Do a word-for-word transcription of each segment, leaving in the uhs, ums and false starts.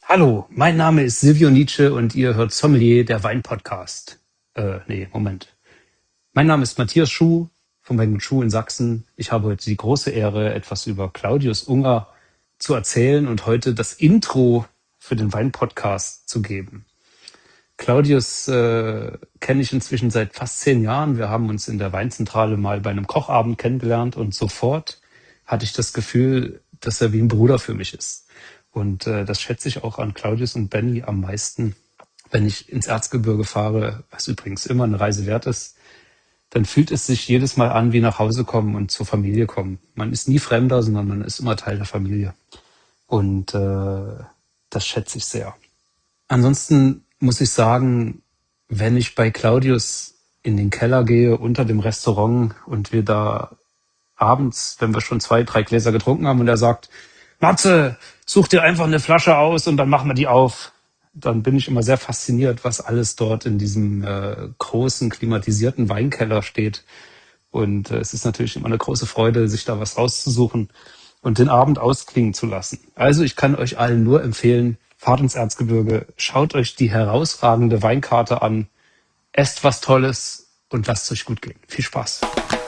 Hallo, mein Name ist Silvio Nietzsche und ihr hört Sommelier, der Wein-Podcast. Äh, nee, Moment. Mein Name ist Matthias Schuh von Wein und Schuh in Sachsen. Ich habe heute die große Ehre, etwas über Claudius Unger zu erzählen und heute das Intro für den Wein-Podcast zu geben. Claudius äh, kenne ich inzwischen seit fast zehn Jahren. Wir haben uns in der Weinzentrale mal bei einem Kochabend kennengelernt und sofort hatte ich das Gefühl, dass er wie ein Bruder für mich ist. Und äh, das schätze ich auch an Claudius und Benny am meisten. Wenn ich ins Erzgebirge fahre, was übrigens immer eine Reise wert ist, dann fühlt es sich jedes Mal an wie nach Hause kommen und zur Familie kommen. Man ist nie Fremder, sondern man ist immer Teil der Familie. Und äh, das schätze ich sehr. Ansonsten muss ich sagen, wenn ich bei Claudius in den Keller gehe, unter dem Restaurant und wir da abends, wenn wir schon zwei, drei Gläser getrunken haben und er sagt, Matze, such dir einfach eine Flasche aus und dann machen wir die auf. Dann bin ich immer sehr fasziniert, was alles dort in diesem äh, großen, klimatisierten Weinkeller steht. Und äh, es ist natürlich immer eine große Freude, sich da was rauszusuchen und den Abend ausklingen zu lassen. Also ich kann euch allen nur empfehlen, fahrt ins Erzgebirge, schaut euch die herausragende Weinkarte an, esst was Tolles und lasst es euch gut gehen. Viel Spaß.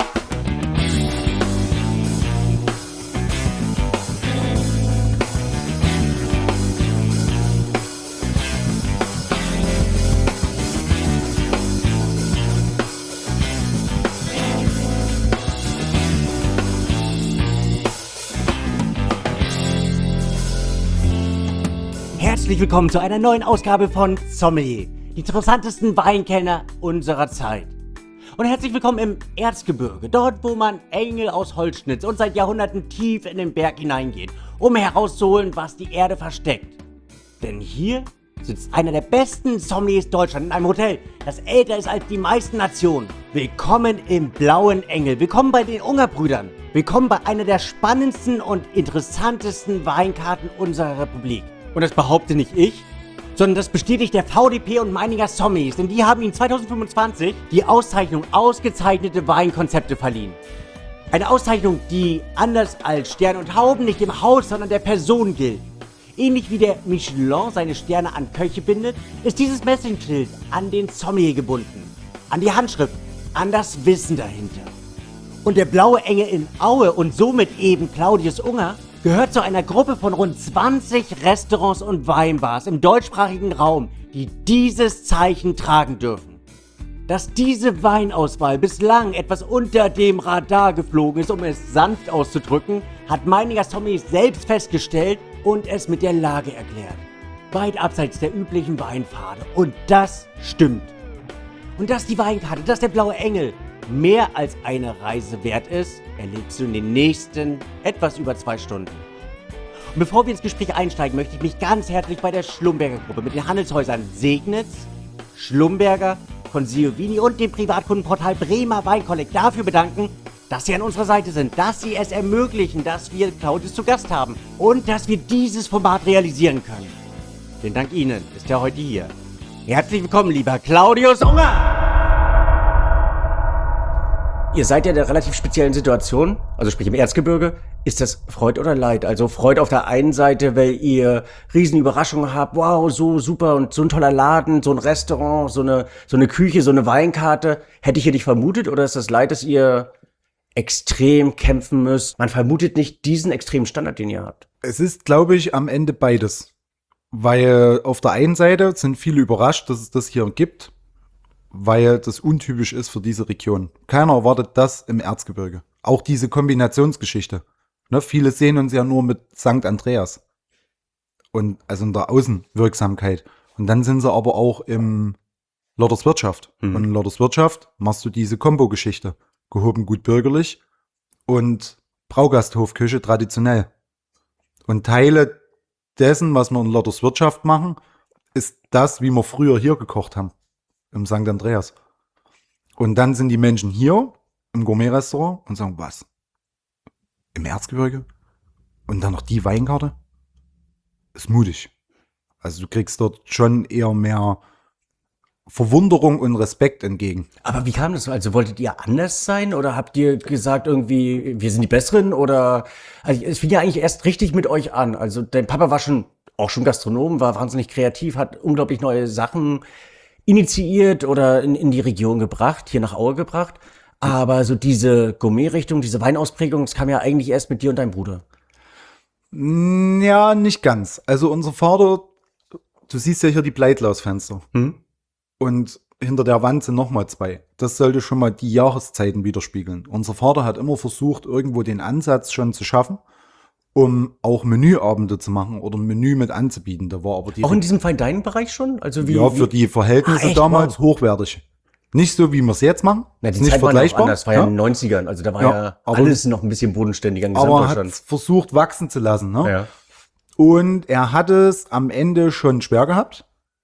Herzlich willkommen zu einer neuen Ausgabe von Sommelier, die interessantesten Weinkenner unserer Zeit. Und herzlich willkommen im Erzgebirge, dort wo man Engel aus Holz schnitzt und seit Jahrhunderten tief in den Berg hineingeht, um herauszuholen, was die Erde versteckt. Denn hier sitzt einer der besten Sommeliers Deutschlands in einem Hotel, das älter ist als die meisten Nationen. Willkommen im Blauen Engel, willkommen bei den Unger-Brüdern, willkommen bei einer der spannendsten und interessantesten Weinkarten unserer Republik. Und das behaupte nicht ich, sondern das bestätigt der V D P und Meininger Sommeliers, denn die haben ihnen zweitausendfünfundzwanzig die Auszeichnung Ausgezeichnete Weinkonzepte verliehen. Eine Auszeichnung, die anders als Sterne und Hauben nicht dem Haus, sondern der Person gilt. Ähnlich wie der Michelin seine Sterne an Köche bindet, ist dieses Messingschild an den Sommelier gebunden. An die Handschrift, an das Wissen dahinter. Und der Blaue Engel in Aue und somit eben Claudius Unger gehört zu einer Gruppe von rund zwanzig Restaurants und Weinbars im deutschsprachigen Raum, die dieses Zeichen tragen dürfen. Dass diese Weinauswahl bislang etwas unter dem Radar geflogen ist, um es sanft auszudrücken, hat Meininger Sommeliers selbst festgestellt und es mit der Lage erklärt. Weit abseits der üblichen Weinpfade. Und das stimmt. Und dass die Weinkarte, dass der Blaue Engel mehr als eine Reise wert ist, erlebst du in den nächsten etwas über zwei Stunden. Und bevor wir ins Gespräch einsteigen, möchte ich mich ganz herzlich bei der Schlumberger Gruppe mit den Handelshäusern Segnitz, Schlumberger, Consigliovini und dem Privatkundenportal Bremer Weinkollekt dafür bedanken, dass sie an unserer Seite sind, dass sie es ermöglichen, dass wir Claudius zu Gast haben und dass wir dieses Format realisieren können. Denn dank ihnen ist er heute hier. Herzlich willkommen, lieber Claudius Unger! Ihr seid ja in einer relativ speziellen Situation, also sprich im Erzgebirge. Ist das Freude oder Leid? Also Freude auf der einen Seite, weil ihr riesen Überraschungen habt, wow, so super und so ein toller Laden, so ein Restaurant, so eine, so eine Küche, so eine Weinkarte. Hätte ich hier nicht vermutet, oder ist das Leid, dass ihr extrem kämpfen müsst? Man vermutet nicht diesen extremen Standard, den ihr habt. Es ist, glaube ich, am Ende beides. Weil auf der einen Seite sind viele überrascht, dass es das hier gibt, weil das untypisch ist für diese Region. Keiner erwartet das im Erzgebirge. Auch diese Kombinationsgeschichte. Ne, viele sehen uns ja nur mit Sankt Andreas. Und also in der Außenwirksamkeit. Und dann sind sie aber auch im Lotterswirtschaft. Mhm. Und in Lotterswirtschaft machst du diese Kombo-Geschichte. Gehoben gut bürgerlich und Braugasthofküche traditionell. Und Teile dessen, was wir in Lotterswirtschaft machen, ist das, wie wir früher hier gekocht haben. Im Sankt Andreas. Und dann sind die Menschen hier im Gourmet-Restaurant und sagen, was? Im Erzgebirge? Und dann noch die Weinkarte? Ist mutig. Also du kriegst dort schon eher mehr Verwunderung und Respekt entgegen. Aber wie kam das so? Also wolltet ihr anders sein oder habt ihr gesagt irgendwie, wir sind die Besseren? Oder also es fing ja eigentlich erst richtig mit euch an. Also dein Papa war schon auch schon Gastronom, war wahnsinnig kreativ, hat unglaublich neue Sachen initiiert oder in, in die Region gebracht, hier nach Aue gebracht. Aber so diese Gourmet-Richtung, diese Weinausprägung, das kam ja eigentlich erst mit dir und deinem Bruder. Ja, nicht ganz. Also unser Vater, du siehst ja hier die Bleiglasfenster. Hm? Und hinter der Wand sind nochmal zwei. Das sollte schon mal die Jahreszeiten widerspiegeln. Unser Vater hat immer versucht, irgendwo den Ansatz schon zu schaffen, um auch Menüabende zu machen oder ein Menü mit anzubieten. Da war aber die Auch in diesem Fine-Dining-Bereich schon? Also wie, ja, für wie? die Verhältnisse Ah, echt? damals Wow. hochwertig. Nicht so, wie wir es jetzt machen. Na, die ist nicht Zeit war noch vergleichbar. anders, das war ja, in den neunzigern, also da war Ja, ja, aber- alles noch ein bisschen bodenständiger in aber hat Gesamtdeutschland. versucht, wachsen zu lassen. Ne? Ja. Und er hat es am Ende schon schwer gehabt.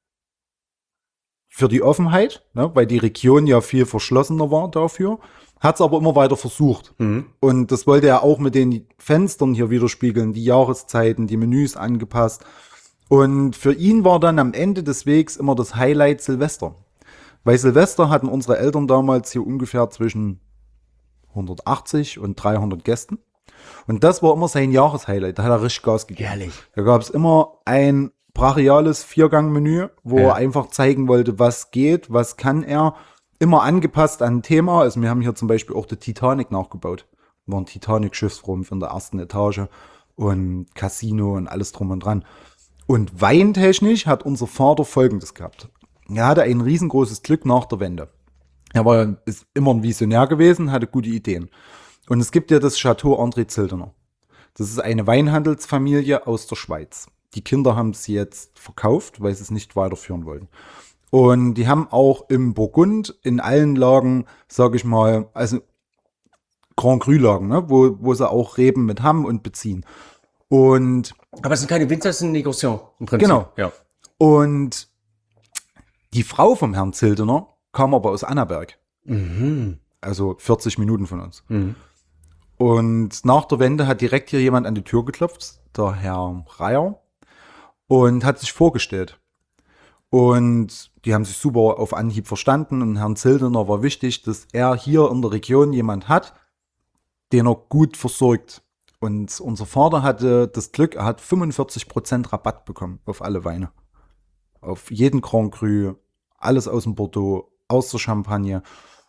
Für die Offenheit, ne? Weil die Region ja viel verschlossener war dafür. Hat es aber immer weiter versucht. Mhm. Und das wollte er auch mit den Fenstern hier widerspiegeln, die Jahreszeiten, die Menüs angepasst. Und für ihn war dann am Ende des Wegs immer das Highlight Silvester. Weil Silvester hatten unsere Eltern damals hier ungefähr zwischen hundertachtzig und dreihundert Gästen. Und das war immer sein Jahreshighlight. Da hat er richtig Gas gegeben. Ehrlich. Da gab es immer ein brachiales Viergang-Menü, wo Ja. er einfach zeigen wollte, was geht, was kann er. Immer angepasst an ein Thema. Also wir haben hier zum Beispiel auch die Titanic nachgebaut. War ein Titanic-Schiffsrumpf in der ersten Etage und Casino und alles drum und dran. Und weintechnisch hat unser Vater Folgendes gehabt. Er hatte ein riesengroßes Glück nach der Wende. Er war ist immer ein Visionär gewesen, hatte gute Ideen. Und es gibt ja das Chateau André Zildener. Das ist eine Weinhandelsfamilie aus der Schweiz. Die Kinder haben es jetzt verkauft, weil sie es nicht weiterführen wollten. Und die haben auch im Burgund in allen Lagen, sage ich mal, also Grand Cru-Lagen, ne, wo, wo sie auch Reben mit haben und beziehen. Und, Aber es sind keine Winzer, es sind Negociants im Prinzip. Genau. Ja. und die Frau vom Herrn Zildener kam aber aus Annaberg. Mhm. Also vierzig Minuten von uns. Mhm. Und nach der Wende hat direkt hier jemand an die Tür geklopft, der Herr Reier, und hat sich vorgestellt. Und die haben sich super auf Anhieb verstanden. Und Herrn Zildener war wichtig, dass er hier in der Region jemand hat, den er gut versorgt. Und unser Vater hatte das Glück, er hat fünfundvierzig Prozent Rabatt bekommen auf alle Weine. Auf jeden Grand Cru, alles aus dem Bordeaux, aus der Champagne.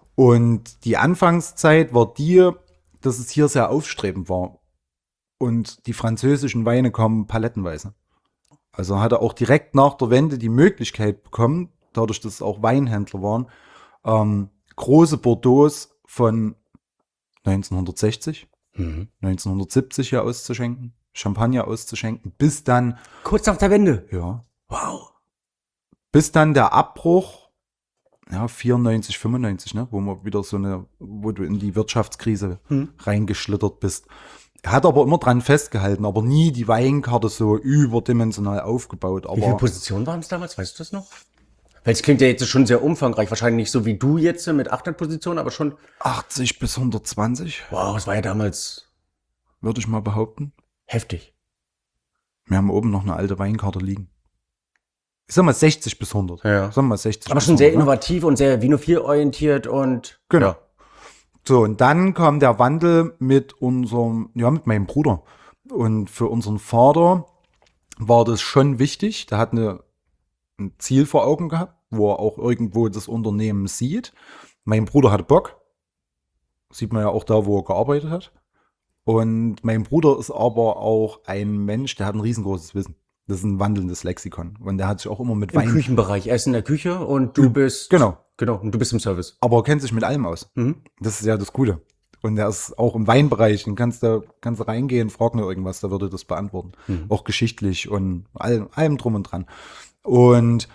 Und die Anfangszeit war die, dass es hier sehr aufstrebend war. Und die französischen Weine kamen palettenweise. Also hat er auch direkt nach der Wende die Möglichkeit bekommen, dadurch, dass es auch Weinhändler waren, ähm, große Bordeaux von neunzehnhundertsechzig, Mhm. neunzehnhundertsiebzig hier auszuschenken, Champagner auszuschenken, bis dann, Kurz nach der Wende. ja, Wow. bis dann der Abbruch, ja, vierundneunzig, fünfundneunzig, ne, wo man wieder so eine, wo du in die Wirtschaftskrise Hm. reingeschlittert bist. Er hat aber immer dran festgehalten, aber nie die Weinkarte so überdimensional aufgebaut. Wie viele Aber Positionen waren es damals? Weißt du das noch? Weil es klingt ja jetzt schon sehr umfangreich. Wahrscheinlich nicht so wie du jetzt mit achthundert Positionen, aber schon. achtzig bis hundertzwanzig, Wow, es war ja damals würde ich mal behaupten. heftig. Wir haben oben noch eine alte Weinkarte liegen. Ich sag mal sechzig bis hundert. Ja. Ich sag mal sechzig Aber bis schon sehr hundert, ne? innovativ und sehr vinophil orientiert und. Genau. Ja. So, und dann kam der Wandel mit unserem, ja, mit meinem Bruder. Und für unseren Vater war das schon wichtig. Der hat eine, ein Ziel vor Augen gehabt, wo er auch irgendwo das Unternehmen sieht. Mein Bruder hatte Bock. Sieht man ja auch da, wo er gearbeitet hat. Und mein Bruder ist aber auch ein Mensch, der hat ein riesengroßes Wissen. Das ist ein wandelndes Lexikon. Und der hat sich auch immer mit Im Wein. Küchenbereich. Er ist in der Küche und du bist. Genau. Genau. Und du bist im Service. Aber er kennt sich mit allem aus. Mhm. Das ist ja das Coole. Und er ist auch im Weinbereich. Dann kannst du, kannst du reingehen, frag nur irgendwas, da würde das beantworten. Mhm. Auch geschichtlich und allem, allem drum und dran. Und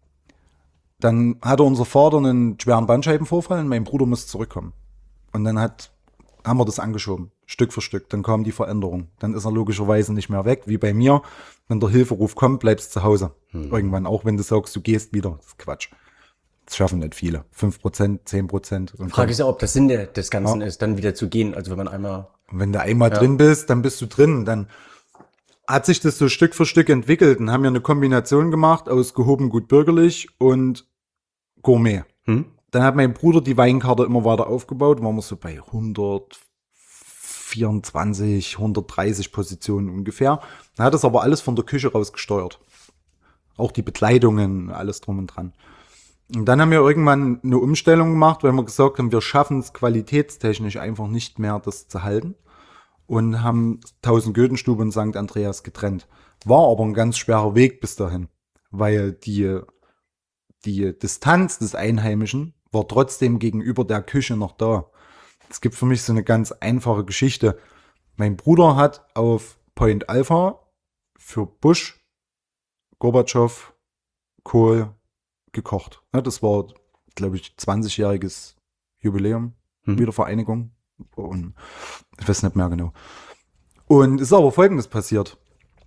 dann hatte unser Vater einen schweren Bandscheibenvorfall und mein Bruder musste zurückkommen. Und dann hat, haben wir das angeschoben, Stück für Stück. Dann kam die Veränderung. Dann ist er logischerweise nicht mehr weg, wie bei mir. Wenn der Hilferuf kommt, bleibst du zu Hause. Mhm. Irgendwann, auch wenn du sagst, du gehst wieder. Das ist Quatsch. Das schaffen nicht viele. fünf Prozent, zehn Prozent. Und Frage ist ja, ob das Sinn der, des Ganzen ist, dann wieder zu gehen. Also wenn man einmal. wenn du einmal Ja. drin bist, dann bist du drin. Dann hat sich das so Stück für Stück entwickelt und haben ja eine Kombination gemacht aus gehoben gut bürgerlich und Gourmet. Hm? Dann hat mein Bruder die Weinkarte immer weiter aufgebaut, waren wir so bei hundertvierzig hundertvierundzwanzig, hundertdreißig Positionen ungefähr. Er hat das aber alles von der Küche raus gesteuert. Auch die Bekleidungen, alles drum und dran. Und dann haben wir irgendwann eine Umstellung gemacht, weil wir gesagt haben, wir schaffen es qualitätstechnisch einfach nicht mehr, das zu halten. Und haben Tausendgötenstube und Sankt Andreas getrennt. War aber ein ganz schwerer Weg bis dahin, weil die, die Distanz des Einheimischen war trotzdem gegenüber der Küche noch da. Es gibt für mich so eine ganz einfache Geschichte. Mein Bruder hat auf Point Alpha für Bush, Gorbatschow, Kohl gekocht. Das war, glaube ich, zwanzigjähriges Jubiläum, hm. Wiedervereinigung. Und ich weiß nicht mehr genau. Und es ist aber Folgendes passiert.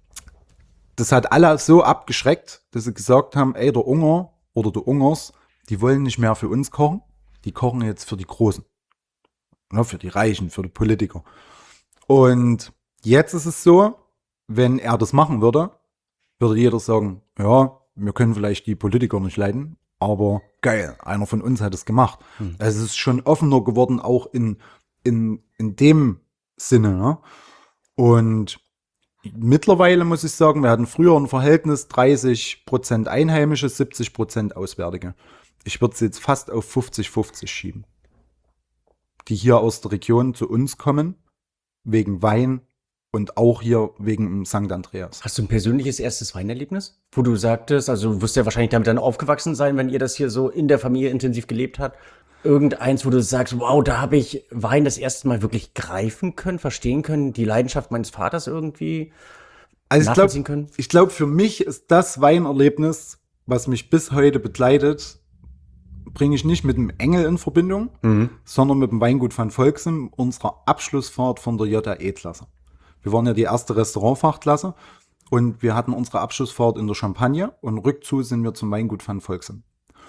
Das hat alle so abgeschreckt, dass sie gesagt haben, ey, der Unger oder der Ungers, die wollen nicht mehr für uns kochen, die kochen jetzt für die Großen. Ja, für die Reichen, für die Politiker. Und jetzt ist es so, wenn er das machen würde, würde jeder sagen, ja, wir können vielleicht die Politiker nicht leiden, aber geil, einer von uns hat es gemacht. Hm. Also es ist schon offener geworden, auch in, in, in dem Sinne. Ne? Und mittlerweile muss ich sagen, wir hatten früher ein Verhältnis dreißig Prozent Einheimische, siebzig Prozent Auswärtige. Ich würde es jetzt fast auf fünfzig fünfzig schieben. Die hier aus der Region zu uns kommen, wegen Wein und auch hier wegen Sankt Andreas. Hast du ein persönliches erstes Weinerlebnis? Wo du sagtest, also du wirst ja wahrscheinlich damit dann aufgewachsen sein, wenn ihr das hier so in der Familie intensiv gelebt habt. Irgendeins, wo du sagst, wow, da habe ich Wein das erste Mal wirklich greifen können, verstehen können, die Leidenschaft meines Vaters irgendwie also nachvollziehen ich glaub, können? Ich glaube, für mich ist das Weinerlebnis, was mich bis heute begleitet, bringe ich nicht mit dem Engel in Verbindung, mhm. sondern mit dem Weingut van Volksem, unserer Abschlussfahrt von der J A E-Klasse. Wir waren ja die erste Restaurantfachklasse und wir hatten unsere Abschlussfahrt in der Champagne und rückzu sind wir zum Weingut van Volksem.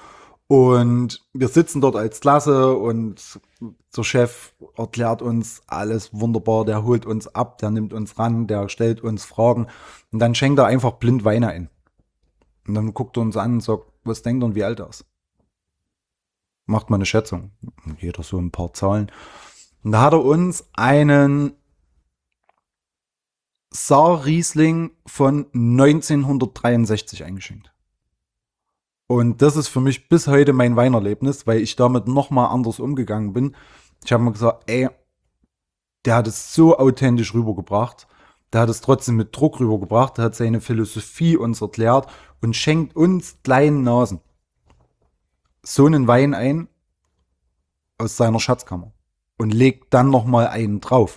Und wir sitzen dort als Klasse und der Chef erklärt uns alles wunderbar, der holt uns ab, der nimmt uns ran, der stellt uns Fragen und dann schenkt er einfach blind Weine ein. Und dann guckt er uns an und sagt, was denkt ihr und wie alt er ist? Macht mal eine Schätzung. Jeder so ein paar Zahlen. Und da hat er uns einen Saar Riesling von neunzehnhundertdreiundsechzig eingeschenkt. Und das ist für mich bis heute mein Weinerlebnis, weil ich damit nochmal anders umgegangen bin. Ich habe mir gesagt, ey, der hat es so authentisch rübergebracht. Der hat es trotzdem mit Druck rübergebracht. Der hat seine Philosophie uns erklärt und schenkt uns kleinen Nasen so einen Wein ein aus seiner Schatzkammer und legt dann nochmal einen drauf.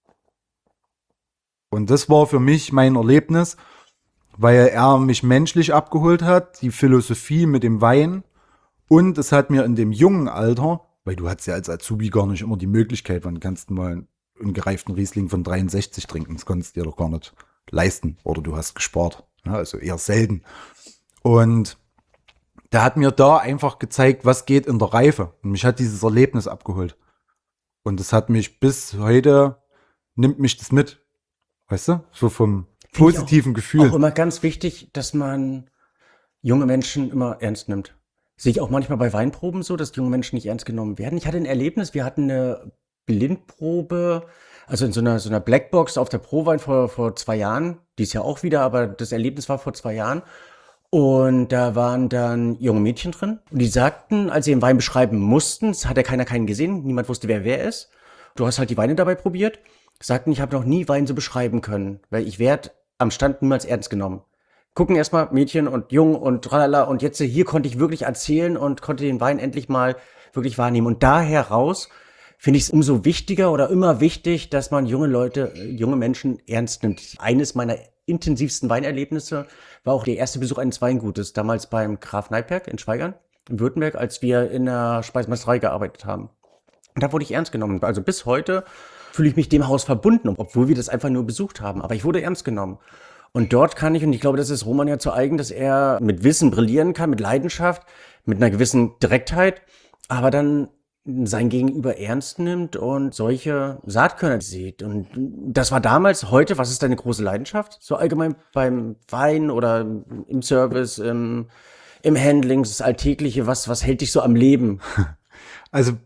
Und das war für mich mein Erlebnis, weil er mich menschlich abgeholt hat, die Philosophie mit dem Wein und es hat mir in dem jungen Alter, weil du hattest ja als Azubi gar nicht immer die Möglichkeit, wann kannst du mal einen gereiften Riesling von dreiundsechzig trinken, das konntest du dir doch gar nicht leisten oder du hast gespart, ja, also eher selten. Und der hat mir da einfach gezeigt, was geht in der Reife. Und mich hat dieses Erlebnis abgeholt. Und das hat mich bis heute, nimmt mich das mit. Weißt du? So vom positiven auch, Gefühl. Auch immer ganz wichtig, dass man junge Menschen immer ernst nimmt. Sehe ich auch manchmal bei Weinproben so, dass junge Menschen nicht ernst genommen werden. Ich hatte ein Erlebnis, wir hatten eine Blindprobe, also in so einer, so einer Blackbox auf der Prowein vor, vor zwei Jahren. Die ist ja auch wieder, aber das Erlebnis war vor zwei Jahren. Und da waren dann junge Mädchen drin. Und die sagten, als sie den Wein beschreiben mussten, es hat ja keiner keinen gesehen, niemand wusste, wer wer ist. Du hast halt die Weine dabei probiert. Sagten, ich habe noch nie Wein so beschreiben können, weil ich werde am Stand niemals ernst genommen. Gucken erstmal Mädchen und Jung und tralala. Und jetzt hier konnte ich wirklich erzählen und konnte den Wein endlich mal wirklich wahrnehmen. Und da heraus finde ich es umso wichtiger oder immer wichtig, dass man junge Leute, junge Menschen ernst nimmt. Eines meiner intensivsten Weinerlebnisse war auch der erste Besuch eines Weingutes, damals beim Graf Neipperg in Schweigern, in Württemberg, als wir in der Speismeisterei gearbeitet haben. Und da wurde ich ernst genommen. Also bis heute fühle ich mich dem Haus verbunden, obwohl wir das einfach nur besucht haben. Aber ich wurde ernst genommen. Und dort kann ich, und ich glaube, das ist Roman ja zu eigen, dass er mit Wissen brillieren kann, mit Leidenschaft, mit einer gewissen Direktheit, aber dann sein Gegenüber ernst nimmt und solche Saatkörner sieht. Und das war damals, heute, was ist deine große Leidenschaft? So allgemein beim Wein oder im Service, im, im Handling, das Alltägliche, was, was hält dich so am Leben? Also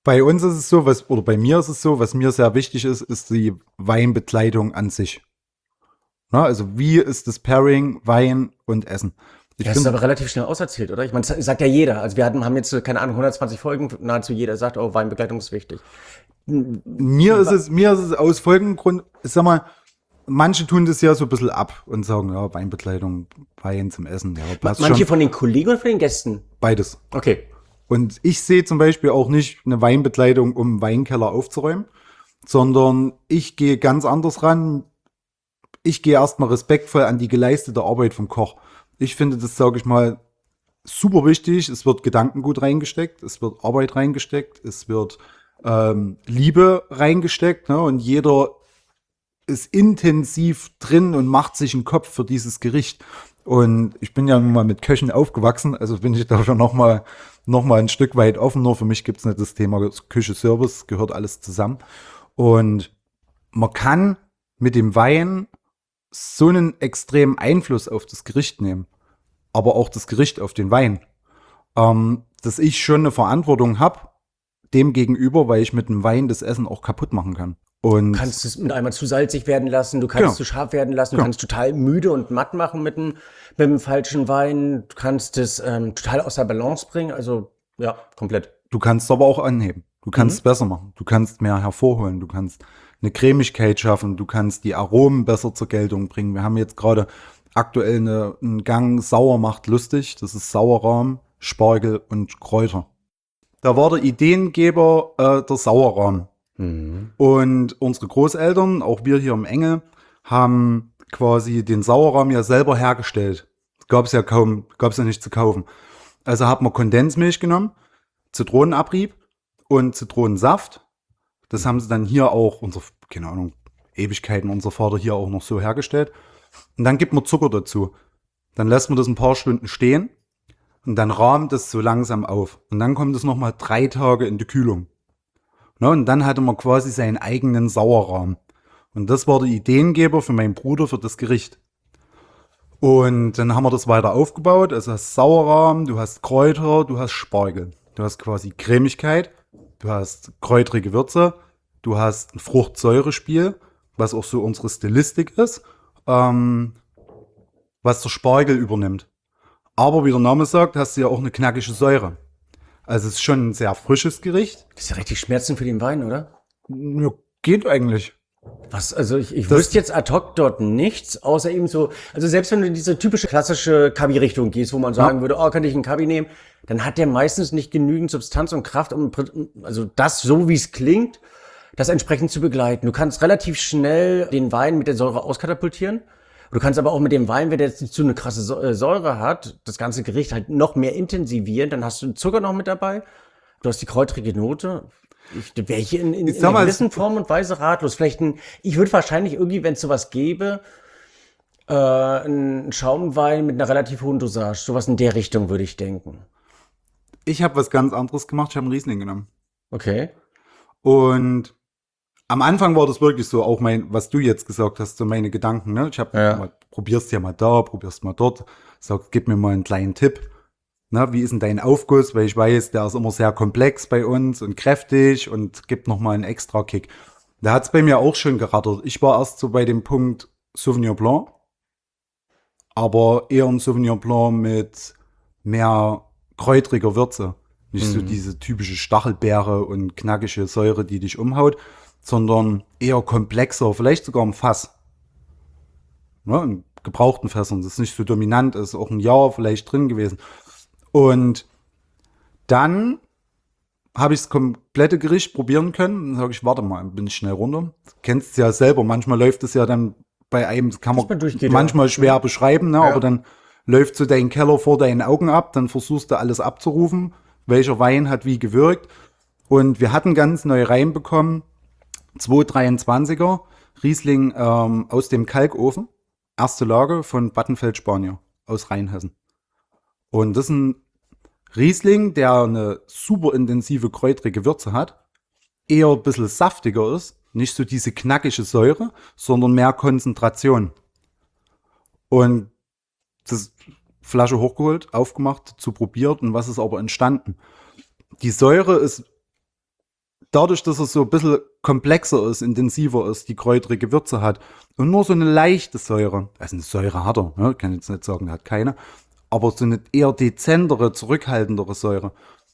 Bei uns ist es so, was, oder bei mir ist es so, was mir sehr wichtig ist, ist die Weinbegleitung an sich. Na, also wie ist das Pairing, Wein und Essen? Ich Das ist bin, aber relativ schnell auserzählt, oder? Ich meine, das sagt ja jeder. Also wir hatten, haben jetzt, keine Ahnung, hundertzwanzig Folgen, nahezu jeder sagt, oh, Weinbegleitung ist wichtig. mir ist es, mir ist es aus folgendem Grund, ich sag mal, manche tun das ja so ein bisschen ab und sagen, ja, Weinbegleitung, Wein zum Essen, ja, passt Manche schon, von den Kollegen und von den Gästen? beides. Okay. Und ich sehe zum Beispiel auch nicht eine Weinbegleitung, um einen Weinkeller aufzuräumen, sondern ich gehe ganz anders ran. Ich gehe erstmal respektvoll an die geleistete Arbeit vom Koch. Ich finde das, sage ich mal, super wichtig. Es wird Gedankengut reingesteckt, es wird Arbeit reingesteckt, es wird ähm, Liebe reingesteckt. Ne? Und jeder ist intensiv drin und macht sich einen Kopf für dieses Gericht. Und ich bin ja nun mal mit Köchen aufgewachsen, also bin ich dafür noch mal, noch mal ein Stück weit offen. Nur für mich gibt es nicht das Thema Küche-Service, gehört alles zusammen. Und man kann mit dem Wein so einen extremen Einfluss auf das Gericht nehmen, aber auch das Gericht auf den Wein, ähm, dass ich schon eine Verantwortung habe dem gegenüber, weil ich mit dem Wein das Essen auch kaputt machen kann. Und Du kannst es mit einmal zu salzig werden lassen, du kannst es Genau. zu scharf werden lassen, du Genau. kannst total müde und matt machen mit dem, mit dem falschen Wein, du kannst es ähm, total aus der Balance bringen, also ja, komplett. du kannst es aber auch anheben. Du kannst es besser machen. Du kannst mehr hervorholen. Du kannst eine Cremigkeit schaffen. Du kannst die Aromen besser zur Geltung bringen. Wir haben jetzt gerade aktuell eine, einen Gang Sauer macht lustig. Das ist Sauerrahm, Spargel und Kräuter. Da war der Ideengeber äh, der Sauerrahm. Und unsere Großeltern, auch wir hier im Engel, haben quasi den Sauerrahm ja selber hergestellt. Gab es ja kaum, gab es ja nicht zu kaufen. Also hat man Kondensmilch genommen, Zitronenabrieb und Zitronensaft. Das haben sie dann hier auch, unser, keine Ahnung, Ewigkeiten, unser Vater hier auch noch so hergestellt. Und dann gibt man Zucker dazu. Dann lässt man das ein paar Stunden stehen und dann rahmt es so langsam auf. Und dann kommt es nochmal drei Tage in die Kühlung. Ne, und dann hatte man quasi seinen eigenen Sauerrahm. Und das war der Ideengeber für meinen Bruder für das Gericht. Und dann haben wir das weiter aufgebaut. Also du hast Sauerrahm, du hast Kräuter, du hast Spargel. Du hast quasi Cremigkeit, du hast kräutrige Würze, du hast ein Fruchtsäurespiel, was auch so unsere Stilistik ist, ähm, was der Spargel übernimmt. Aber wie der Name sagt, hast du ja auch eine knackige Säure. Also es ist schon ein sehr frisches Gericht. Das ist ja richtig Schmerzen für den Wein, oder? Ja, geht eigentlich. Was, also ich, ich Das- wüsste jetzt ad hoc dort nichts, außer eben so, also selbst wenn du in diese typische klassische Kabi-Richtung gehst, wo man sagen würde, oh, könnte ich einen Kabi nehmen, dann hat der meistens nicht genügend Substanz und Kraft, um also das, so wie es klingt, das entsprechend zu begleiten. Du kannst relativ schnell den Wein mit der Säure auskatapultieren. Du kannst aber auch mit dem Wein, wenn der jetzt nicht so eine krasse Säu- äh, Säure hat, das ganze Gericht halt noch mehr intensivieren. Dann hast du den Zucker noch mit dabei. Du hast die kräutrige Note. Ich wäre hier in, in, Ich in sag einer mal, gewissen Form und Weise ratlos. Vielleicht ein, ich würde wahrscheinlich irgendwie, wenn es sowas gäbe, äh, einen Schaumwein mit einer relativ hohen Dosage. Sowas in der Richtung würde ich denken. Ich habe was ganz anderes gemacht. Ich habe einen Riesling genommen. Okay. Und am Anfang war das wirklich so, auch mein, was du jetzt gesagt hast, so meine Gedanken. Ne? Ich habe Ja. mal, probierst ja mal da, probierst mal dort. Sag, gib mir mal einen kleinen Tipp. Na, wie ist denn dein Aufguss? Weil ich weiß, der ist immer sehr komplex bei uns und kräftig und gibt noch mal einen extra Kick. Da hat's bei mir auch schon gerattert. Ich war erst so bei dem Punkt Sauvignon Blanc, aber eher ein Sauvignon Blanc mit mehr kräutriger Würze. Nicht so diese typische Stachelbeere und knackige Säure, die dich umhaut, sondern eher komplexer, vielleicht sogar im Fass. Ne, in gebrauchten Fässern, das ist nicht so dominant, ist auch ein Jahr vielleicht drin gewesen. Und dann habe ich das komplette Gericht probieren können. Dann sage ich, warte mal, bin ich schnell runter. Du kennst es ja selber, manchmal läuft es ja dann bei einem, das kann man Dass man durchgeht, manchmal ja. schwer beschreiben, ne? Aber dann läuft so dein Keller vor deinen Augen ab, dann versuchst du alles abzurufen, welcher Wein hat wie gewirkt. Und wir hatten ganz neu reinbekommen, zweihundertdreiundzwanziger Riesling ähm, aus dem Kalkofen, erste Lage von Battenfeld Spanier aus Rheinhessen. Und das ist ein Riesling, der eine super intensive kräutrige Würze hat, eher ein bisschen saftiger ist, nicht so diese knackige Säure, sondern mehr Konzentration. Und das Flasche hochgeholt, aufgemacht, zu probiert und was ist aber entstanden? Die Säure ist dadurch, dass er so ein bisschen komplexer ist, intensiver ist, die kräuterige Würze hat und nur so eine leichte Säure, also eine Säure hat er, ne? Kann jetzt nicht sagen, er hat keine, aber so eine eher dezentere, zurückhaltendere Säure,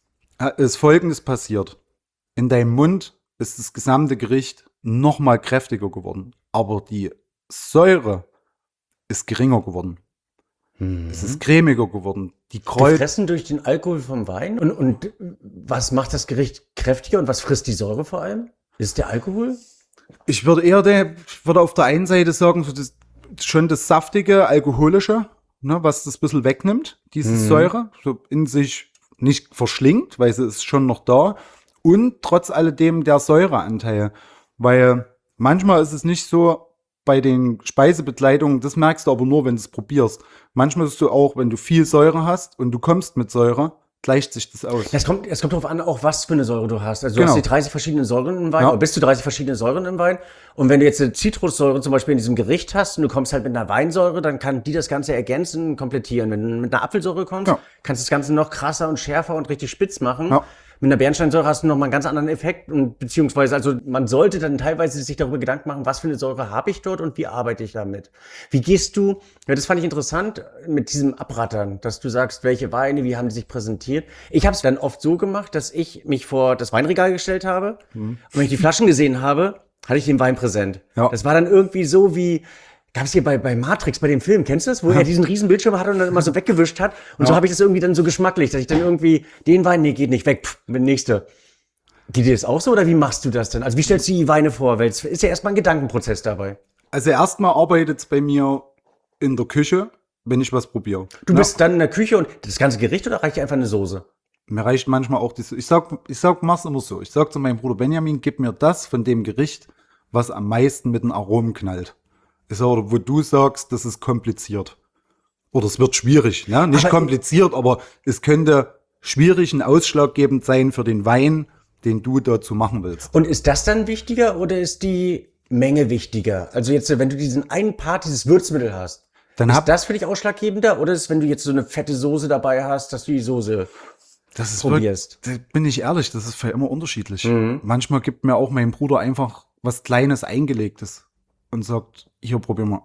ist Folgendes passiert. In deinem Mund ist das gesamte Gericht noch mal kräftiger geworden, aber die Säure ist geringer geworden. Mhm. Es ist cremiger geworden. Die Kräuter gefressen durch den Alkohol vom Wein? Und, und was macht das Gericht kräftiger und was frisst die Säure vor allem? Ist es der Alkohol? Ich würde eher der, ich würde auf der einen Seite sagen, so das, schon das saftige, alkoholische, ne, was das ein bisschen wegnimmt, diese mhm. Säure, so in sich nicht verschlingt, weil sie ist schon noch da. Und trotz alledem der Säureanteil. Weil manchmal ist es nicht so bei den Speisebegleitungen, das merkst du aber nur, wenn du es probierst. Manchmal ist es so auch, wenn du viel Säure hast und du kommst mit Säure, gleicht sich das aus. Es kommt, es kommt darauf an, auch was für eine Säure du hast. Also du genau. hast die dreißig verschiedene Säuren im Wein, ja. oder bis zu dreißig verschiedene Säuren im Wein. Und wenn du jetzt eine Zitrussäure zum Beispiel in diesem Gericht hast und du kommst halt mit einer Weinsäure, dann kann die das Ganze ergänzen und komplettieren. Wenn du mit einer Apfelsäure kommst, ja. kannst du das Ganze noch krasser und schärfer und richtig spitz machen. Ja. Mit einer Bernsteinsäure hast du noch mal einen ganz anderen Effekt und beziehungsweise, also man sollte dann teilweise sich darüber Gedanken machen, was für eine Säure habe ich dort und wie arbeite ich damit. Wie gehst du, ja, das fand ich interessant, mit diesem Abrattern, dass du sagst, welche Weine, wie haben die sich präsentiert. Ich habe es dann oft so gemacht, dass ich mich vor das Weinregal gestellt habe mhm. und wenn ich die Flaschen gesehen habe, hatte ich den Wein präsent. Ja. Das war dann irgendwie so wie, gab es hier bei, bei Matrix, bei dem Film, kennst du das? Wo ja. er diesen riesen Bildschirm hatte und dann immer so weggewischt hat. Und ja. so habe ich das irgendwie dann so geschmacklich, dass ich dann irgendwie, den Wein, nee, geht nicht, weg, pff, der nächste. Geht dir das auch so oder wie machst du das denn? Also wie stellst du die Weine vor? Weil es ist ja erstmal ein Gedankenprozess dabei. Also erstmal arbeitet es bei mir in der Küche, wenn ich was probiere. Du bist ja. dann in der Küche und das ganze Gericht oder reicht dir einfach eine Soße? Mir reicht manchmal auch die Soße. Ich sag, ich sag, mach's immer so. Ich sag zu meinem Bruder Benjamin, gib mir das von dem Gericht, was am meisten mit den Aromen knallt. Ist oder wo du sagst, das ist kompliziert. Oder es wird schwierig, ne? Nicht aber kompliziert, aber es könnte schwierig und ausschlaggebend sein für den Wein, den du dazu machen willst. Und ist das dann wichtiger oder ist die Menge wichtiger? Also jetzt, wenn du diesen einen Part, dieses Würzmittel hast, dann ist das für dich ausschlaggebender? Oder ist, wenn du jetzt so eine fette Soße dabei hast, dass du die Soße das ist probierst? Wirklich, bin ich ehrlich, das ist für immer unterschiedlich. Mhm. Manchmal gibt mir auch mein Bruder einfach was Kleines Eingelegtes und sagt, hier, probier mal.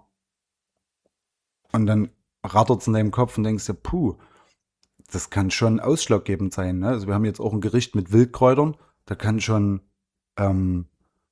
Und dann rattert's in deinem Kopf und denkst dir, puh, das kann schon ausschlaggebend sein. Ne? Also wir haben jetzt auch ein Gericht mit Wildkräutern, da kann schon ähm,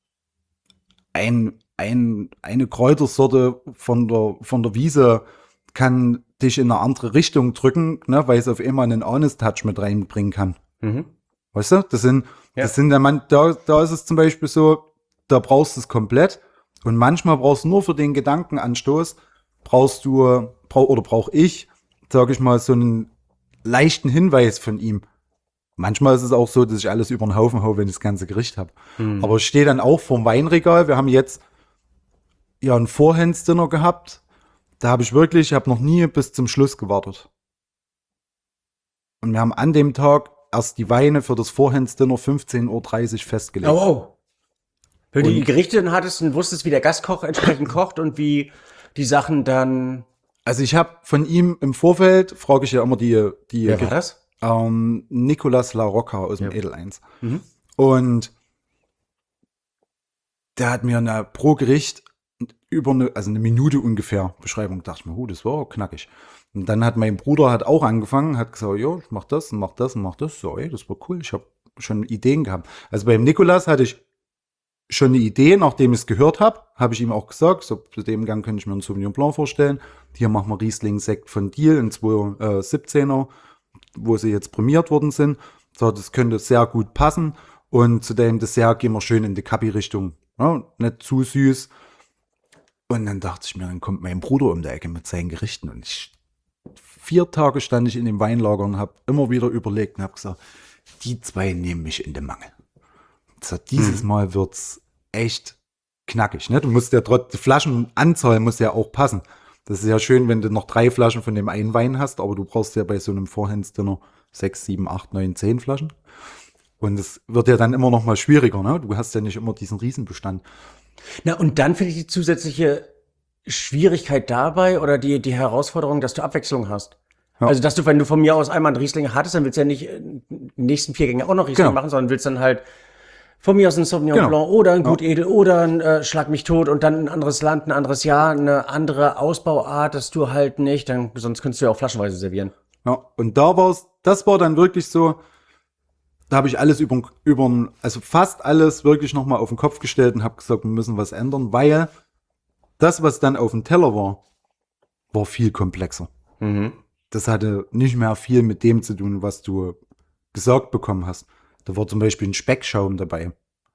ein, ein, eine Kräutersorte von der, von der Wiese kann dich in eine andere Richtung drücken, ne? Weil es auf einmal einen Honest-Touch mit reinbringen kann. Mhm. Weißt du? Das sind, ja. das sind der Mann, da, da ist es zum Beispiel so, da brauchst du es komplett. Und manchmal brauchst du nur für den Gedankenanstoß, brauchst du, brauch, oder brauche ich, sage ich mal, so einen leichten Hinweis von ihm. Manchmal ist es auch so, dass ich alles über den Haufen haue, wenn ich das ganze Gericht habe. Mhm. Aber ich stehe dann auch vorm Weinregal. Wir haben jetzt ja ein Forehands-Dinner gehabt. Da habe ich wirklich, ich habe noch nie bis zum Schluss gewartet. Und wir haben an dem Tag erst die Weine für das Forehands-Dinner fünfzehn Uhr dreißig festgelegt. Oh, wow. Wenn du die Gerichte dann hattest und wusstest, wie der Gastkoch entsprechend kocht und wie die Sachen dann. Also ich habe von ihm im Vorfeld, frage ich ja immer die, die Wer war das? Ähm, Nicolas La Rocca aus dem ja. Edel eins. Mhm. Und der hat mir eine, pro Gericht über eine, also eine Minute ungefähr Beschreibung, dachte ich mir, huh, das war knackig. Und dann hat mein Bruder hat auch angefangen, hat gesagt, ja, ich mach das und mach das und mach das. So, ey, das war cool, ich habe schon Ideen gehabt. Also beim Nicolas hatte ich schon eine Idee, nachdem ich es gehört habe, habe ich ihm auch gesagt, so zu dem Gang könnte ich mir einen Sauvignon Blanc vorstellen. Hier machen wir Riesling-Sekt von Diel in zwei siebzehner, wo sie jetzt prämiert worden sind. So, das könnte sehr gut passen. Und zu dem Dessert gehen wir schön in die Kapi-Richtung. Ja, nicht zu süß. Und dann dachte ich mir, dann kommt mein Bruder um die Ecke mit seinen Gerichten. Und ich, vier Tage stand ich in dem Weinlager und habe immer wieder überlegt und habe gesagt, die zwei nehmen mich in den Mangel. So, dieses hm. Mal wird's echt knackig. Ne? Du musst ja trotz, die Flaschenanzahl muss ja auch passen. Das ist ja schön, wenn du noch drei Flaschen von dem einen Wein hast, aber du brauchst ja bei so einem Forehands-Dinner sechs, sieben, acht, neun, zehn Flaschen. Und es wird ja dann immer noch mal schwieriger. Ne? Du hast ja nicht immer diesen Riesenbestand. Na, und dann finde ich die zusätzliche Schwierigkeit dabei oder die, die Herausforderung, dass du Abwechslung hast. Ja. Also, dass du, wenn du von mir aus einmal einen Riesling hattest, dann willst du ja nicht die nächsten vier Gänge auch noch Riesling genau. machen, sondern willst dann halt Von mir aus ein Sauvignon Genau. Blanc oder ein Ja. Gut Edel oder ein äh, Schlag mich tot und dann ein anderes Land, ein anderes Jahr, eine andere Ausbauart, dass du halt nicht, dann sonst könntest du ja auch flaschenweise servieren. Ja, und da war's, das war dann wirklich so, da habe ich alles über, über, also fast alles wirklich nochmal auf den Kopf gestellt und habe gesagt, wir müssen was ändern, weil das, was dann auf dem Teller war, war viel komplexer. Mhm. Das hatte nicht mehr viel mit dem zu tun, was du gesagt bekommen hast. Da war zum Beispiel ein Speckschaum dabei.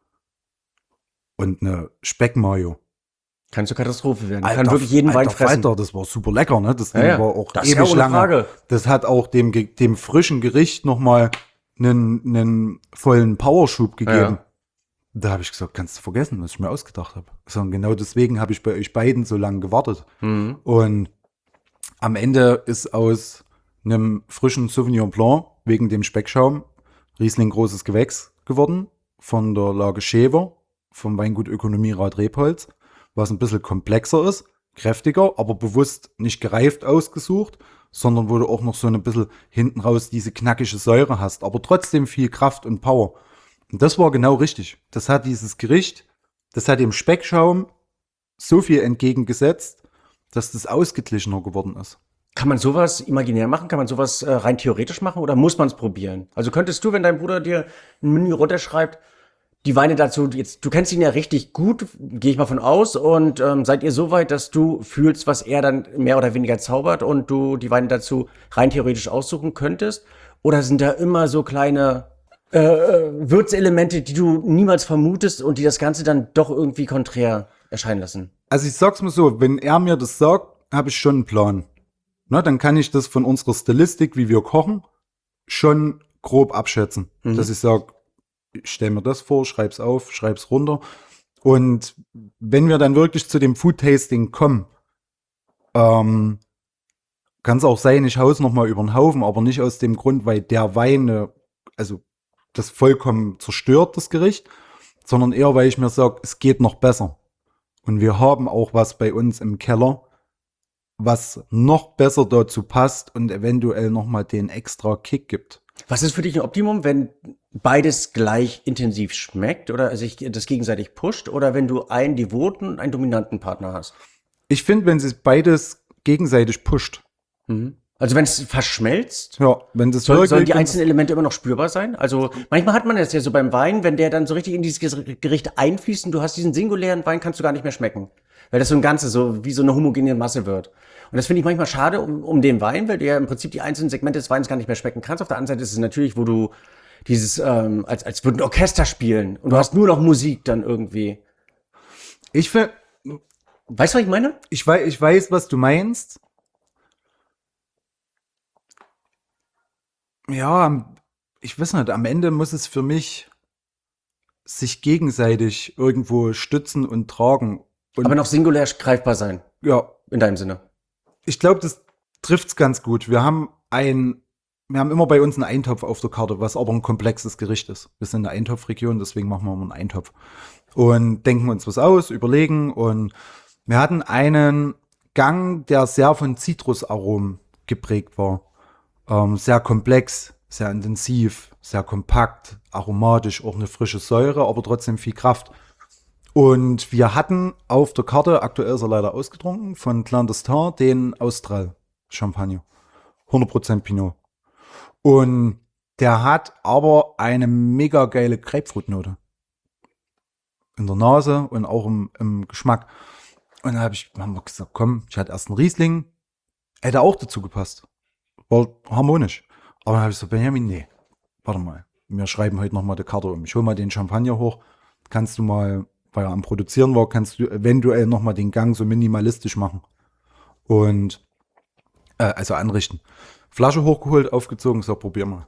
Und eine Speckmayo. Kann zur Katastrophe werden. Alter, Kann wirklich jeden Wein Alter fressen. Falter, das war super lecker, ne? Das Ja, Ding ja. war auch Das ist ja ewig ohne lange. Frage. Das hat auch dem, Ge- dem frischen Gericht nochmal einen, einen vollen Powerschub gegeben. Ja. Da habe ich gesagt, kannst du vergessen, was ich mir ausgedacht habe. Sondern genau deswegen habe ich bei euch beiden so lange gewartet. Mhm. Und am Ende ist aus einem frischen Sauvignon Blanc wegen dem Speckschaum Riesling großes Gewächs geworden von der Lage Schewer vom Weingut Ökonomierat Rebholz, was ein bisschen komplexer ist, kräftiger, aber bewusst nicht gereift ausgesucht, sondern wo du auch noch so ein bisschen hinten raus diese knackige Säure hast, aber trotzdem viel Kraft und Power. Und das war genau richtig. Das hat dieses Gericht, das hat dem Speckschaum so viel entgegengesetzt, dass das ausgeglichener geworden ist. Kann man sowas imaginär machen? Kann man sowas äh, rein theoretisch machen oder muss man es probieren? Also könntest du, wenn dein Bruder dir ein Menü runterschreibt, die Weine dazu, jetzt, du kennst ihn ja richtig gut, gehe ich mal von aus, und ähm, seid ihr so weit, dass du fühlst, was er dann mehr oder weniger zaubert und du die Weine dazu rein theoretisch aussuchen könntest? Oder sind da immer so kleine äh, äh, Würzelemente, die du niemals vermutest und die das Ganze dann doch irgendwie konträr erscheinen lassen? Also ich sag's mal so, wenn er mir das sagt, habe ich schon einen Plan. Na, dann kann ich das von unserer Stilistik, wie wir kochen, schon grob abschätzen. Mhm. Dass ich sage, ich stell mir das vor, schreib's auf, schreib's runter. Und wenn wir dann wirklich zu dem Food-Tasting kommen, ähm, kann es auch sein, ich hau's noch mal über den Haufen, aber nicht aus dem Grund, weil der Wein, äh, also das vollkommen zerstört, das Gericht, sondern eher, weil ich mir sage, es geht noch besser. Und wir haben auch was bei uns im Keller, was noch besser dazu passt und eventuell noch mal den extra Kick gibt. Was ist für dich ein Optimum, wenn beides gleich intensiv schmeckt oder sich das gegenseitig pusht, oder wenn du einen devoten und einen dominanten Partner hast? Ich finde, wenn sie beides gegenseitig pusht, Mhm. Also wenn es verschmelzt, ja, wenn das soll, sollen wirklich die einzelnen Elemente immer noch spürbar sein? Also manchmal hat man das ja so beim Wein, wenn der dann so richtig in dieses Gericht einfließt und du hast diesen singulären Wein, kannst du gar nicht mehr schmecken. Weil das so ein Ganzes, so wie so eine homogene Masse wird. Und das finde ich manchmal schade um, um den Wein, weil du ja im Prinzip die einzelnen Segmente des Weins gar nicht mehr schmecken kannst. Auf der anderen Seite ist es natürlich, wo du dieses, ähm, als, als würde ein Orchester spielen und du hast nur noch Musik dann irgendwie. ich finde, Weißt du, was ich meine? ich weiß, ich weiß, was du meinst. Ja, am- ich weiß nicht, am Ende muss es für mich sich gegenseitig irgendwo stützen und tragen. Und Aber noch singulär greifbar sein, ja, in deinem Sinne. ich glaube, das trifft's ganz gut. Wir haben ein, wir haben immer bei uns einen Eintopf auf der Karte, was aber ein komplexes Gericht ist. Wir sind eine Eintopfregion, deswegen machen wir immer einen Eintopf. Und denken uns was aus, überlegen. Und wir hatten einen Gang, der sehr von Zitrusaromen geprägt war. Ähm, sehr komplex, sehr intensiv, sehr kompakt, aromatisch, auch eine frische Säure, aber trotzdem viel Kraft. Und wir hatten auf der Karte, aktuell ist er leider ausgetrunken, von Clandestin den Austral Champagner. hundert Prozent Pinot. Und der hat aber eine mega geile Grapefruitnote. In der Nase und auch im, im Geschmack. Und dann hab ich, haben wir gesagt, komm, ich hatte erst einen Riesling, hätte auch dazu gepasst. War harmonisch. Aber dann habe ich so, Benjamin, nee, warte mal. Wir schreiben heute nochmal die Karte um. Ich hol mal den Champagner hoch. Kannst du mal, weil er am Produzieren war, kannst du eventuell nochmal den Gang so minimalistisch machen. Und, äh, also anrichten. Flasche hochgeholt, aufgezogen, so, probier mal.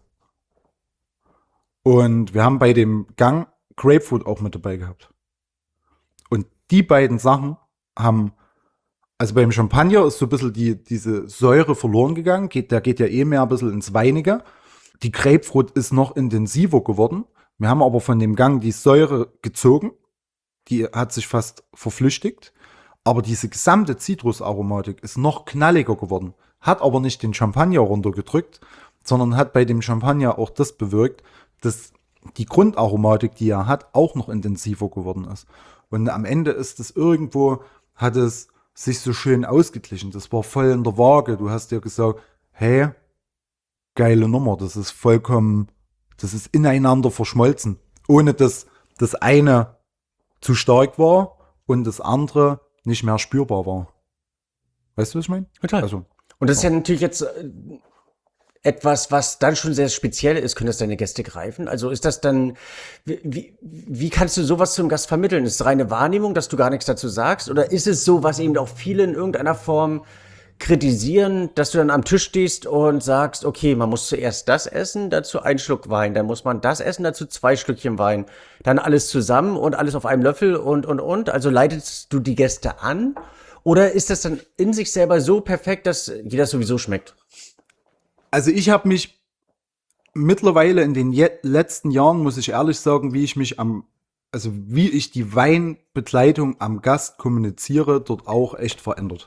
Und wir haben bei dem Gang Grapefruit auch mit dabei gehabt. Und die beiden Sachen haben, also beim Champagner ist so ein bisschen die, diese Säure verloren gegangen, geht, der geht ja eh mehr ein bisschen ins Weinige. Die Grapefruit ist noch intensiver geworden. Wir haben aber von dem Gang die Säure gezogen, die hat sich fast verflüchtigt. Aber diese gesamte Zitrusaromatik ist noch knalliger geworden, hat aber nicht den Champagner runtergedrückt, sondern hat bei dem Champagner auch das bewirkt, dass die Grundaromatik, die er hat, auch noch intensiver geworden ist. Und am Ende ist es irgendwo, hat es sich so schön ausgeglichen. Das war voll in der Waage. Du hast dir gesagt, hey, geile Nummer, das ist vollkommen, das ist ineinander verschmolzen. Ohne dass das eine zu stark war und das andere nicht mehr spürbar war. Weißt du, was ich meine? Total. Also, Und das ist ja natürlich jetzt äh, etwas, was dann schon sehr speziell ist. Können das deine Gäste greifen? Also ist das dann, wie, wie, wie kannst du sowas zum Gast vermitteln? Ist es reine Wahrnehmung, dass du gar nichts dazu sagst? Oder ist es so, was eben auch viele in irgendeiner Form kritisieren, dass du dann am Tisch stehst und sagst, okay, man muss zuerst das essen, dazu ein Schluck Wein, dann muss man das essen, dazu zwei Schlückchen Wein, dann alles zusammen und alles auf einem Löffel und, und, und. Also leitest du die Gäste an? Oder ist das dann in sich selber so perfekt, dass dir das sowieso schmeckt? Also ich habe mich mittlerweile in den je- letzten Jahren, muss ich ehrlich sagen, wie ich mich am, also wie ich die Weinbegleitung am Gast kommuniziere, dort auch echt verändert.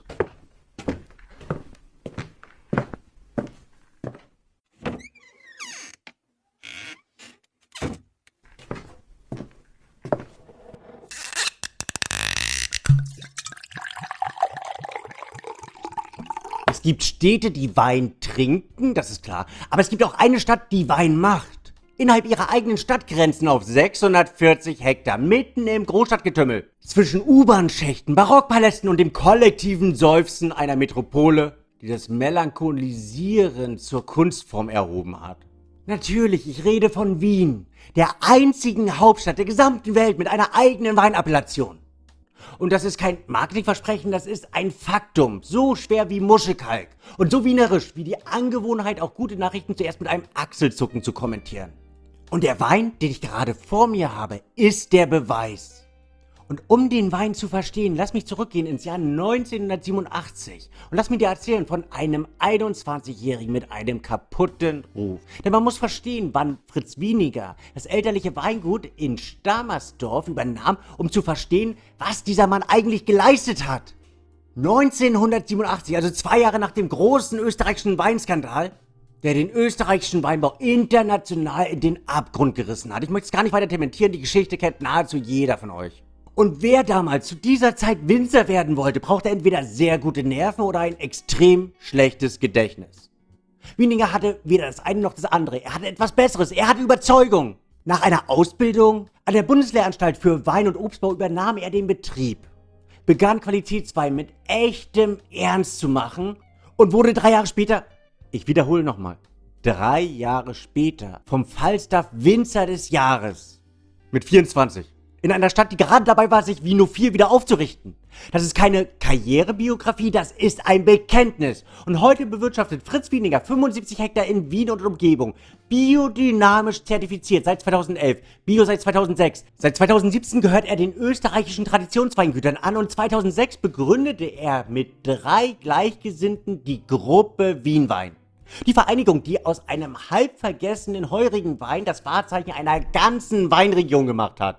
Es gibt Städte, die Wein trinken, das ist klar. Aber es gibt auch eine Stadt, die Wein macht. Innerhalb ihrer eigenen Stadtgrenzen auf sechshundertvierzig Hektar, mitten im Großstadtgetümmel. Zwischen U-Bahn-Schächten, Barockpalästen und dem kollektiven Seufzen einer Metropole, die das Melancholisieren zur Kunstform erhoben hat. Natürlich, ich rede von Wien, der einzigen Hauptstadt der gesamten Welt mit einer eigenen Weinappellation. Und das ist kein Marketingversprechen, das ist ein Faktum. So schwer wie Muschelkalk. Und so wienerisch wie die Angewohnheit, auch gute Nachrichten zuerst mit einem Achselzucken zu kommentieren. Und der Wein, den ich gerade vor mir habe, ist der Beweis. Und um den Wein zu verstehen, lass mich zurückgehen ins Jahr neunzehnhundertsiebenundachtzig und lass mir dir erzählen von einem einundzwanzigjährigen mit einem kaputten Ruf. Denn man muss verstehen, wann Fritz Wieniger das elterliche Weingut in Stamersdorf übernahm, um zu verstehen, was dieser Mann eigentlich geleistet hat. neunzehnhundertsiebenundachtzig, also zwei Jahre nach dem großen österreichischen Weinskandal, der den österreichischen Weinbau international in den Abgrund gerissen hat. Ich möchte es gar nicht weiter dementieren, die Geschichte kennt nahezu jeder von euch. Und wer damals zu dieser Zeit Winzer werden wollte, brauchte entweder sehr gute Nerven oder ein extrem schlechtes Gedächtnis. Wieniger hatte weder das eine noch das andere. Er hatte etwas Besseres. Er hatte Überzeugung. Nach einer Ausbildung an der Bundeslehranstalt für Wein- und Obstbau übernahm er den Betrieb, begann Qualitätswein mit echtem Ernst zu machen und wurde drei Jahre später, ich wiederhole nochmal, drei Jahre später vom Falstaff Winzer des Jahres mit vierundzwanzig. In einer Stadt, die gerade dabei war, sich wie nur vier wieder aufzurichten. Das ist keine Karrierebiografie, das ist ein Bekenntnis. Und heute bewirtschaftet Fritz Wieniger fünfundsiebzig Hektar in Wien und Umgebung. Biodynamisch zertifiziert seit zweitausendelf, Bio seit zweitausendsechs. Seit zweitausendsiebzehn gehört er den österreichischen Traditionsweingütern an und zweitausendsechs begründete er mit drei Gleichgesinnten die Gruppe Wienwein. Die Vereinigung, die aus einem halb vergessenen heurigen Wein das Wahrzeichen einer ganzen Weinregion gemacht hat.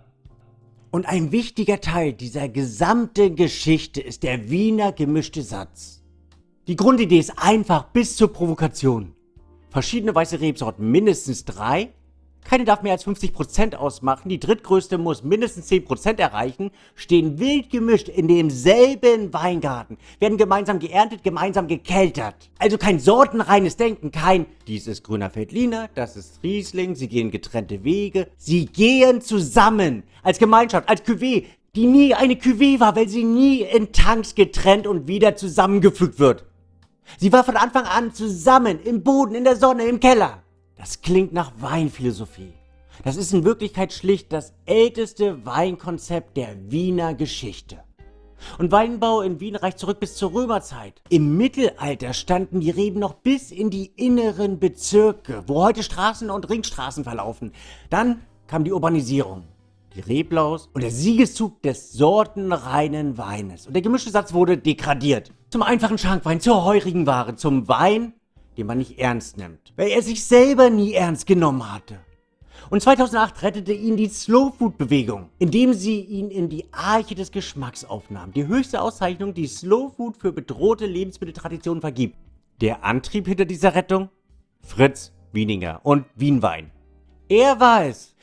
Und ein wichtiger Teil dieser gesamten Geschichte ist der Wiener gemischte Satz. Die Grundidee ist einfach bis zur Provokation. Verschiedene weiße Rebsorten, mindestens drei. Keine darf mehr als fünfzig Prozent ausmachen, die drittgrößte muss mindestens zehn Prozent erreichen, stehen wild gemischt in demselben Weingarten, werden gemeinsam geerntet, gemeinsam gekeltert. Also kein sortenreines Denken, kein dies ist grüner Veltliner, das ist Riesling, sie gehen getrennte Wege. Sie gehen zusammen, als Gemeinschaft, als Cuvée, die nie eine Cuvée war, weil sie nie in Tanks getrennt und wieder zusammengefügt wird. Sie war von Anfang an zusammen, im Boden, in der Sonne, im Keller. Das klingt nach Weinphilosophie. Das ist in Wirklichkeit schlicht das älteste Weinkonzept der Wiener Geschichte. Und Weinbau in Wien reicht zurück bis zur Römerzeit. Im Mittelalter standen die Reben noch bis in die inneren Bezirke, wo heute Straßen und Ringstraßen verlaufen. Dann kam die Urbanisierung, die Reblaus und der Siegeszug des sortenreinen Weines. Und der gemischte Satz wurde degradiert. Zum einfachen Schankwein, zur heurigen Ware, zum Wein, den man nicht ernst nimmt, weil er sich selber nie ernst genommen hatte. Und zweitausendacht rettete ihn die Slow-Food-Bewegung, indem sie ihn in die Arche des Geschmacks aufnahm. Die höchste Auszeichnung, die Slow Food für bedrohte Lebensmitteltraditionen vergibt. Der Antrieb hinter dieser Rettung? Fritz Wieniger und Wienwein. Er war es,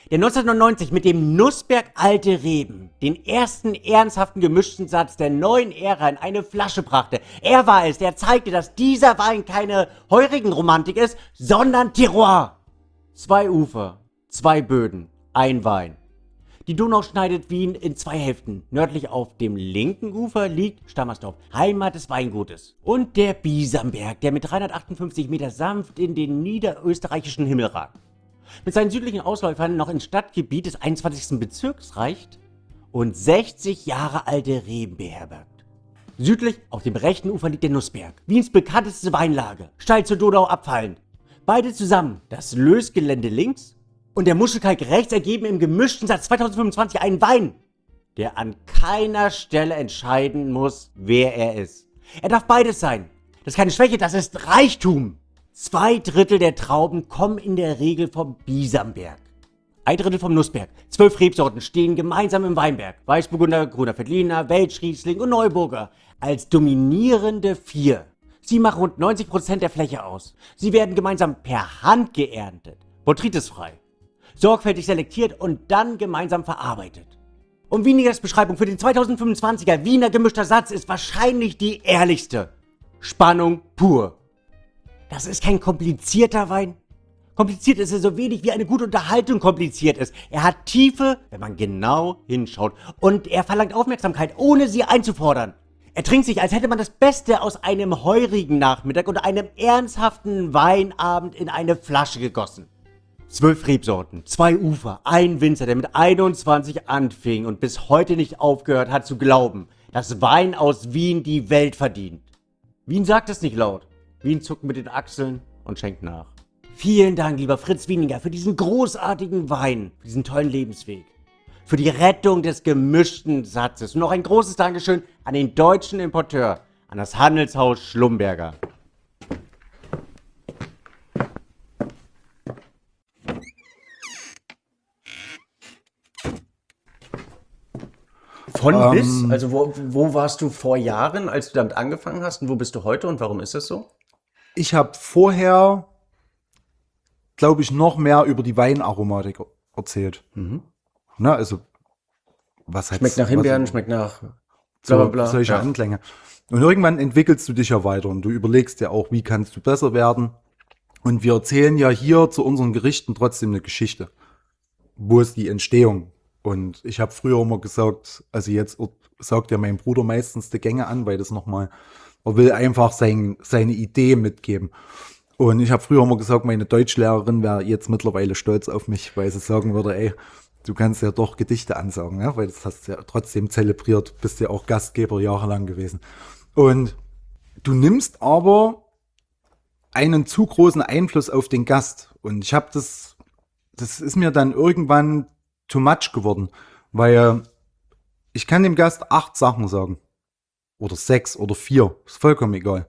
der neunzehnhundertneunundneunzig mit dem Nussberg Alte Reben den ersten ernsthaften gemischten Satz der neuen Ära in eine Flasche brachte. Er war es, der zeigte, dass dieser Wein keine Heurigenromantik ist, sondern Terroir. Zwei Ufer, zwei Böden, ein Wein. Die Donau schneidet Wien in zwei Hälften. Nördlich auf dem linken Ufer liegt Stammersdorf, Heimat des Weingutes. Und der Biesamberg, der mit dreihundertachtundfünfzig Meter sanft in den niederösterreichischen Himmel ragt. Mit seinen südlichen Ausläufern noch ins Stadtgebiet des einundzwanzigsten Bezirks reicht und sechzig Jahre alte Reben beherbergt. Südlich auf dem rechten Ufer liegt der Nussberg, Wiens bekannteste Weinlage, steil zur Donau abfallend. Beide zusammen, das Lösgelände links und der Muschelkalk rechts, ergeben im gemischten Satz zweitausendfünfundzwanzig einen Wein, der an keiner Stelle entscheiden muss, wer er ist. Er darf beides sein. Das ist keine Schwäche, das ist Reichtum. Zwei Drittel der Trauben kommen in der Regel vom Biesamberg. Ein Drittel vom Nussberg. Zwölf Rebsorten stehen gemeinsam im Weinberg. Weißburgunder, Grüner Veltliner, Welschriesling und Neuburger. Als dominierende vier. Sie machen rund neunzig Prozent der Fläche aus. Sie werden gemeinsam per Hand geerntet. Botrytisfrei. Sorgfältig selektiert und dann gemeinsam verarbeitet. Und Wienigers Beschreibung für den zweitausendfünfundzwanziger Wiener gemischter Satz ist wahrscheinlich die ehrlichste. Spannung pur. Das ist kein komplizierter Wein. Kompliziert ist er so wenig, wie eine gute Unterhaltung kompliziert ist. Er hat Tiefe, wenn man genau hinschaut. Und er verlangt Aufmerksamkeit, ohne sie einzufordern. Er trinkt sich, als hätte man das Beste aus einem heurigen Nachmittag und einem ernsthaften Weinabend in eine Flasche gegossen. Zwölf Rebsorten, zwei Ufer, ein Winzer, der mit einundzwanzig anfing und bis heute nicht aufgehört hat zu glauben, dass Wein aus Wien die Welt verdient. Wien sagt es nicht laut. Wien zuckt mit den Achseln und schenkt nach. Vielen Dank, lieber Fritz Wieninger, für diesen großartigen Wein, für diesen tollen Lebensweg, für die Rettung des gemischten Satzes und noch ein großes Dankeschön an den deutschen Importeur, an das Handelshaus Schlumberger. Von Ähm, bis? Also wo, wo warst du vor Jahren, als du damit angefangen hast, und wo bist du heute und warum ist das so? Ich habe vorher, glaube ich, noch mehr über die Weinaromatik erzählt. Mhm. Na, also, was heißt Schmeckt nach Himbeeren, schmeckt nach bla bla so, bla. solche Ja. Anklänge. Und irgendwann entwickelst du dich ja weiter und du überlegst ja auch, wie kannst du besser werden. Und wir erzählen ja hier zu unseren Gerichten trotzdem eine Geschichte. Wo ist die Entstehung? Und ich habe früher immer gesagt, also jetzt sagt ja mein Bruder meistens die Gänge an, weil das nochmal, er will einfach sein, seine Idee mitgeben. Und ich habe früher immer gesagt, meine Deutschlehrerin wäre jetzt mittlerweile stolz auf mich, weil sie sagen würde, ey, du kannst ja doch Gedichte ansagen, ja? Weil das hast du ja trotzdem zelebriert, bist ja auch Gastgeber jahrelang gewesen. Und du nimmst aber einen zu großen Einfluss auf den Gast. Und ich habe das, das ist mir dann irgendwann too much geworden, weil ich kann dem Gast acht Sachen sagen. Oder sechs oder vier, ist vollkommen egal.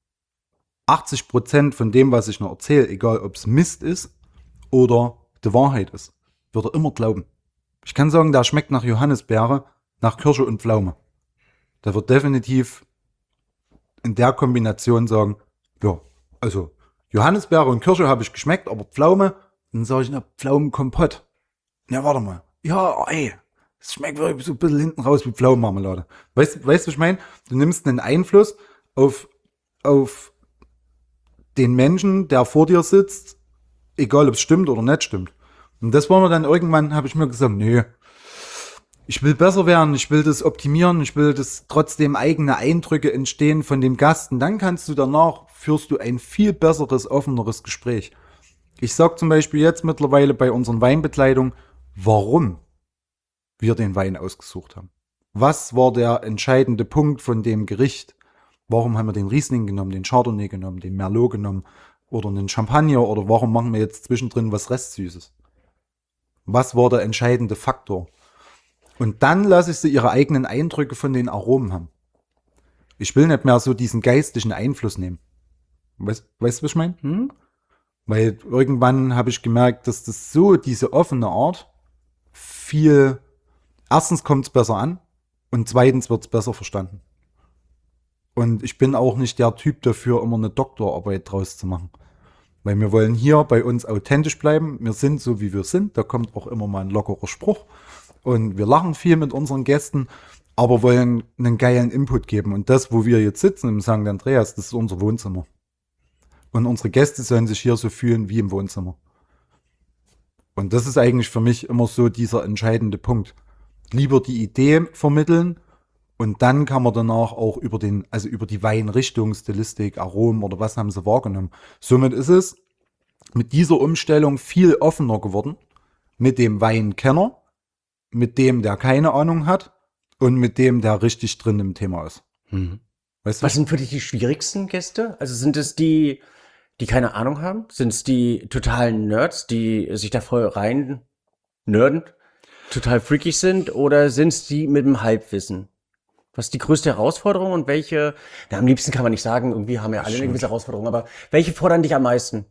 achtzig Prozent von dem, was ich noch erzähle, egal ob es Mist ist oder die Wahrheit ist, wird er immer glauben. Ich kann sagen, der schmeckt nach Johannisbeere, nach Kirsche und Pflaume. Der wird definitiv in der Kombination sagen, ja, also Johannisbeere und Kirsche habe ich geschmeckt, aber Pflaume, dann sage ich, na, Pflaumenkompott. Ja, warte mal. Ja, ey, es schmeckt wirklich so ein bisschen hinten raus wie Pflaumenmarmelade. Weißt, weißt du, was ich meine? Du nimmst einen Einfluss auf, auf den Menschen, der vor dir sitzt, egal ob es stimmt oder nicht stimmt. Und das war mir dann irgendwann, habe ich mir gesagt, nee, ich will besser werden, ich will das optimieren, ich will das trotzdem eigene Eindrücke entstehen von dem Gast. Und dann kannst du danach, führst du ein viel besseres, offeneres Gespräch. Ich sag zum Beispiel jetzt mittlerweile bei unseren Weinbekleidungen, warum wir den Wein ausgesucht haben. Was war der entscheidende Punkt von dem Gericht? Warum haben wir den Riesling genommen, den Chardonnay genommen, den Merlot genommen oder einen Champagner oder warum machen wir jetzt zwischendrin was Restsüßes? Was war der entscheidende Faktor? Und dann lasse ich sie ihre eigenen Eindrücke von den Aromen haben. Ich will nicht mehr so diesen geistlichen Einfluss nehmen. Weißt, weißt du, was ich meine? Hm? Weil irgendwann habe ich gemerkt, dass das so, diese offene Art, viel, erstens kommt es besser an und zweitens wird es besser verstanden. Und ich bin auch nicht der Typ dafür, immer eine Doktorarbeit draus zu machen. Weil wir wollen hier bei uns authentisch bleiben. Wir sind so, wie wir sind. Da kommt auch immer mal ein lockerer Spruch. Und wir lachen viel mit unseren Gästen, aber wollen einen geilen Input geben. Und das, wo wir jetzt sitzen im Sankt Andreas, das ist unser Wohnzimmer. Und unsere Gäste sollen sich hier so fühlen wie im Wohnzimmer. Und das ist eigentlich für mich immer so dieser entscheidende Punkt. Lieber die Idee vermitteln und dann kann man danach auch über den, also über die Weinrichtung, Stilistik, Aromen oder was haben sie wahrgenommen. Somit ist es mit dieser Umstellung viel offener geworden. Mit dem Weinkenner, mit dem, der keine Ahnung hat und mit dem, der richtig drin im Thema ist. Mhm. Weißt du? Was sind für dich die schwierigsten Gäste? Also sind es die, die keine Ahnung haben? Sind es die totalen Nerds, die sich da voll rein nerden, total freakig sind? Oder sind es die mit dem Halbwissen? Was ist die größte Herausforderung und welche, na, am liebsten kann man nicht sagen, irgendwie haben ja alle eine gewisse Herausforderung, aber welche fordern dich am meisten?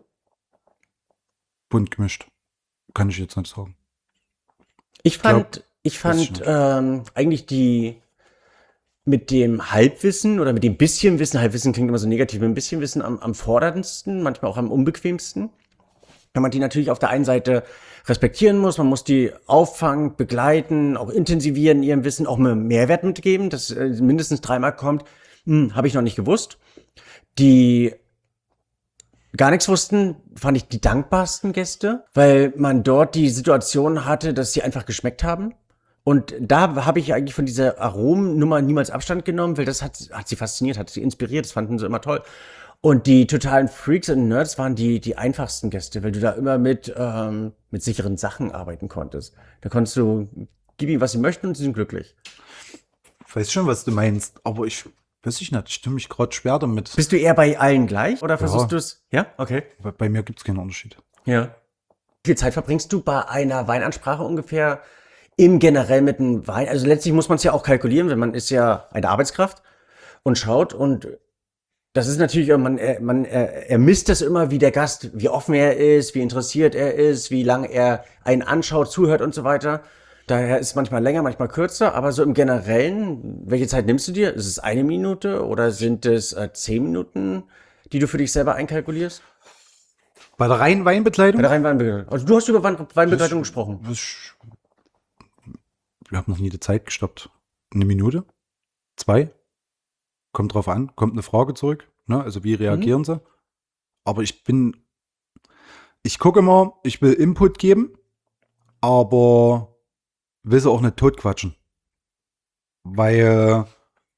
Bunt gemischt. Kann ich jetzt nicht sagen. Ich fand, glaub, ich weiß ich fand nicht. ähm, eigentlich die mit dem Halbwissen oder mit dem bisschen Wissen, Halbwissen klingt immer so negativ, mit dem bisschen Wissen am, am forderndsten, manchmal auch am unbequemsten. Wenn man die natürlich auf der einen Seite respektieren muss, man muss die auffangen, begleiten, auch intensivieren, ihrem Wissen auch mehr Mehrwert mitgeben, das äh, mindestens dreimal kommt, hm, habe ich noch nicht gewusst. Die gar nichts wussten, fand ich die dankbarsten Gäste, weil man dort die Situation hatte, dass sie einfach geschmeckt haben. Und da habe ich eigentlich von dieser Aromennummer niemals Abstand genommen, weil das hat, hat sie fasziniert, hat sie inspiriert, das fanden sie immer toll. Und die totalen Freaks und Nerds waren die, die einfachsten Gäste, weil du da immer mit, ähm, mit sicheren Sachen arbeiten konntest. Da konntest du, gib ihnen, was sie möchten und sie sind glücklich. Ich weiß schon, was du meinst, aber ich weiß ich nicht, ich stimme mich gerade schwer damit. Bist du eher bei allen gleich oder versuchst Ja. du es? Ja, okay. Bei, bei mir gibt es keinen Unterschied. Ja. Wie viel Zeit verbringst du bei einer Weinansprache ungefähr im generell mit einem Wein? Also letztlich muss man es ja auch kalkulieren, wenn man ist ja eine Arbeitskraft und schaut und das ist natürlich, man, er, man, er, er misst das immer, wie der Gast, wie offen er ist, wie interessiert er ist, wie lange er einen anschaut, zuhört und so weiter. Daher ist es manchmal länger, manchmal kürzer, aber so im Generellen, welche Zeit nimmst du dir? Ist es eine Minute oder sind es äh, zehn Minuten, die du für dich selber einkalkulierst? Bei der reinen Weinbegleitung? Bei der reinen Weinbegleitung. Also du hast über Wein- Weinbegleitung gesprochen. Ich, wir haben noch nie die Zeit gestoppt. Eine Minute? Zwei? Kommt drauf an, kommt eine Frage zurück, ne? Also wie reagieren sie? Aber ich bin, ich gucke immer, ich will Input geben, aber will sie auch nicht totquatschen. Weil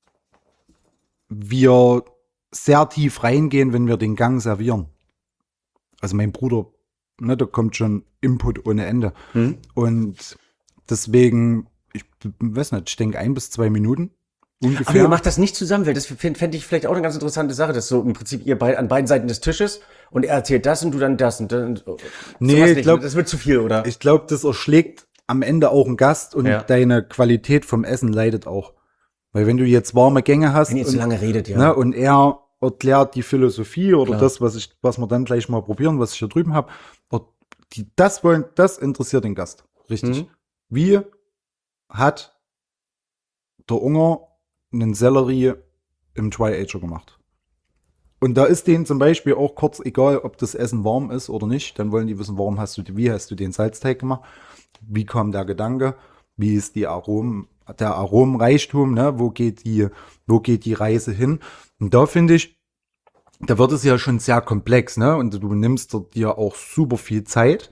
wir sehr tief reingehen, wenn wir den Gang servieren. Also mein Bruder, ne, da kommt schon Input ohne Ende. Mhm. Und deswegen, ich weiß nicht, ich denke ein bis zwei Minuten. Ungefähr. Aber ihr macht das nicht zusammen, weil das fände fänd ich vielleicht auch eine ganz interessante Sache, dass so im Prinzip ihr bei, an beiden Seiten des Tisches und er erzählt das und du dann das und dann. Nee, sowas ich nicht. glaub- Das wird zu viel, oder? Ich glaube, das erschlägt am Ende auch einen Gast und Ja. deine Qualität vom Essen leidet auch. Weil wenn du jetzt warme Gänge hast Wenn ihr zu und, lange redet, ja. ne, und er erklärt die Philosophie oder Klar. das, was ich, was wir dann gleich mal probieren, was ich hier drüben habe, die das wollen, das interessiert den Gast. Richtig. Mhm. Wie hat der Unger einen Sellerie im Dry-Ager gemacht? Und da ist denen zum Beispiel auch kurz egal, ob das Essen warm ist oder nicht. Dann wollen die wissen, warum hast du, wie hast du den Salzteig gemacht? Wie kam der Gedanke? Wie ist die Aromen, der Aromenreichtum? Ne? Wo geht die, wo geht die Reise hin? Und da finde ich, da wird es ja schon sehr komplex, ne? Und du nimmst dir auch super viel Zeit.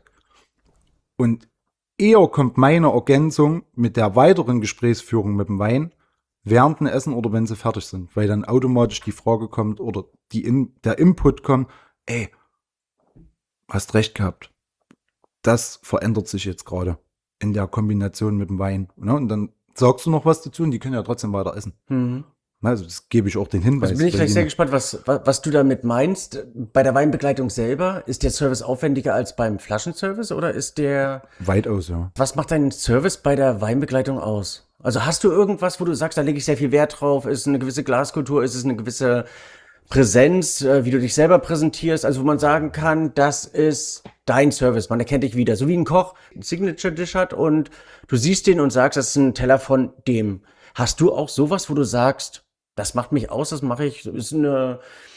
Und eher kommt meine Ergänzung mit der weiteren Gesprächsführung mit dem Wein während dem Essen oder wenn sie fertig sind, weil dann automatisch die Frage kommt oder die in, der Input kommt, ey, hast recht gehabt. Das verändert sich jetzt gerade in der Kombination mit dem Wein. Ne? Und dann sagst du noch was dazu und die können ja trotzdem weiter essen. Mhm. Also das gebe ich auch den Hinweis. Also bin ich wenn gleich die sehr noch- gespannt, was, was, was du damit meinst. Bei der Weinbegleitung selber, ist der Service aufwendiger als beim Flaschenservice oder ist der, Weitaus, ja. was macht dein Service bei der Weinbegleitung aus? Also hast du irgendwas, wo du sagst, da lege ich sehr viel Wert drauf, ist es eine gewisse Glaskultur, ist es eine gewisse Präsenz, äh, wie du dich selber präsentierst, also wo man sagen kann, das ist dein Service, man erkennt dich wieder, so wie ein Koch einen Signature-Dish hat und du siehst den und sagst, das ist ein Teller von dem. Hast du auch sowas, wo du sagst, das macht mich aus, das mache ich, ist eine,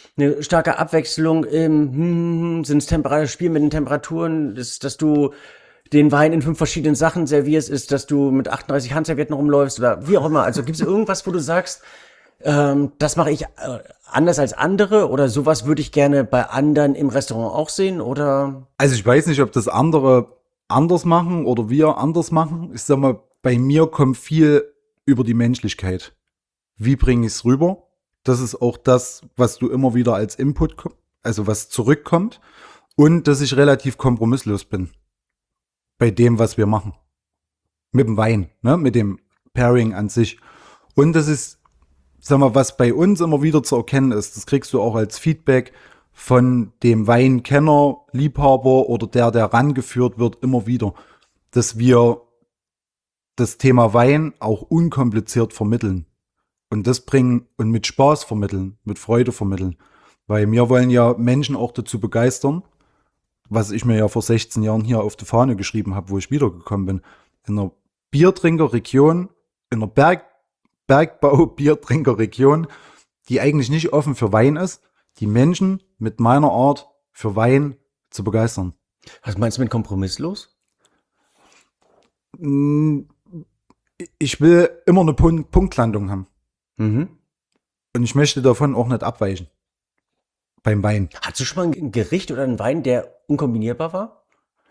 eine starke Abwechslung im, hm, sind es Temper- Spiel mit den Temperaturen, ist, dass du den Wein in fünf verschiedenen Sachen servierst, ist, dass du mit achtunddreißig Handservietten rumläufst oder wie auch immer. Also gibt es irgendwas, wo du sagst, ähm, das mache ich äh, anders als andere oder sowas würde ich gerne bei anderen im Restaurant auch sehen oder? Also ich weiß nicht, ob das andere anders machen oder wir anders machen. Ich sag mal, bei mir kommt viel über die Menschlichkeit. Wie bringe ich es rüber? Das ist auch das, was du immer wieder als Input, ko- also was zurückkommt. Und dass ich relativ kompromisslos bin bei dem, was wir machen. Mit dem Wein, ne? Mit dem Pairing an sich. Und das ist, sag mal, was bei uns immer wieder zu erkennen ist. Das kriegst du auch als Feedback von dem Weinkenner, Liebhaber oder der, der rangeführt wird, immer wieder, dass wir das Thema Wein auch unkompliziert vermitteln. Und das bringen und mit Spaß vermitteln, mit Freude vermitteln. Weil wir wollen ja Menschen auch dazu begeistern, was ich mir ja vor sechzehn Jahren hier auf die Fahne geschrieben habe, wo ich wiedergekommen bin. In einer Biertrinkerregion, in einer Berg, Bergbau-Biertrinkerregion, die eigentlich nicht offen für Wein ist, die Menschen mit meiner Art für Wein zu begeistern. Was meinst du mit kompromisslos? Ich will immer eine Pun- Punktlandung haben. Mhm. Und ich möchte davon auch nicht abweichen. Beim Wein. Hattest du schon mal ein Gericht oder einen Wein, der unkombinierbar war?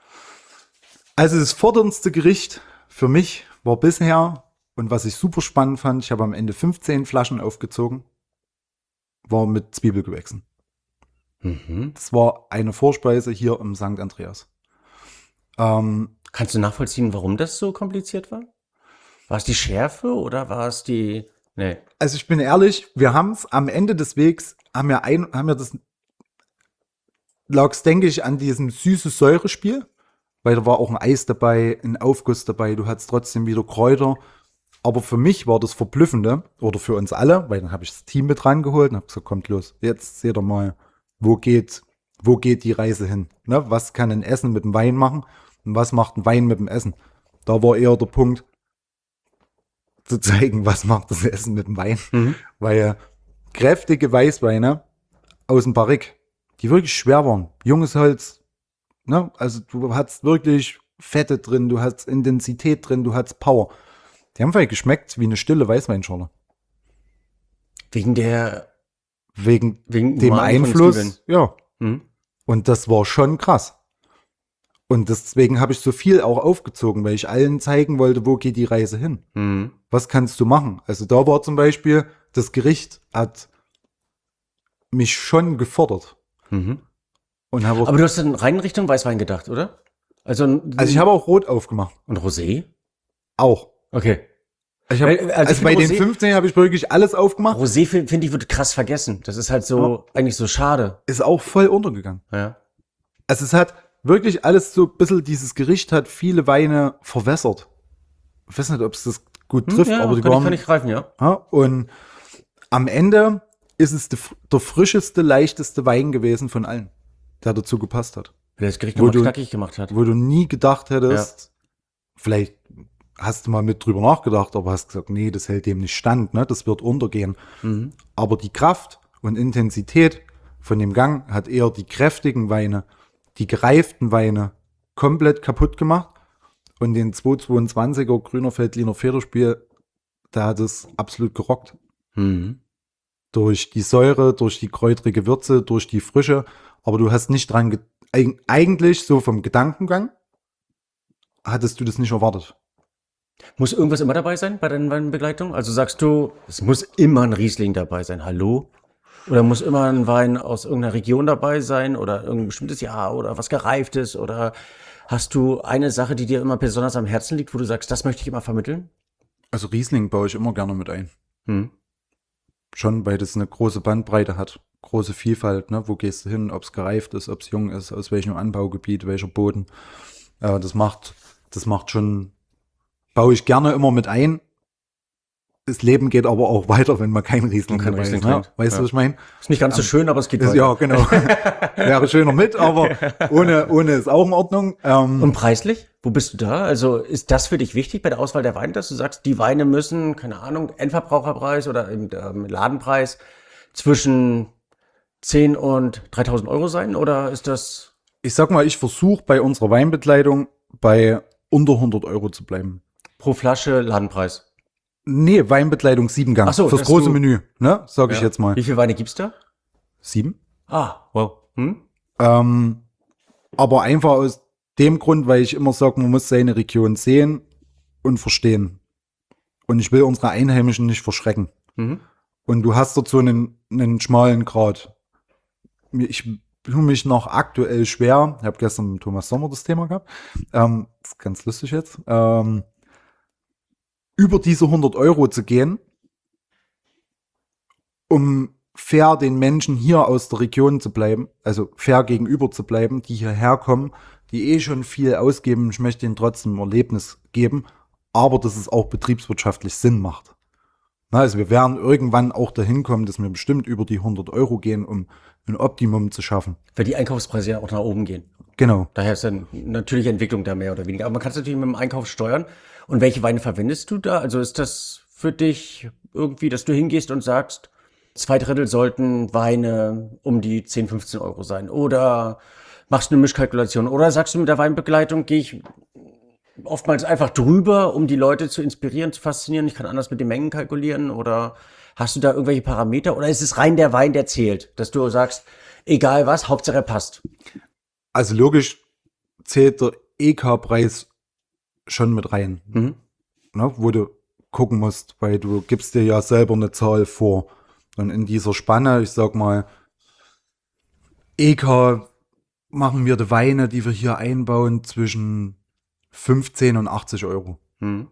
Also das forderndste Gericht für mich war bisher, und was ich super spannend fand, ich habe am Ende fünfzehn Flaschen aufgezogen, war mit Zwiebelgewächsen. Mhm. Das war eine Vorspeise hier im Sankt Andreas. Ähm, Kannst du nachvollziehen, warum das so kompliziert war? War es die Schärfe oder war es die... Nee. also ich bin ehrlich, wir haben es am Ende des Wegs, haben wir, ein, haben wir das, lag's, denke ich, an diesem süße-Säure-Spiel, weil da war auch ein Eis dabei, ein Aufguss dabei, du hattest trotzdem wieder Kräuter. Aber für mich war das Verblüffende, oder für uns alle, weil dann habe ich das Team mit rangeholt und habe gesagt, kommt los, jetzt seht ihr mal, wo geht, wo geht die Reise hin? Ne? Was kann ein Essen mit dem Wein machen und was macht ein Wein mit dem Essen? Da war eher der Punkt, zu zeigen, was macht das Essen mit dem Wein. Mhm. Weil kräftige Weißweine aus dem Barrique, die wirklich schwer waren, junges Holz, ne? Also du hattest wirklich Fette drin, du hattest Intensität drin, du hattest Power. Die haben vielleicht geschmeckt wie eine stille Weißweinschorle. Wegen der... Wegen, Wegen dem Umami von Einfluss, Zwiebeln. ja. Mhm. Und das war schon krass. Und deswegen habe ich so viel auch aufgezogen, weil ich allen zeigen wollte, wo geht die Reise hin. Mhm. Was kannst du machen? Also da war zum Beispiel, das Gericht hat mich schon gefordert. Mhm. Und habe auch, Aber du hast dann rein Richtung Weißwein gedacht, oder? Also, also ich habe auch Rot aufgemacht. und Rosé? Auch. Okay. Ich hab, Weil, also also ich bei find den Rosé- fünfzehn habe ich wirklich alles aufgemacht. Rosé finde find ich wird krass vergessen. Das ist halt so eigentlich so schade. Ist auch voll untergegangen. Ja. Also es hat wirklich alles so ein bisschen, dieses Gericht hat viele Weine verwässert. Ich weiß nicht, ob es das gut trifft, ja, aber die kann, ich, waren, kann ich greifen, ja. ja, und am Ende ist es der, der frischeste, leichteste Wein gewesen von allen, der dazu gepasst hat. Wer das Gericht Wo nochmal du- knackig gemacht hat. Wo du nie gedacht hättest, vielleicht hast du mal mit drüber nachgedacht, aber hast gesagt, nee, das hält dem nicht stand, ne? Das wird untergehen. Mhm. Aber die Kraft und Intensität von dem Gang hat eher die kräftigen Weine, die gereiften Weine komplett kaputt gemacht. Und den zweihundertzweiundzwanziger Grüner Veltliner Federspiel, da hat es absolut gerockt. Mhm. Durch die Säure, durch die kräutrige Würze, durch die Frische. Aber du hast nicht dran, ge eig eigentlich so vom Gedankengang, hattest du das nicht erwartet. Muss irgendwas immer dabei sein bei deinen Weinbegleitungen? Also sagst du, es muss immer ein Riesling dabei sein. Hallo? Oder muss immer ein Wein aus irgendeiner Region dabei sein oder irgendein bestimmtes Jahr oder was Gereiftes? Oder hast du eine Sache, die dir immer besonders am Herzen liegt, wo du sagst, das möchte ich immer vermitteln? Also Riesling baue ich immer gerne mit ein. Hm. Schon, weil das eine große Bandbreite hat. Große Vielfalt, ne? Wo gehst du hin, ob es gereift ist, ob es jung ist, aus welchem Anbaugebiet, welcher Boden. Äh, das macht, das macht schon, baue ich gerne immer mit ein. Das Leben geht aber auch weiter, wenn man kein Riesling Und kein dabei Riesling ist, ne? trinkt. Weißt du, Ja. was ich meine? Ist nicht ganz so schön, aber es geht Ist, weiter. ja, genau. Wäre schöner mit, aber ohne, ohne ist auch in Ordnung. Ähm, Und preislich? Wo bist du da? Also ist das für dich wichtig bei der Auswahl der Weine, dass du sagst, die Weine müssen, keine Ahnung, Endverbraucherpreis oder im ähm, Ladenpreis zwischen zehn und dreitausend Euro sein oder ist das? Ich sag mal, ich versuche bei unserer Weinbekleidung bei unter hundert Euro zu bleiben. Pro Flasche Ladenpreis? Nee, Weinbekleidung sieben Gang. Ach so, fürs dass große du- Menü, ne? Sag ich Ja. jetzt mal. Wie viele Weine gibt's da? Sieben. Ah, wow. Hm? Ähm, aber einfach aus dem Grund, weil ich immer sage, man muss seine Region sehen und verstehen. Und ich will unsere Einheimischen nicht verschrecken. Mhm. Und du hast dort so einen, einen schmalen Grat. Ich tue mich noch aktuell schwer. Ich habe gestern mit Thomas Sommer das Thema gehabt. Ähm, das ist ganz lustig jetzt. Ähm, über diese hundert Euro zu gehen, um fair den Menschen hier aus der Region zu bleiben, also fair gegenüber zu bleiben, die hierher kommen, die eh schon viel ausgeben. Ich möchte ihnen trotzdem ein Erlebnis geben, aber dass es auch betriebswirtschaftlich Sinn macht. Na, also wir werden irgendwann auch dahin kommen, dass wir bestimmt über die hundert Euro gehen, um ein Optimum zu schaffen. Weil die Einkaufspreise ja auch nach oben gehen. Genau. Daher ist dann natürliche Entwicklung da mehr oder weniger. Aber man kann es natürlich mit dem Einkauf steuern. Und welche Weine verwendest du da? Also ist das für dich irgendwie, dass du hingehst und sagst, zwei Drittel sollten Weine um die zehn, fünfzehn Euro sein? Oder machst du eine Mischkalkulation? Oder sagst du mit der Weinbegleitung, gehe ich oftmals einfach drüber, um die Leute zu inspirieren, zu faszinieren? Ich kann anders mit den Mengen kalkulieren. Oder hast du da irgendwelche Parameter? Oder ist es rein der Wein, der zählt? Dass du sagst, egal was, Hauptsache er passt. Also logisch zählt der E K-Preis schon mit rein, Mhm. ne, wo du gucken musst, weil du gibst dir ja selber eine Zahl vor. Und in dieser Spanne, ich sag mal, E K machen wir die Weine, die wir hier einbauen, zwischen fünfzehn und achtzig Euro. Mhm.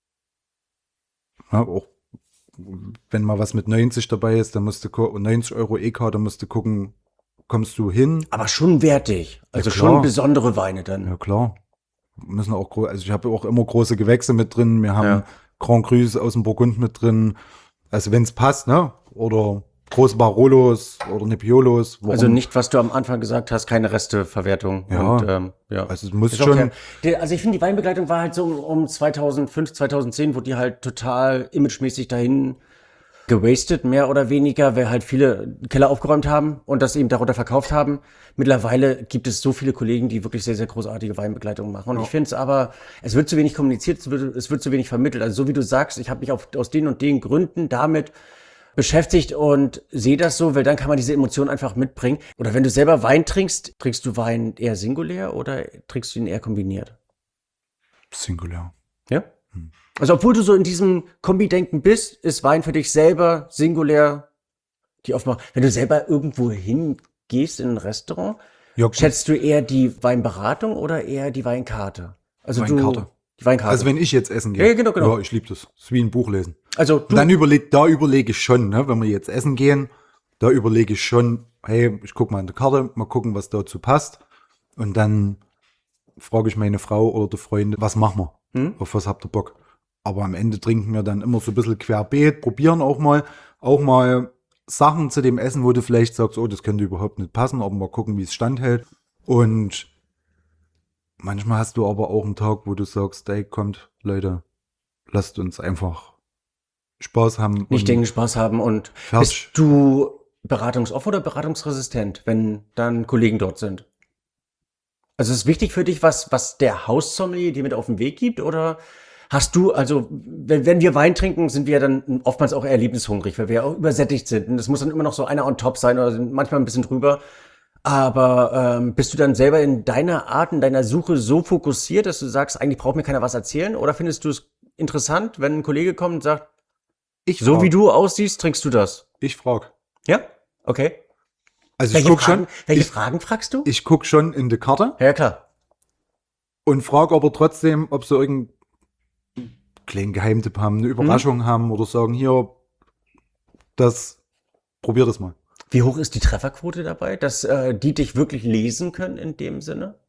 Ja, auch wenn mal was mit neunzig dabei ist, dann musst du gu- neunzig Euro E K, dann musst du gucken, kommst du hin? Aber schon wertig. Also Ja, klar. schon besondere Weine dann. Ja klar. Müssen auch gro- also ich habe auch immer große Gewächse mit drin. Wir haben Ja. Grand Crus aus dem Burgund mit drin. Also wenn es passt, ne? Oder große Barolos oder Nebbiolos. warum- Also nicht, was du am Anfang gesagt hast, keine Resteverwertung. Ja. Und, ähm, ja. Also es muss Ist auch schon. fair. Der- Also ich finde, die Weinbegleitung war halt so um- um zweitausendfünf, zweitausendzehn, wo die halt total imagemäßig dahin gewastet, mehr oder weniger, weil halt viele Keller aufgeräumt haben und das eben darunter verkauft haben. Mittlerweile gibt es so viele Kollegen, die wirklich sehr, sehr großartige Weinbegleitungen machen. Und ich finde es aber, es wird zu wenig kommuniziert, es wird, es wird zu wenig vermittelt. Also so wie du sagst, ich habe mich auf, aus den und den Gründen damit beschäftigt und sehe das so, weil dann kann man diese Emotionen einfach mitbringen. Oder wenn du selber Wein trinkst, trinkst du Wein eher singulär oder trinkst du ihn eher kombiniert? Singulär. Ja? Also obwohl du so in diesem Kombi-Denken bist, ist Wein für dich selber singulär die Aufmachung. Wenn du selber irgendwo hingehst in ein Restaurant, Ja, schätzt du eher die Weinberatung oder eher die Weinkarte? Also Weinkarte. du die Weinkarte. also Also, wenn ich jetzt essen gehe. Ja, genau, genau. Ja, ich liebe das. Das ist wie ein Buch lesen. also du, Dann überleg, da überlege ich schon, ne, wenn wir jetzt essen gehen, da überlege ich schon, hey, ich gucke mal in der Karte, mal gucken, was dazu passt. Und dann frage ich meine Frau oder die Freunde, was machen wir? Hm? Auf was habt ihr Bock? Aber am Ende trinken wir dann immer so ein bisschen querbeet, probieren auch mal, auch mal Sachen zu dem Essen, wo du vielleicht sagst, oh, das könnte überhaupt nicht passen, aber mal gucken, wie es standhält. Und manchmal hast du aber auch einen Tag, wo du sagst, ey, kommt, Leute, lasst uns einfach Spaß haben. nicht und denken, Spaß haben und fertig. bist du beratungsoffen oder beratungsresistent, wenn dann Kollegen dort sind? Also ist es wichtig für dich, was, was der Haussommelier dir mit auf den Weg gibt? Oder hast du, also wenn, wenn wir Wein trinken, sind wir ja dann oftmals auch erlebnishungrig, weil wir ja auch übersättigt sind. Und das muss dann immer noch so einer on top sein oder sind manchmal ein bisschen drüber. Aber ähm, bist du dann selber in deiner Art, in deiner Suche so fokussiert, dass du sagst, eigentlich braucht mir keiner was erzählen? Oder findest du es interessant, wenn ein Kollege kommt und sagt, Ich so frag, wie du aussiehst, trinkst du das? Ich frage. Ja? Okay. Also ich Welche, guck Fragen, schon, welche ich, Fragen fragst du? ich guck schon in die Karte Ja, klar. und frage aber trotzdem, ob sie irgendeinen kleinen Geheimtipp haben, eine Überraschung haben oder sagen, hier, das, probier das mal. Wie hoch ist die Trefferquote dabei, dass äh, die dich wirklich lesen können in dem Sinne?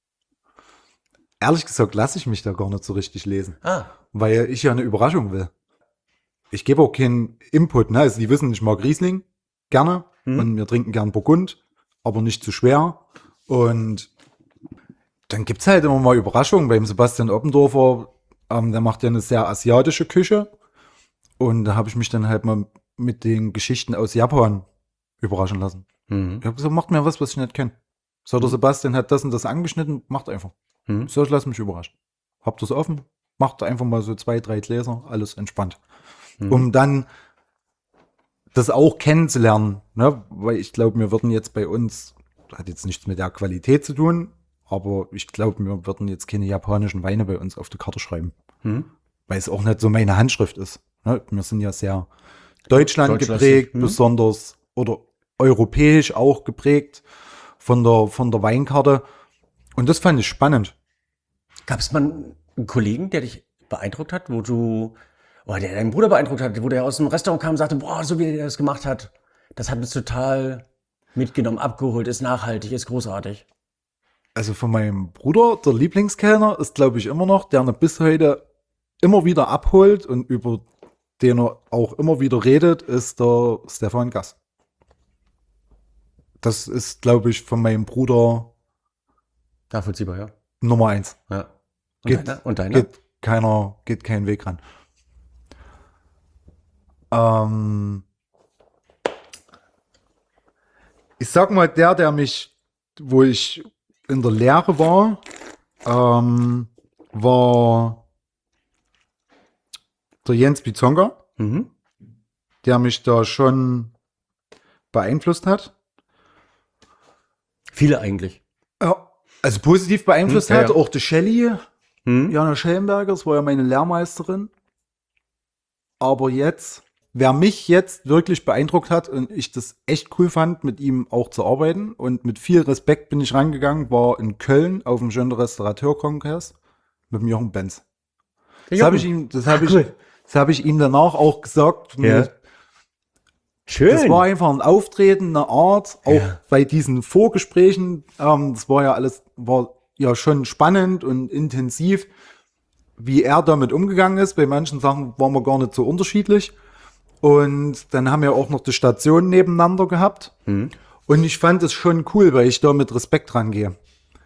Ehrlich gesagt lasse ich mich da gar nicht so richtig lesen, Ah, weil ich ja eine Überraschung will. Ich gebe auch keinen Input, ne? Also die wissen, ich mag Riesling gerne Hm. und wir trinken gern Burgund, aber nicht zu schwer. Und dann gibt's halt immer mal Überraschungen. Beim Sebastian Oppendorfer, ähm, der macht ja eine sehr asiatische Küche. Und da habe ich mich dann halt mal mit den Geschichten aus Japan überraschen lassen. Mhm. Ich habe gesagt, macht mir was, was ich nicht kenne. So, der Sebastian hat das und das angeschnitten, macht einfach. Mhm. So, ich lasse mich überraschen. Habt das offen, macht einfach mal so zwei, drei Gläser, alles entspannt. Mhm. Um dann das auch kennenzulernen, ne? Weil ich glaube, wir würden jetzt bei uns, hat jetzt nichts mit der Qualität zu tun, aber ich glaube, wir würden jetzt keine japanischen Weine bei uns auf die Karte schreiben. Mhm. Weil es auch nicht so meine Handschrift ist. Ne? Wir sind ja sehr Deutschland Deutschlastig, geprägt, mhm. besonders oder europäisch auch geprägt von der, von der Weinkarte. Und das fand ich spannend. Gab es mal einen Kollegen, der dich beeindruckt hat, wo du, oh, der deinen Bruder beeindruckt hat, wo der aus dem Restaurant kam und sagte, boah, so wie der das gemacht hat, das hat mich total mitgenommen, abgeholt, ist nachhaltig, ist großartig. Also von meinem Bruder, der Lieblingskellner, ist, glaube ich, immer noch, der ihn bis heute immer wieder abholt und über den er auch immer wieder redet, ist der Stefan Gass. Das ist, glaube ich, von meinem Bruder Nachvollziehbar, ja. Nummer eins. ja. Und Geht, deiner? Und deiner? geht keiner, geht kein Weg ran. Ähm, ich sag mal, der, der mich, wo ich in der Lehre war, ähm, war der Jens Bizonga, Mhm. der mich da schon beeinflusst hat. Viele eigentlich. Ja. Also positiv beeinflusst Hm, ja, hat, ja. auch die Shelley, Mhm. Jana Schellenberger, das war ja meine Lehrmeisterin. Aber jetzt, wer mich jetzt wirklich beeindruckt hat und ich das echt cool fand, mit ihm auch zu arbeiten und mit viel Respekt bin ich rangegangen, war in Köln auf dem Jeune Restaurateur-Kongress mit dem Jochen Benz. Das habe ich ihm, das habe ich, cool. das habe ich ihm danach auch gesagt. Ja. Schön. Das war einfach ein Auftreten, eine Art, auch Ja. bei diesen Vorgesprächen, ähm, das war ja alles, war ja schon spannend und intensiv, wie er damit umgegangen ist. Bei manchen Sachen waren wir gar nicht so unterschiedlich. Und dann haben wir auch noch die Stationen nebeneinander gehabt. Mhm. Und ich fand es schon cool, weil ich da mit Respekt rangehe.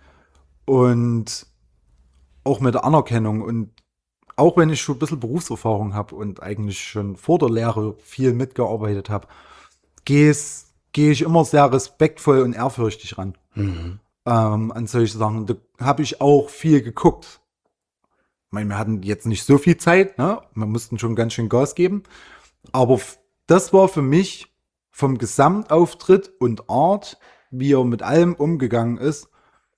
Und auch mit der Anerkennung. Und auch wenn ich schon ein bisschen Berufserfahrung habe und eigentlich schon vor der Lehre viel mitgearbeitet habe, gehe geh ich immer sehr respektvoll und ehrfürchtig ran. Mhm. Ähm, an solche Sachen. Da habe ich auch viel geguckt. Ich meine, wir hatten jetzt nicht so viel Zeit, ne? Wir mussten schon ganz schön Gas geben. Aber f- das war für mich vom Gesamtauftritt und Art, wie er mit allem umgegangen ist,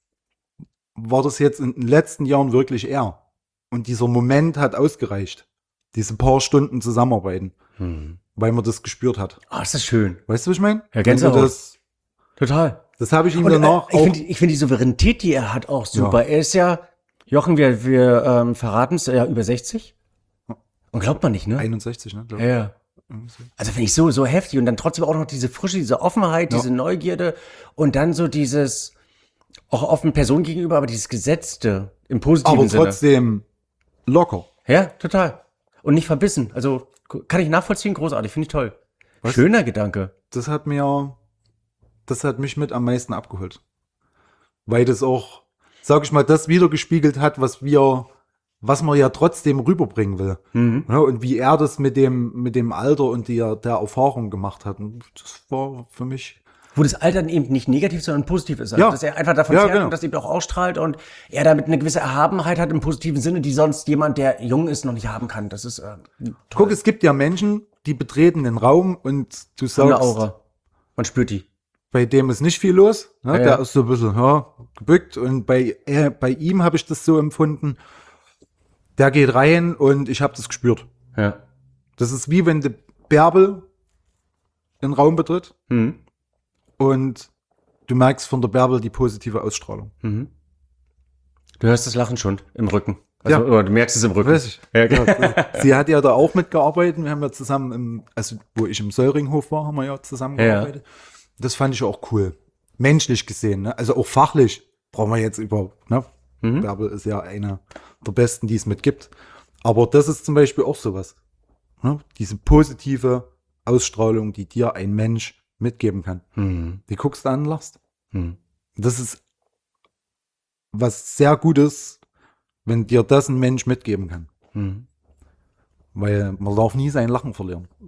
war das jetzt in den letzten Jahren wirklich er. Und dieser Moment hat ausgereicht. Diese paar Stunden zusammenarbeiten, Mhm. weil man das gespürt hat. Ah, ist das schön. Weißt du, was ich meine? Ja, Gänsehaut. Wenn du Das, Total. das habe ich ihm Und, danach äh, ich auch. finde ich find die Souveränität, die er hat, auch super. Er ist ja, Jochen, wir, wir ähm, verraten es, ja, über sechzig. Und glaubt man nicht, ne? einundsechzig, ne? glaub Ja, ich. ja. Also finde ich so, so heftig. Und dann trotzdem auch noch diese Frische, diese Offenheit, Ja. diese Neugierde und dann so dieses, auch offen Person gegenüber, aber dieses Gesetzte im positiven Aber Sinne. trotzdem locker. Ja, total. Und nicht verbissen. Also kann ich nachvollziehen, großartig, finde ich toll. Was? Schöner Gedanke. Das hat mir, das hat mich mit am meisten abgeholt. Weil das auch, sag ich mal, das wiedergespiegelt hat, was wir, was man ja trotzdem rüberbringen will. Mhm. Ja, und wie er das mit dem, mit dem Alter und der, der Erfahrung gemacht hat. Und das war für mich, Wo das Alter dann eben nicht negativ, sondern positiv ist. Also, Ja. dass er einfach davon Ja, fährt genau. und das eben auch ausstrahlt und er damit eine gewisse Erhabenheit hat im positiven Sinne, die sonst jemand, der jung ist, noch nicht haben kann. Das ist äh, toll. guck, es gibt ja Menschen, die betreten den Raum und du So eine sagst, Aura. Man spürt die. bei dem ist nicht viel los. Ne? Ja, Der ja. ist so ein bisschen ja, gebückt. Und bei, äh, bei ihm habe ich das so empfunden. Der geht rein und ich habe das gespürt. Ja. Das ist wie wenn der Bärbel den Raum betritt Mhm. und du merkst von der Bärbel die positive Ausstrahlung. Mhm. Du hörst das Lachen schon im Rücken. Also, Ja. oder du merkst es im Rücken. Weiß ich. Ja, Ja, sie hat ja da auch mitgearbeitet. Wir haben ja zusammen, im, also wo ich im Säuringhof war, haben wir ja zusammengearbeitet. Das fand ich auch cool. Menschlich gesehen, ne? Also auch fachlich brauchen wir jetzt überhaupt, ne? Mhm. Bärbel ist ja eine der besten, die es mit gibt. Aber das ist zum Beispiel auch sowas. Ne? Diese positive Ausstrahlung, die dir ein Mensch mitgeben kann. Mhm. Die guckst du an und lachst. Mhm. Das ist was sehr Gutes, wenn dir das ein Mensch mitgeben kann. Mhm. Weil man darf nie sein Lachen verlieren.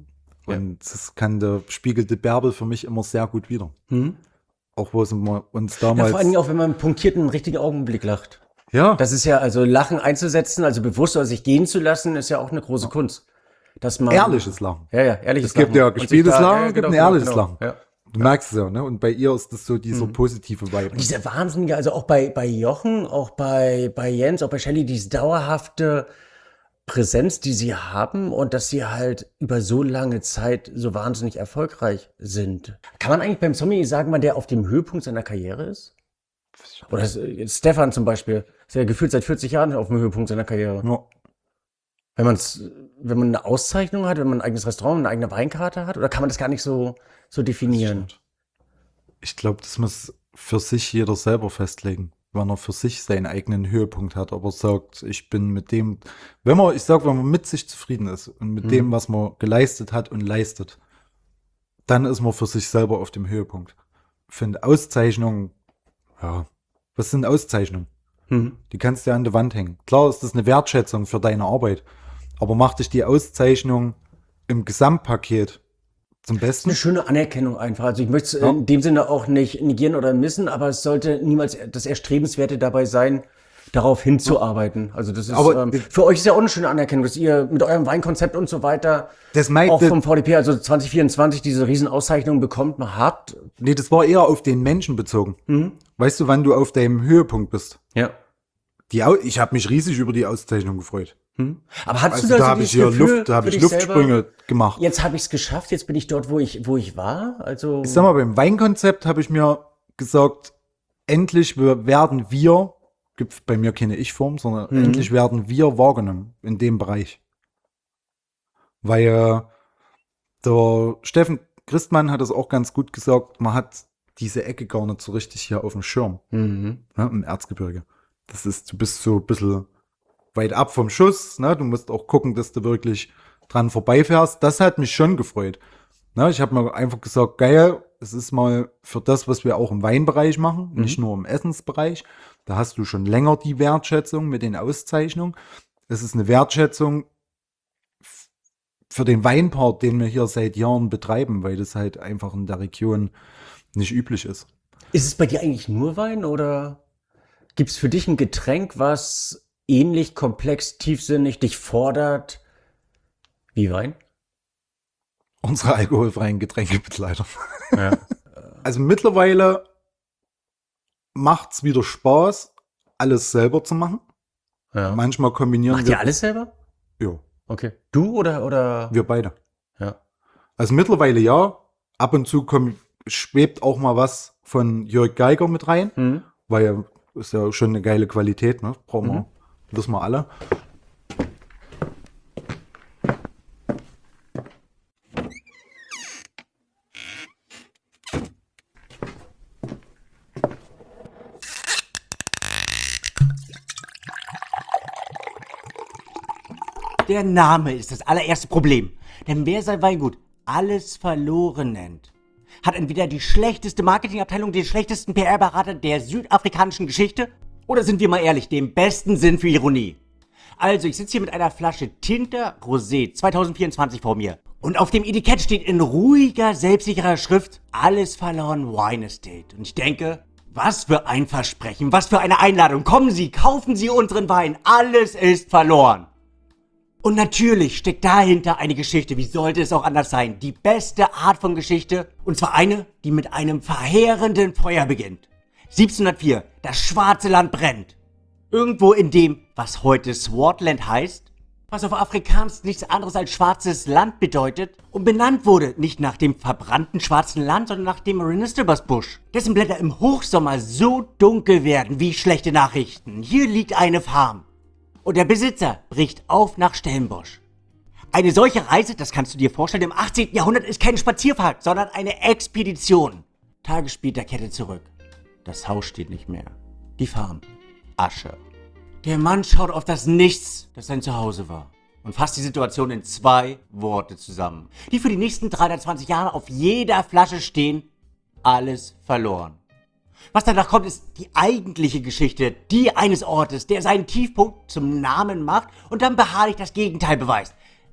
Und das kann der spiegelte Bärbel für mich immer sehr gut wieder. Hm? Auch wo es immer uns Ja, damals... vor allen Dingen auch, wenn man punktiert einen richtigen Augenblick lacht. ja, Das ist ja, also Lachen einzusetzen, also bewusst oder sich gehen zu lassen, ist ja auch eine große Kunst. Dass man, ehrliches Lachen. Ja, ja, ehrliches Es gibt ja Und sich gespieltes da- Lachen, ja, es gibt genau, ein genau, ehrliches genau. Lachen. Ja. Du merkst es ja, ne? Und bei ihr ist das so dieser positive Vibe. Und diese wahnsinnige, also auch bei, bei Jochen, auch bei, bei Jens, auch bei Shelley, diese dauerhafte Präsenz, die sie haben und dass sie halt über so lange Zeit so wahnsinnig erfolgreich sind. Kann man eigentlich beim Zombie sagen, wann der auf dem Höhepunkt seiner Karriere ist? Oder ist, jetzt Stefan zum Beispiel, ist ja gefühlt seit vierzig Jahren auf dem Höhepunkt seiner Karriere. Ja. Wenn man's, wenn man eine Auszeichnung hat, wenn man ein eigenes Restaurant, eine eigene Weinkarte hat, oder kann man das gar nicht so, so definieren? Ich glaube, das muss für sich jeder selber festlegen, wann er für sich seinen eigenen Höhepunkt hat. Aber sagt, ich bin mit dem, wenn man, ich sag, wenn man mit sich zufrieden ist und mit Mhm. dem, was man geleistet hat und leistet, dann ist man für sich selber auf dem Höhepunkt. Ich finde Auszeichnungen, ja, was sind Auszeichnungen? Mhm. Die kannst du ja an der Wand hängen. Klar ist das eine Wertschätzung für deine Arbeit, aber macht dich die Auszeichnung im Gesamtpaket zum Das ist Besten? eine schöne Anerkennung einfach. Also ich möchte es Ja. in dem Sinne auch nicht negieren oder missen, aber es sollte niemals das Erstrebenswerte dabei sein, darauf hinzuarbeiten. Also das ist Aber- ähm, für euch ist ja auch eine schöne Anerkennung, dass ihr mit eurem Weinkonzept und so weiter Das meint, auch das- vom V D P, also zwanzig vierundzwanzig, diese Riesenauszeichnung bekommt, man habt. Nee, das war eher auf den Menschen bezogen. Mhm. Weißt du, wann du auf deinem Höhepunkt bist? Ja. Die Au ich habe mich riesig über die Auszeichnung gefreut. Mhm. Aber hattest Also du da, da so habe ich dieses hier Gefühl Luft, da habe für ich dich Luftsprünge selber, gemacht. jetzt habe ich es geschafft, jetzt bin ich dort, wo ich, wo ich war. Also Ich sag mal, beim Weinkonzept habe ich mir gesagt, endlich wir- werden wir, gibt bei mir keine Ich-Form, sondern Mhm. endlich werden wir wahrgenommen in dem Bereich. Weil äh, der Steffen Christmann hat es auch ganz gut gesagt, man hat diese Ecke gar nicht so richtig hier auf dem Schirm, Mhm. ne, im Erzgebirge. Das ist, du bist so ein bisschen weit ab vom Schuss, ne? Du musst auch gucken, dass du wirklich dran vorbeifährst. Das hat mich schon gefreut. Ne? Ich habe mir einfach gesagt, geil, es ist mal für das, was wir auch im Weinbereich machen, nicht nur im Essensbereich. Da hast du schon länger die Wertschätzung mit den Auszeichnungen. Es ist eine Wertschätzung f- für den Weinpart, den wir hier seit Jahren betreiben, weil das halt einfach in der Region nicht üblich ist. Ist es bei dir eigentlich nur Wein oder gibt es für dich ein Getränk, was ähnlich komplex, tiefsinnig dich fordert wie Wein? Unsere alkoholfreien Getränke bitte leider. Ja. Also mittlerweile macht's wieder Spaß, alles selber zu machen. ja. Manchmal kombinieren Macht wir. ihr alles selber? Ja, Okay. Du oder oder? wir beide. Ja. Also mittlerweile ja. Ab und zu kommt, schwebt auch mal was von Jörg Geiger mit rein, Mhm. weil ja, ist ja schon eine geile Qualität, ne? Brauchen wir, Mhm. wissen wir alle. Der Name ist das allererste Problem. Denn wer sein Weingut alles verloren nennt, hat entweder die schlechteste Marketingabteilung, den schlechtesten P R-Berater der südafrikanischen Geschichte oder sind wir mal ehrlich, den besten Sinn für Ironie. Also, ich sitze hier mit einer Flasche Tinta Rosé zwanzig vierundzwanzig vor mir. Und auf dem Etikett steht in ruhiger, selbstsicherer Schrift alles verloren Wine Estate. Und ich denke, was für ein Versprechen, was für eine Einladung. Kommen Sie, kaufen Sie unseren Wein, alles ist verloren. Und natürlich steckt dahinter eine Geschichte, wie sollte es auch anders sein? Die beste Art von Geschichte, und zwar eine, die mit einem verheerenden Feuer beginnt. siebzehnhundertvier, das schwarze Land brennt. Irgendwo in dem, was heute Swartland heißt, was auf Afrikaans nichts anderes als schwarzes Land bedeutet und benannt wurde nicht nach dem verbrannten schwarzen Land, sondern nach dem Rhinistabus-Busch, dessen Blätter im Hochsommer so dunkel werden wie schlechte Nachrichten. Hier liegt eine Farm. Und der Besitzer bricht auf nach Stellenbosch. Eine solche Reise, das kannst du dir vorstellen, im achtzehnten Jahrhundert ist keine Spazierfahrt, sondern eine Expedition. Tage später kehrt er zurück. Das Haus steht nicht mehr. Die Farm. Asche. Der Mann schaut auf das Nichts, das sein Zuhause war. Und fasst die Situation in zwei Worte zusammen, die für die nächsten dreihundertzwanzig Jahre auf jeder Flasche stehen. Alles verloren. Was danach kommt, ist die eigentliche Geschichte, die eines Ortes, der seinen Tiefpunkt zum Namen macht und dann beharrlich das Gegenteil beweist.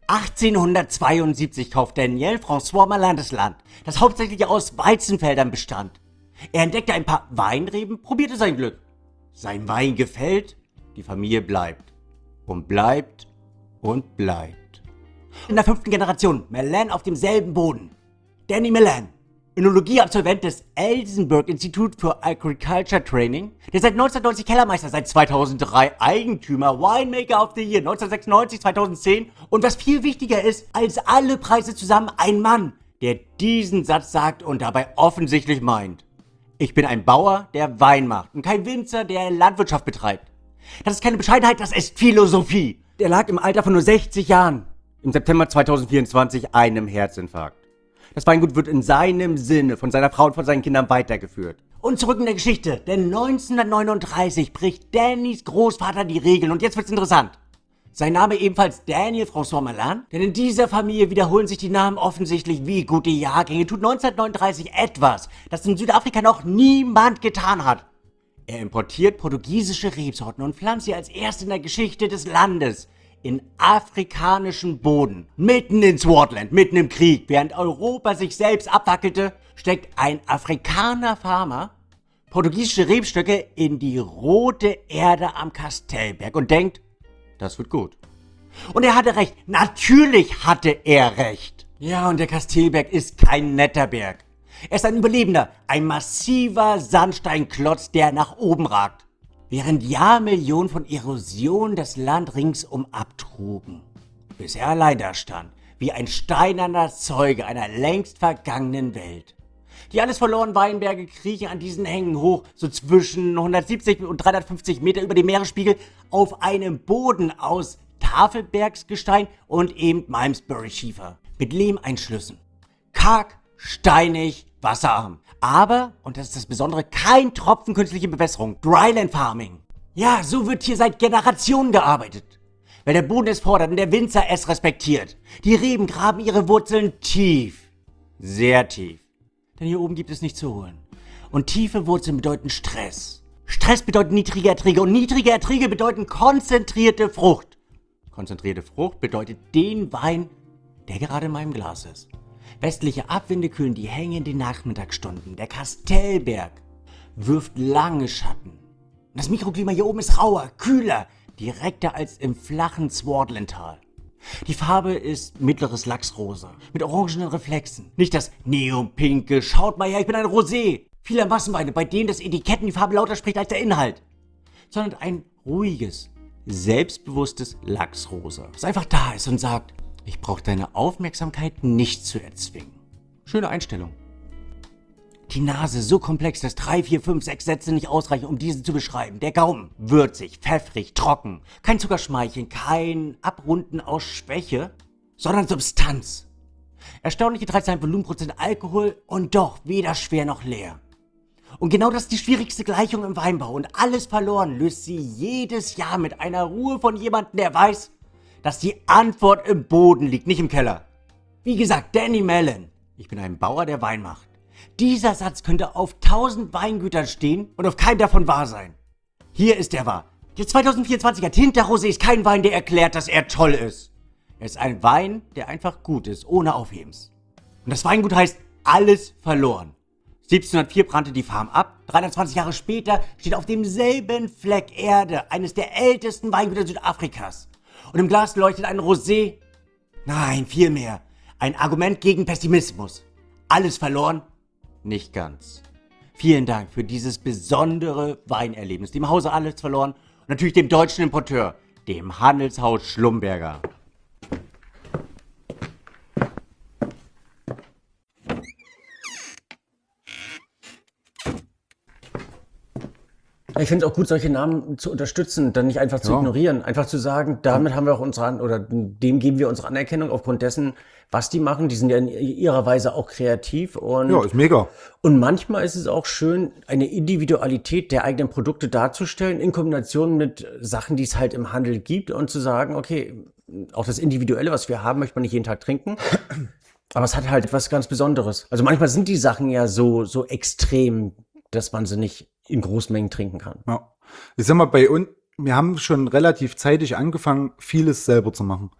achtzehnhundertzweiundsiebzig kauft Daniel François Malin das Land, das hauptsächlich aus Weizenfeldern bestand. Er entdeckte ein paar Weinreben, probierte sein Glück. Sein Wein gefällt, die Familie bleibt. Und bleibt und bleibt. In der fünften Generation, Malin auf demselben Boden. Danny Malin, Önologie-Absolvent des Elsenburg Institute for Agriculture Training, der seit neunzehnhundertneunzig Kellermeister, seit zweitausenddrei Eigentümer, Winemaker of the Year, neunzehnhundertsechsundneunzig, zweitausendzehn und was viel wichtiger ist als alle Preise zusammen, ein Mann, der diesen Satz sagt und dabei offensichtlich meint: Ich bin ein Bauer, der Wein macht und kein Winzer, der Landwirtschaft betreibt. Das ist keine Bescheidenheit, das ist Philosophie. Der lag im Alter von nur sechzig Jahren im September zweitausendvierundzwanzig einem Herzinfarkt. Das Weingut wird in seinem Sinne von seiner Frau und von seinen Kindern weitergeführt. Und zurück in der Geschichte, denn neunzehnhundertneununddreißig bricht Dannys Großvater die Regeln und jetzt wird's interessant. Sein Name ebenfalls Daniel François Malin, denn in dieser Familie wiederholen sich die Namen offensichtlich wie gute Jahrgänge, tut neunzehnhundertneununddreißig etwas, das in Südafrika noch niemand getan hat. Er importiert portugiesische Rebsorten und pflanzt sie als erst in der Geschichte des Landes in afrikanischen Boden, mitten ins Swartland, mitten im Krieg, während Europa sich selbst abwackelte, steckt ein Afrikaner-Farmer portugiesische Rebstöcke in die rote Erde am Kastellberg und denkt, das wird gut. Und er hatte recht. Natürlich hatte er recht. Ja, und der Kastellberg ist kein netter Berg. Er ist ein Überlebender, ein massiver Sandsteinklotz, der nach oben ragt. Während Jahrmillionen von Erosion das Land ringsum abtrugen, bis er allein da stand, wie ein steinerner Zeuge einer längst vergangenen Welt. Die alles verlorenen Weinberge kriechen an diesen Hängen hoch, so zwischen hundertsiebzig und dreihundertfünfzig Meter über dem Meeresspiegel, auf einem Boden aus Tafelbergsgestein und eben Malmesbury-Schiefer, mit Lehmeinschlüssen. Karg, steinig, wasserarm. Aber, und das ist das Besondere, kein Tropfen künstliche Bewässerung. Dryland Farming. Ja, so wird hier seit Generationen gearbeitet. Weil der Boden es fordert und der Winzer es respektiert. Die Reben graben ihre Wurzeln tief. Sehr tief. Denn hier oben gibt es nichts zu holen. Und tiefe Wurzeln bedeuten Stress. Stress bedeutet niedrige Erträge und niedrige Erträge bedeuten konzentrierte Frucht. Konzentrierte Frucht bedeutet den Wein, der gerade in meinem Glas ist. Westliche Abwinde kühlen die Hänge in den Nachmittagsstunden. Der Kastellberg wirft lange Schatten. Das Mikroklima hier oben ist rauer, kühler, direkter als im flachen Swartlandtal. Die Farbe ist mittleres Lachsrosa, mit orangenen Reflexen. Nicht das neonpinke, schaut mal her, ich bin ein Rosé. Vieler Massenweine, bei denen das Etikett die Farbe lauter spricht als der Inhalt. Sondern ein ruhiges, selbstbewusstes Lachsrosa, das einfach da ist und sagt, ich brauche deine Aufmerksamkeit nicht zu erzwingen. Schöne Einstellung. Die Nase so komplex, dass drei, vier, fünf, sechs Sätze nicht ausreichen, um diese zu beschreiben. Der Gaumen würzig, pfeffrig, trocken. Kein Zuckerschmeicheln, kein Abrunden aus Schwäche, sondern Substanz. Erstaunliche dreizehn Volumenprozent Alkohol und doch weder schwer noch leer. Und genau das ist die schwierigste Gleichung im Weinbau. Und alles verloren löst sie jedes Jahr mit einer Ruhe von jemandem, der weiß, dass die Antwort im Boden liegt, nicht im Keller. Wie gesagt, Danny Malin. Ich bin ein Bauer, der Wein macht. Dieser Satz könnte auf tausend Weingütern stehen und auf keinem davon wahr sein. Hier ist er wahr. Der zweitausendvierundzwanziger Tinta Rosé ist kein Wein, der erklärt, dass er toll ist. Er ist ein Wein, der einfach gut ist, ohne Aufhebens. Und das Weingut heißt Alles verloren. siebzehnhundertvier brannte die Farm ab. dreihundertzwanzig Jahre später steht auf demselben Fleck Erde eines der ältesten Weingüter Südafrikas. Und im Glas leuchtet ein Rosé. Nein, vielmehr ein Argument gegen Pessimismus. Alles verloren? Nicht ganz. Vielen Dank für dieses besondere Weinerlebnis. Dem Hause Alles verloren und natürlich dem deutschen Importeur, dem Handelshaus Schlumberger. Ich finde es auch gut, solche Namen zu unterstützen, dann nicht einfach zu Ja. ignorieren. Einfach zu sagen, damit haben wir auch unsere, An- oder dem geben wir unsere Anerkennung aufgrund dessen, was die machen. Die sind ja in ihrer Weise auch kreativ und, Ja, ist mega. und manchmal ist es auch schön, eine Individualität der eigenen Produkte darzustellen in Kombination mit Sachen, die es halt im Handel gibt und zu sagen, okay, auch das Individuelle, was wir haben, möchte man nicht jeden Tag trinken. Aber es hat halt etwas ganz Besonderes. Also manchmal sind die Sachen ja so, so extrem, dass man sie nicht in Großmengen trinken kann. Ja. Ich sag mal, bei uns, wir haben schon relativ zeitig angefangen, vieles selber zu machen.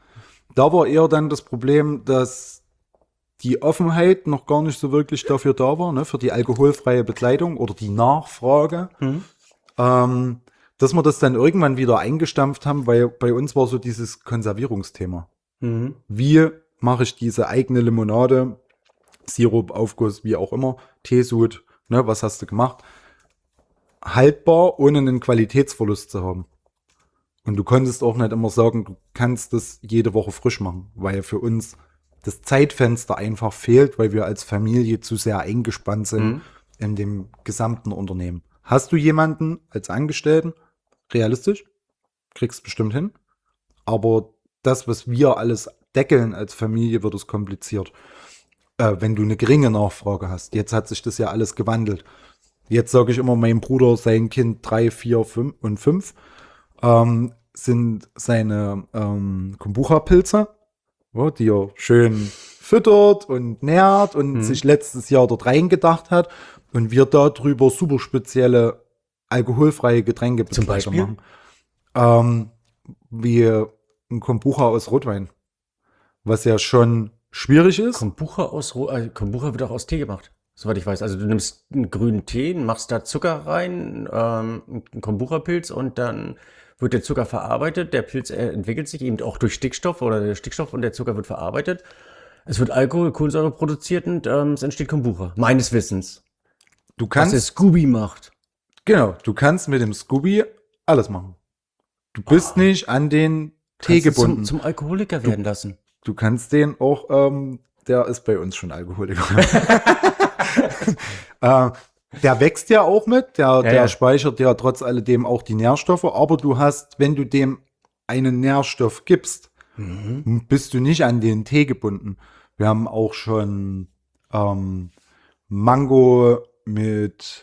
Da war eher dann das Problem, dass die Offenheit noch gar nicht so wirklich dafür da war, ne, für die alkoholfreie Bekleidung oder die Nachfrage. Mhm. Ähm, dass wir das dann irgendwann wieder eingestampft haben, weil bei uns war so dieses Konservierungsthema. Mhm. Wie mache ich diese eigene Limonade, Sirup, Aufguss, wie auch immer, Teesud, ne, was hast du gemacht, haltbar, ohne einen Qualitätsverlust zu haben. Und du konntest auch nicht immer sagen, du kannst das jede Woche frisch machen, weil für uns das Zeitfenster einfach fehlt, weil wir als Familie zu sehr eingespannt sind Mhm. in dem gesamten Unternehmen. Hast du jemanden als Angestellten? Realistisch? Kriegst bestimmt hin. Aber das, was wir alles deckeln als Familie, wird es kompliziert. Äh, wenn du eine geringe Nachfrage hast. Jetzt hat sich das ja alles gewandelt. Jetzt sage ich immer, mein Bruder, sein Kind drei, vier, fünf und fünf ähm, sind seine ähm, Kombucha-Pilze, ja, die er schön füttert und nährt und Mhm. sich letztes Jahr dort reingedacht hat und wir darüber super spezielle alkoholfreie Getränke Zum Beispiel? machen. Ähm, wie ein Kombucha aus Rotwein, was ja schon schwierig ist. Kombucha aus Ro äh, Kombucha wird auch aus Tee gemacht, soweit ich weiß. Also du nimmst einen grünen Tee, machst da Zucker rein, ähm, einen Kombucha-Pilz und dann wird der Zucker verarbeitet. Der Pilz äh, entwickelt sich eben auch durch Stickstoff oder der Stickstoff und der Zucker wird verarbeitet. Es wird Alkohol, Kohlensäure produziert und ähm, es entsteht Kombucha. Meines Wissens. Du Was kannst der Scooby macht. Genau, du kannst mit dem Scooby alles machen. Du bist Oh. nicht an den Tee Kannst du gebunden. Zum, zum Alkoholiker werden lassen. Du kannst den auch, ähm, der ist bei uns schon Alkoholiker. äh, der wächst ja auch mit, der, der ja. speichert ja trotz alledem auch die Nährstoffe, aber du hast, wenn du dem einen Nährstoff gibst, Mhm. bist du nicht an den Tee gebunden. Wir haben auch schon ähm, Mango mit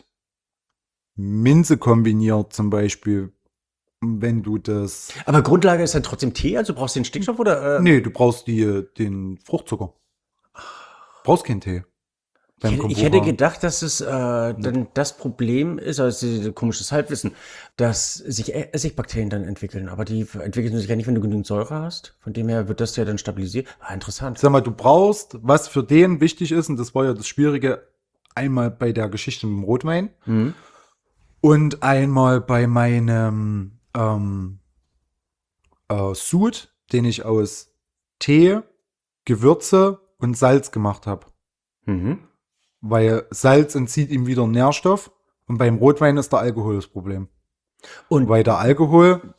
Minze kombiniert zum Beispiel, wenn du das... Aber Grundlage ist dann trotzdem Tee, also brauchst du den Stickstoff oder? Äh, Nee, du brauchst die, den Fruchtzucker. Brauchst keinen Tee. beim Ich, ich Kombucha. hätte gedacht, dass es äh, dann das Problem ist, also dieses komisches Halbwissen, dass sich E- Essigbakterien dann entwickeln. Aber die entwickeln sich ja nicht, wenn du genügend Säure hast. Von dem her wird das ja dann stabilisiert. Ah, interessant. Sag mal, du brauchst, was für den wichtig ist, und das war ja das Schwierige, einmal bei der Geschichte mit dem Rotwein Mhm. und einmal bei meinem ähm, äh, Sud, den ich aus Tee, Gewürze und Salz gemacht habe. Mhm. Weil Salz entzieht ihm wieder Nährstoff und beim Rotwein ist der Alkohol das Problem. Und Weil der Alkohol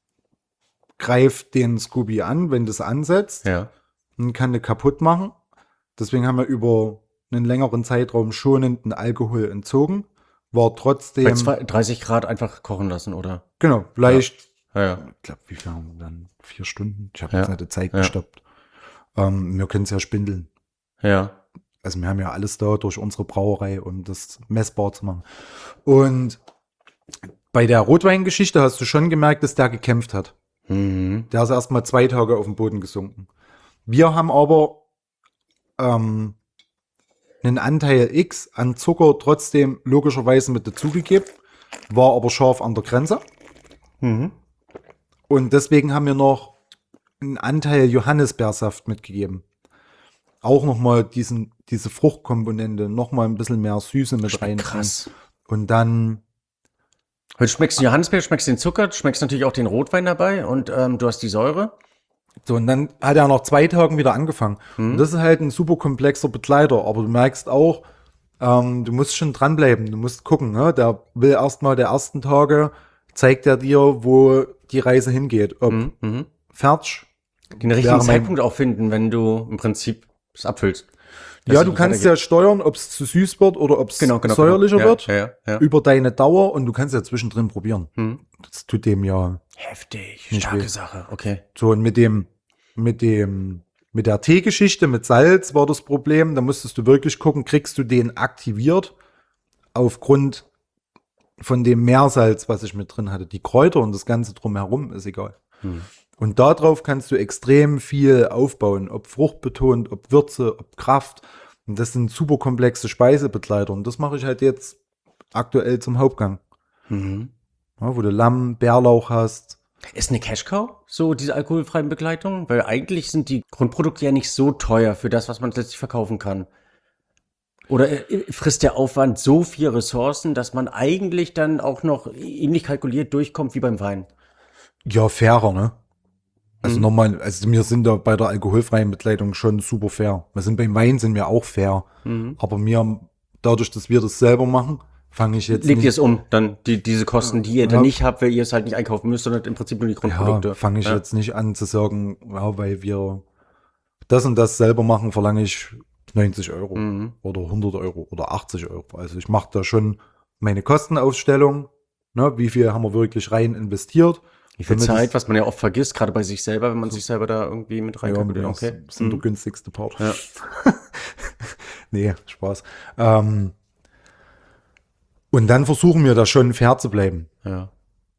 greift den Scooby an, wenn das ansetzt, ja. und kann den kaputt machen. Deswegen haben wir über einen längeren Zeitraum schonenden Alkohol entzogen. War trotzdem, Bei zwei, dreißig Grad einfach kochen lassen, oder? genau, leicht, Ja, ja. ich glaube, wie viel haben wir dann? Vier Stunden? Ich habe Ja. jetzt nicht die Zeit Ja. gestoppt. Ähm, wir können es ja spindeln. Ja. Also wir haben ja alles da durch unsere Brauerei, um das messbar zu machen. Und bei der Rotweingeschichte hast du schon gemerkt, dass der gekämpft hat. Mhm. Der ist erst mal zwei Tage auf den Boden gesunken. Wir haben aber ähm, einen Anteil X an Zucker trotzdem logischerweise mit dazugegeben, war aber scharf an der Grenze. Mhm. Und deswegen haben wir noch einen Anteil Johannisbeersaft mitgegeben. Auch nochmal diesen, diese Fruchtkomponente, nochmal ein bisschen mehr Süße mit rein. Krass. Und dann, Heute schmeckst du den Johannisbeer, schmeckst den Zucker, schmeckst natürlich auch den Rotwein dabei und ähm, du hast die Säure. so, und dann hat er nach zwei Tagen wieder angefangen. Mhm. Und das ist halt ein super komplexer Begleiter. Aber du merkst auch, ähm, du musst schon dranbleiben. Du musst gucken, ne? Der will erstmal der ersten Tage, zeigt er dir, wo die Reise hingeht. Ob Mhm. Mhm. fertig. Den richtigen wäre mein- Zeitpunkt auch finden, wenn du im Prinzip es abfüllst. Dass Ja, es du nicht kannst weitergeht. ja steuern, ob es zu süß wird oder ob es Genau, genau, säuerlicher genau. Ja, wird. ja, ja, ja. Über deine Dauer, und du kannst ja zwischendrin probieren. Mhm. Das tut dem ja Heftig, Nicht starke weh. Sache, okay. so. Und mit dem, mit dem, mit der Teegeschichte, mit Salz war das Problem. Da musstest du wirklich gucken, kriegst du den aktiviert aufgrund von dem Meersalz, was ich mit drin hatte. Die Kräuter und das Ganze drumherum ist egal. Mhm. Und darauf kannst du extrem viel aufbauen, ob fruchtbetont, ob Würze, ob Kraft. Und das sind super komplexe Speisebegleiter. Und das mache ich halt jetzt aktuell zum Hauptgang. Mhm. Ja, wo du Lamm, Bärlauch hast, Ist eine Cash-Cow, so diese alkoholfreien Begleitungen? Weil eigentlich sind die Grundprodukte ja nicht so teuer für das, was man letztlich verkaufen kann. Oder äh, frisst der Aufwand so viel Ressourcen, dass man eigentlich dann auch noch ähnlich kalkuliert durchkommt wie beim Wein? Ja, fairer, ne? Also Mhm. nochmal, also wir sind da bei der alkoholfreien Begleitung schon super fair. Wir sind beim Wein sind wir auch fair. Mhm. Aber wir, dadurch, dass wir das selber machen, fange ich jetzt Legt ihr nicht, es um, dann die, diese Kosten, die ihr dann Ja. nicht habt, weil ihr es halt nicht einkaufen müsst, sondern im Prinzip nur die Grundprodukte. ja, fange ich Ja. jetzt nicht an zu sagen, ja, weil wir das und das selber machen, verlange ich neunzig Euro Mhm. oder hundert Euro oder achtzig Euro. Also ich mache da schon meine Kostenaufstellung, ne, wie viel haben wir wirklich rein investiert. Wie viel damit Zeit, es- was man ja oft vergisst, gerade bei sich selber, wenn man sich selber da irgendwie mit Ja, reinkalkuliert. ja, Okay. das sind der Mhm. günstigste Part. Ja. Nee, Spaß. Ähm, und dann versuchen wir da schon fair zu bleiben. Ja.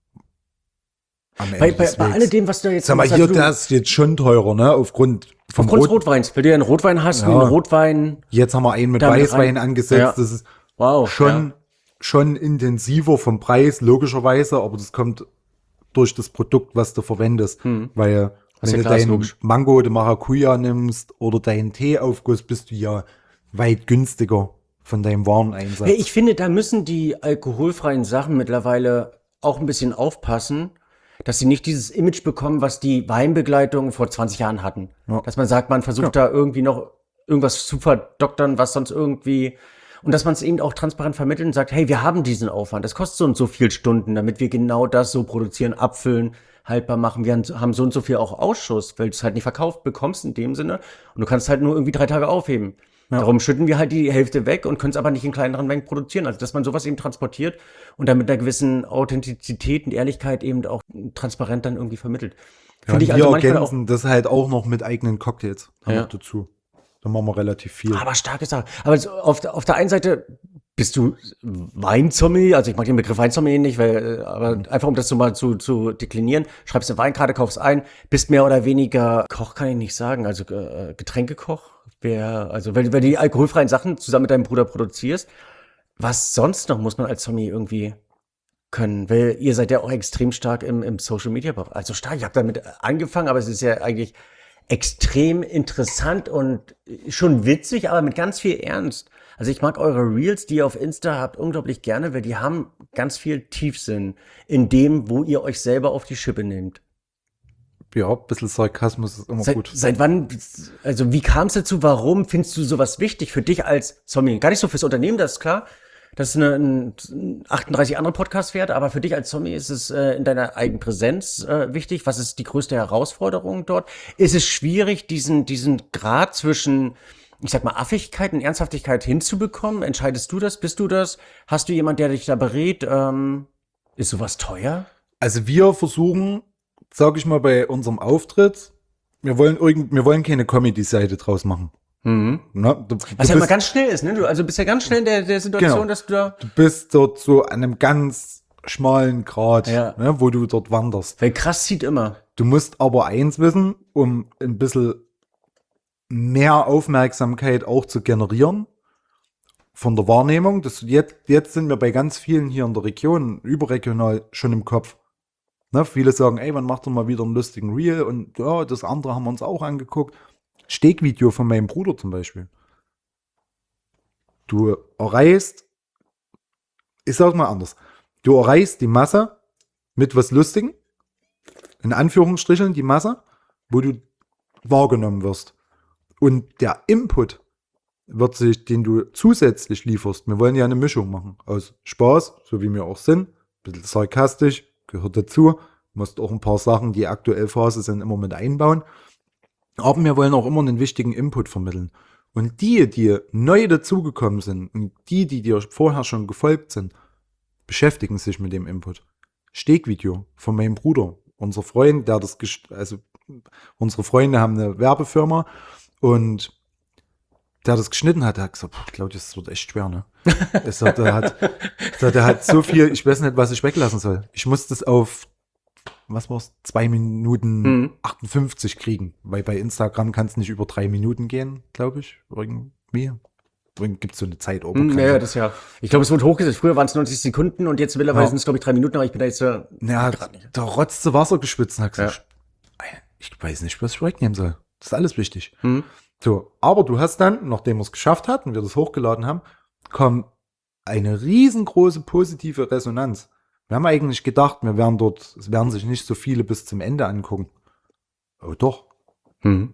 Am Ende Bei, bei, des bei Wegs. alledem, was du jetzt Sag mal, was hier, du- das ist jetzt schon teurer, ne? Aufgrund vom aufgrund des Rot. Rotweins, weil du ja einen Rotwein hast, Ja. wie einen Rotwein. Jetzt haben wir einen mit Damit Weißwein rein. angesetzt. Ja. Das ist Wow. schon, schon intensiver vom Preis, logischerweise, aber das kommt durch das Produkt, was du verwendest. Hm. Weil, Was wenn ja du klar ist, deinen logisch. Mango de Maracuja nimmst oder deinen Teeaufguss, bist du ja weit günstiger von deinem Wareneinsatz. Ja, ich finde, da müssen die alkoholfreien Sachen mittlerweile auch ein bisschen aufpassen, dass sie nicht dieses Image bekommen, was die Weinbegleitungen vor zwanzig Jahren hatten. Ja. Dass man sagt, man versucht da irgendwie noch irgendwas zu verdoktern, was sonst irgendwie, und dass man es eben auch transparent vermittelt und sagt, hey, wir haben diesen Aufwand, das kostet so und so viel Stunden, damit wir genau das so produzieren, abfüllen, haltbar machen. Wir haben so und so viel auch Ausschuss, weil du es halt nicht verkauft bekommst in dem Sinne und du kannst halt nur irgendwie drei Tage aufheben. Darum schütten wir halt die Hälfte weg und können es aber nicht in kleineren Mengen produzieren. Also, dass man sowas eben transportiert und dann mit einer gewissen Authentizität und Ehrlichkeit eben auch transparent dann irgendwie vermittelt. Ja, Finde ich wir also manchmal auch. ergänzen das halt auch noch mit eigenen Cocktails haben Ja. wir dazu. Da machen wir relativ viel. Aber starke Sache. Aber so auf, der- auf der einen Seite bist du Weinsommelier, also ich mag den Begriff Weinsommelier nicht, weil, äh, aber Mhm. einfach um das so mal zu, zu deklinieren, schreibst eine Weinkarte, kaufst ein, bist mehr oder weniger Koch, kann ich nicht sagen, also äh, Getränkekoch. Wer, also wenn, wenn du die alkoholfreien Sachen zusammen mit deinem Bruder produzierst, was sonst noch muss man als Sommelier irgendwie können? Weil ihr seid ja auch extrem stark im, im Social Media Bereich. Also stark, ich habe damit angefangen, aber es ist ja eigentlich extrem interessant und schon witzig, aber mit ganz viel Ernst. Also ich mag eure Reels, die ihr auf Insta habt, unglaublich gerne, weil die haben ganz viel Tiefsinn in dem, wo ihr euch selber auf die Schippe nehmt. Ja, ein bisschen Sarkasmus ist immer Seit, gut. seit wann, also wie kam es dazu, warum findest du sowas wichtig für dich als Sommelier? Gar nicht so fürs Unternehmen, das ist klar, das ist eine, ein achtunddreißig andere Podcasts wert, aber für dich als Sommelier ist es äh, in deiner eigenen Präsenz äh, wichtig. Was ist die größte Herausforderung dort? Ist es schwierig, diesen, diesen Grad zwischen, ich sag mal, Affigkeit und Ernsthaftigkeit hinzubekommen? Entscheidest du das? Bist du das? Hast du jemand, der dich da berät? Ähm, ist sowas teuer? Also wir versuchen, sag ich mal, bei unserem Auftritt, wir wollen irgend, wir wollen keine Comedy-Seite draus machen. Mhm. Ne? Du, Was du, ja immer bist, ganz schnell ist, ne? Du, also bist ja ganz schnell in der, der Situation, Genau. dass du da. du bist dort so an einem ganz schmalen Grat, Ja. ne, wo du dort wanderst. Weil krass zieht immer. Du musst aber eins wissen, um ein bisschen mehr Aufmerksamkeit auch zu generieren von der Wahrnehmung. Das jetzt, jetzt sind wir bei ganz vielen hier in der Region, überregional, schon im Kopf. Ne, viele sagen, ey, wann macht ihr mal wieder einen lustigen Reel? Und ja, das andere haben wir uns auch angeguckt. Stegvideo von meinem Bruder zum Beispiel. Du erreichst, ich sag's mal anders, du erreichst die Masse mit was Lustigem, in Anführungsstrichen die Masse, wo du wahrgenommen wirst. Und der Input wird sich, den du zusätzlich lieferst, wir wollen ja eine Mischung machen aus Spaß, so wie wir auch sind, ein bisschen sarkastisch, gehört dazu, musst auch ein paar Sachen, die aktuell Phase sind, immer mit einbauen. Aber wir wollen auch immer einen wichtigen Input vermitteln. Und die, die neu dazugekommen sind und die, die dir vorher schon gefolgt sind, beschäftigen sich mit dem Input. Stegvideo von meinem Bruder, unser Freund, der das, gest- also unsere Freunde haben eine Werbefirma und der das geschnitten hat, der hat gesagt, "Puh, Claudius, das wird echt schwer, ne? Es hat, der, hat, der, der hat so viel, ich weiß nicht, was ich weglassen soll. Ich muss das auf, was war's, zwei Minuten Mhm. achtundfünfzig kriegen, weil bei Instagram kann es nicht über drei Minuten gehen, glaube ich, irgendwie. gibt es so eine Hm, Zeitobergrenze. ja, ja, das ja. Ich glaube, es wurde hochgesetzt. Früher waren es neunzig Sekunden und jetzt mittlerweile Ja. sind es, glaube ich, drei Minuten, aber ich bin da jetzt äh, Ja, grad nicht. da rotzt zu Wasser geschwitzt und hat Ja. gesagt, ich weiß nicht, was ich wegnehmen soll. Das ist alles wichtig. Hm. So, aber du hast dann, nachdem wir es geschafft hatten, wir das hochgeladen haben, kam eine riesengroße positive Resonanz. Wir haben eigentlich gedacht, wir werden dort, es werden sich nicht so viele bis zum Ende angucken. Oh doch, Hm.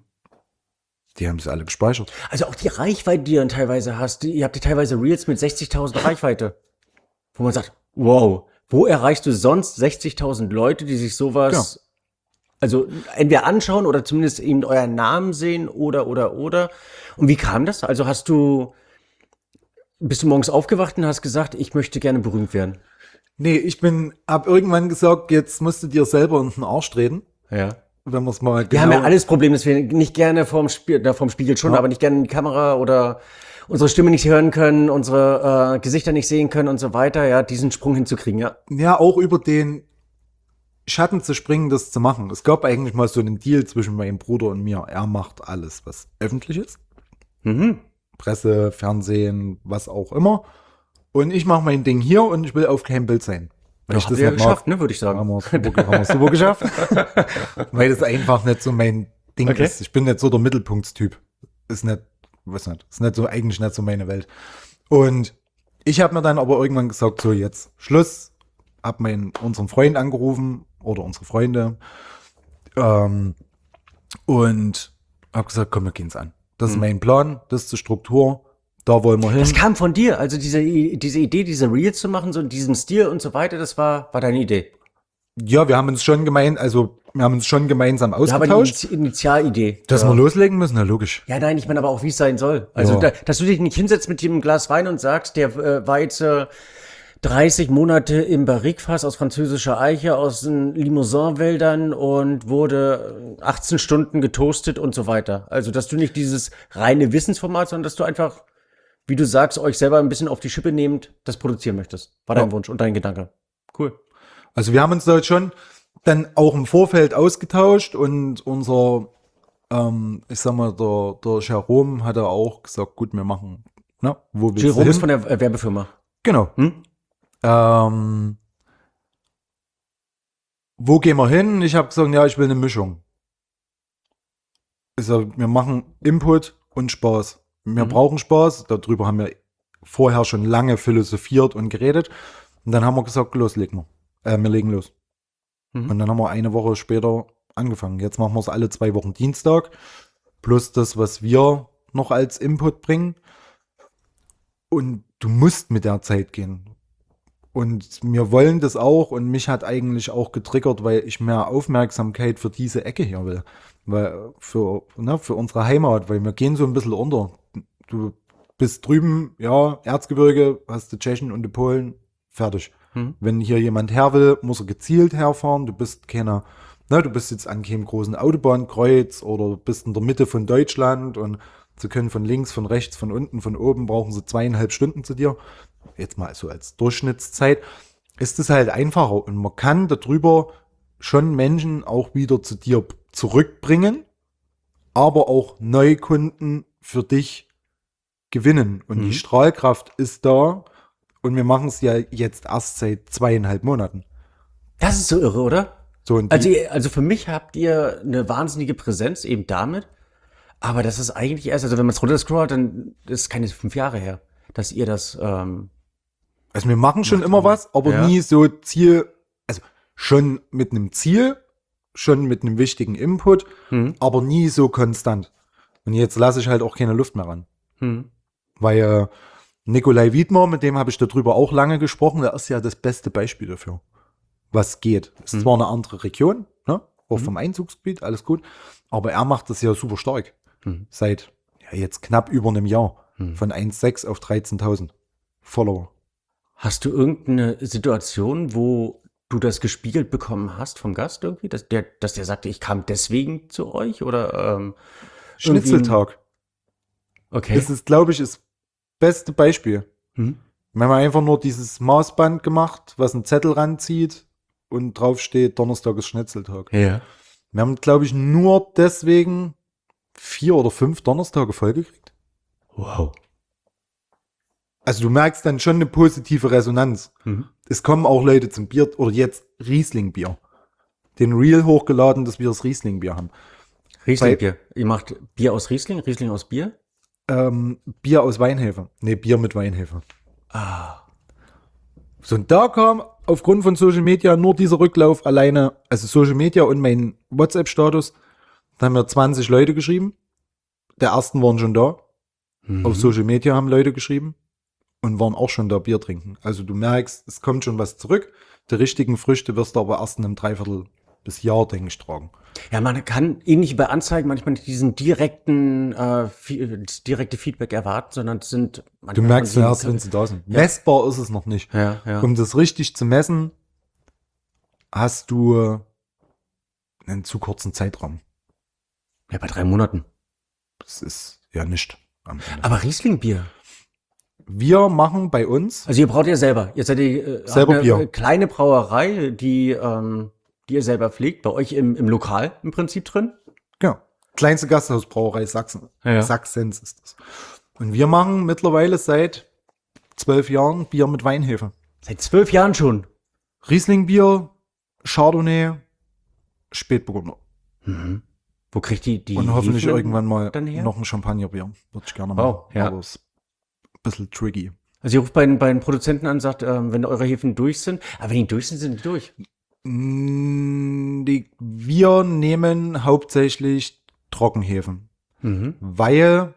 die haben es alle gespeichert. Also auch die Reichweite, die du dann teilweise hast, die, ihr habt ja teilweise Reels mit sechzigtausend Reichweite. Wo man sagt, wow, wo erreichst du sonst sechzigtausend Leute, die sich sowas, also entweder anschauen oder zumindest eben euren Namen sehen oder, oder, oder. Und wie kam das? Also hast du, bist du morgens aufgewacht und hast gesagt, ich möchte gerne berühmt werden? Nee, ich bin, hab irgendwann gesagt, jetzt musst du dir selber in den Arsch treten, Ja. wenn wir es mal genau. Wir haben ja alles Problem, dass wir nicht gerne vorm Spiel, na, vorm Spiegel schon, Ja. aber nicht gerne in die Kamera oder unsere Stimme nicht hören können, unsere äh, Gesichter nicht sehen können und so weiter, ja, diesen Sprung hinzukriegen, ja. Ja, auch über den Schatten zu springen, das zu machen. Es gab eigentlich mal so einen Deal zwischen meinem Bruder und mir. Er macht alles, was öffentlich ist. Mhm. Presse, Fernsehen, was auch immer. Und ich mache mein Ding hier und ich will auf keinem Bild sein. Weil Ja, ich habt das ihr ja nicht geschafft, mag. ne, würde ich sagen. Haben wir super, haben wir super geschafft. Weil das einfach nicht so mein Ding Okay. ist. Ich bin nicht so der Mittelpunktstyp. Ist nicht, weiß nicht, ist nicht so, eigentlich nicht so meine Welt. Und ich habe mir dann aber irgendwann gesagt, so jetzt Schluss. Hab meinen, unseren Freund angerufen oder unsere Freunde. Ähm, und hab gesagt, komm, wir gehen's an. Das ist mein Plan, das ist die Struktur. Da wollen wir hin. Das kam von dir, also diese, diese Idee, diese Reels zu machen, so in diesem Stil und so weiter, das war, war deine Idee. Ja, wir haben uns schon gemein, also wir haben uns schon gemeinsam Ja, aber die ausgetauscht, Initi- Initialidee. dass ja. wir loslegen müssen, na logisch. Ja, nein, ich meine aber auch, wie es sein soll. Also, Ja. da, dass du dich nicht hinsetzt mit dem Glas Wein und sagst, der äh, war jetzt äh, dreißig Monate im Barrikfass aus französischer Eiche, aus den Limousin-Wäldern und wurde achtzehn Stunden getoastet und so weiter. Also, dass du nicht dieses reine Wissensformat, sondern dass du einfach, wie du sagst, euch selber ein bisschen auf die Schippe nehmend das produzieren möchtest. War dein Ja. Wunsch und dein Gedanke. Cool. Also wir haben uns da schon dann auch im Vorfeld ausgetauscht und unser, ähm, ich sag mal, der, der Jerome hat auch gesagt, gut, wir machen, ne, wo willst du Jerome ist hin? von der äh, Werbefirma. Genau. Hm? Ähm, wo gehen wir hin? Ich habe gesagt, ja, ich will eine Mischung. Ich sag, wir machen Input und Spaß. Wir Mhm. brauchen Spaß. Darüber haben wir vorher schon lange philosophiert und geredet. Und dann haben wir gesagt, los, legen wir. Äh, wir legen los. Mhm. Und dann haben wir eine Woche später angefangen. Jetzt machen wir es alle zwei Wochen Dienstag. Plus das, was wir noch als Input bringen. Und du musst mit der Zeit gehen. Und wir wollen das auch. Und mich hat eigentlich auch getriggert, weil ich mehr Aufmerksamkeit für diese Ecke hier will. Weil für, ne, für unsere Heimat, weil wir gehen so ein bisschen unter. Du bist drüben, ja, Erzgebirge, hast die Tschechen und die Polen, fertig. Mhm. Wenn hier jemand her will, muss er gezielt herfahren. Du bist keiner, ne, du bist jetzt an keinem großen Autobahnkreuz oder du bist in der Mitte von Deutschland und sie können von links, von rechts, von unten, von oben, brauchen sie zweieinhalb Stunden zu dir. Jetzt mal so als Durchschnittszeit ist es halt einfacher und man kann darüber schon Menschen auch wieder zu dir zurückbringen, aber auch Neukunden für dich gewinnen. Und Mhm. die Strahlkraft ist da und wir machen es ja jetzt erst seit zweieinhalb Monaten. Das ist so irre, oder? So, und Also, die, ihr- also für mich habt ihr eine wahnsinnige Präsenz eben damit. Aber das ist eigentlich erst, also wenn man es runterscrollt, dann ist es keine fünf Jahre her, dass ihr das, ähm, also wir machen schon immer was, aber Ja. nie so Ziel, also schon mit einem Ziel, schon mit einem wichtigen Input, hm, aber nie so konstant. Und jetzt lasse ich halt auch keine Luft mehr ran. hm, Weil äh, Nikolai Wiedmer, mit dem habe ich darüber auch lange gesprochen, der ist ja das beste Beispiel dafür, was geht. Ist Mhm. zwar eine andere Region, ne? Auch Mhm. vom Einzugsgebiet, alles gut, aber er macht das ja super stark. Mhm. Seit ja, jetzt knapp über einem Jahr. Mhm. Von eins Komma sechs auf dreizehntausend Follower. Hast du irgendeine Situation, wo du das gespiegelt bekommen hast vom Gast irgendwie, dass der, dass der sagte, ich kam deswegen zu euch oder ähm, irgendwie- Schnitzeltag. Okay. Das ist, glaube ich, das beste Beispiel. Hm? Wir haben einfach nur dieses Maßband gemacht, was einen Zettel ranzieht und drauf steht, Donnerstag ist Schnitzeltag. Ja. Wir haben, glaube ich, nur deswegen vier oder fünf Donnerstage vollgekriegt. Wow. Also du merkst dann schon eine positive Resonanz. Mhm. Es kommen auch Leute zum Bier oder jetzt Riesling-Bier. Den Reel hochgeladen, dass wir das Riesling-Bier haben. Riesling-Bier. Ihr macht Bier aus Riesling, Riesling aus Bier? Ähm, Bier aus Weinhefe. Nee, Bier mit Weinhefe. Ah. So, und da kam aufgrund von Social Media nur dieser Rücklauf alleine, also Social Media und mein WhatsApp-Status, da haben mir zwanzig Leute geschrieben. Der ersten waren schon da. Mhm. Auf Social Media haben Leute geschrieben und waren auch schon da Bier trinken. Also du merkst, es kommt schon was zurück. Die richtigen Früchte wirst du aber erst in einem Dreiviertel bis Jahr, denke ich, tragen. Ja, man kann ähnlich wie bei Anzeigen manchmal nicht diesen direkten, äh, fi- das direkte Feedback erwarten, sondern es sind Du manchmal merkst von zuerst, diesen- wenn sie da sind. Ja. Messbar ist es noch nicht. Ja, ja. Um das richtig zu messen, hast du einen zu kurzen Zeitraum. Ja, bei drei Monaten. Das ist ja nicht am Ende. Aber Riesling-Bier. Wir machen bei uns, Also ihr braut ja selber. Ihr seid die, äh, Selber habt Bier. eine kleine Brauerei, die, ähm, die ihr selber pflegt, bei euch im, im Lokal im Prinzip drin. genau, kleinste Gasthausbrauerei Sachsen. Ja. Sachsens ist das. Und wir machen mittlerweile seit zwölf Jahren Bier mit Weinhefe. Seit zwölf Jahren schon. Riesling-Bier, Chardonnay, Spätburgunder. Mhm. Wo kriegt die die Und hoffentlich Hefen irgendwann mal dann her? noch ein Champagnerbier. Würde ich gerne Wow, machen. ja. Aber ist ein bisschen tricky. Also ihr ruft bei, den- bei den Produzenten an und sagt, ähm, wenn eure Hefen durch sind. Aber wenn die durch sind, sind die durch. Mm, Die, wir nehmen hauptsächlich Trockenhefen, Mhm. weil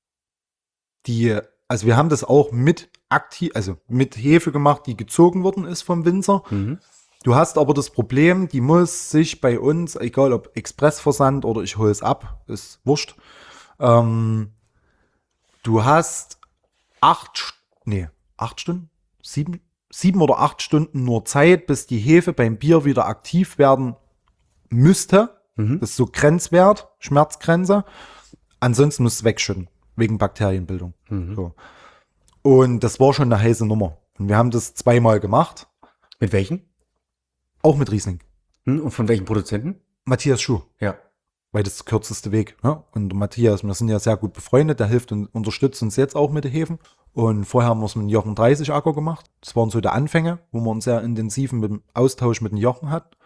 die, also wir haben das auch mit aktiv, also mit Hefe gemacht, die gezogen worden ist vom Winzer. Mhm. Du hast aber das Problem, die muss sich bei uns, egal ob Expressversand oder ich hole es ab, ist wurscht. Ähm, du hast acht, St- nee, acht Stunden, sieben, sieben oder acht Stunden nur Zeit, bis die Hefe beim Bier wieder aktiv werden müsste. Mhm. Das ist so Grenzwert, Schmerzgrenze. Ansonsten musst du es wegschütten, wegen Bakterienbildung. Mhm. So. Und das war schon eine heiße Nummer. Und wir haben das zweimal gemacht, Mit welchen? auch mit Riesling. Hm? Und von welchen Produzenten? Matthias Schuh, Ja. weil das ist der kürzeste Weg. Ne? Und Matthias, wir sind ja sehr gut befreundet, der hilft und unterstützt uns jetzt auch mit den Hefen. Und vorher haben wir es mit dem Jochen dreißig Acker gemacht. Das waren so die Anfänge, wo man einen sehr intensiven mit dem Austausch mit dem Jochen hat.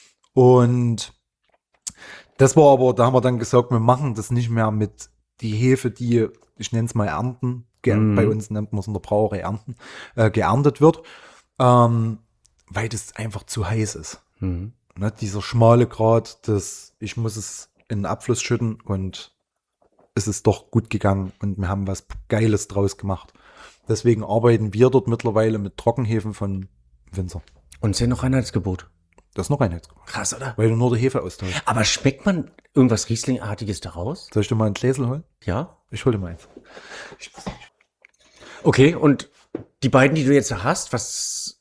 Und das war aber, da haben wir dann gesagt, wir machen das nicht mehr mit die Hefe, die, ich nenne es mal Ernten, ge- Mhm. bei uns nennt man es in der Brauerei Ernten, äh, geerntet wird, ähm, weil das einfach zu heiß ist. Mhm. Ne, dieser schmale Grat, das, ich muss es in den Abfluss schütten und es ist doch gut gegangen und wir haben was Geiles draus gemacht. Deswegen arbeiten wir dort mittlerweile mit Trockenhefen von Winzer. Und es ist ja noch Reinheitsgebot. Das ist noch Reinheitsgebot, Krass, oder? weil du nur die Hefe austauschst. Aber schmeckt man irgendwas Rieslingartiges daraus? Soll ich dir mal ein Gläsel holen? Ja. Ich hol dir mal eins. Ich, Okay, und die beiden, die du jetzt hast, was,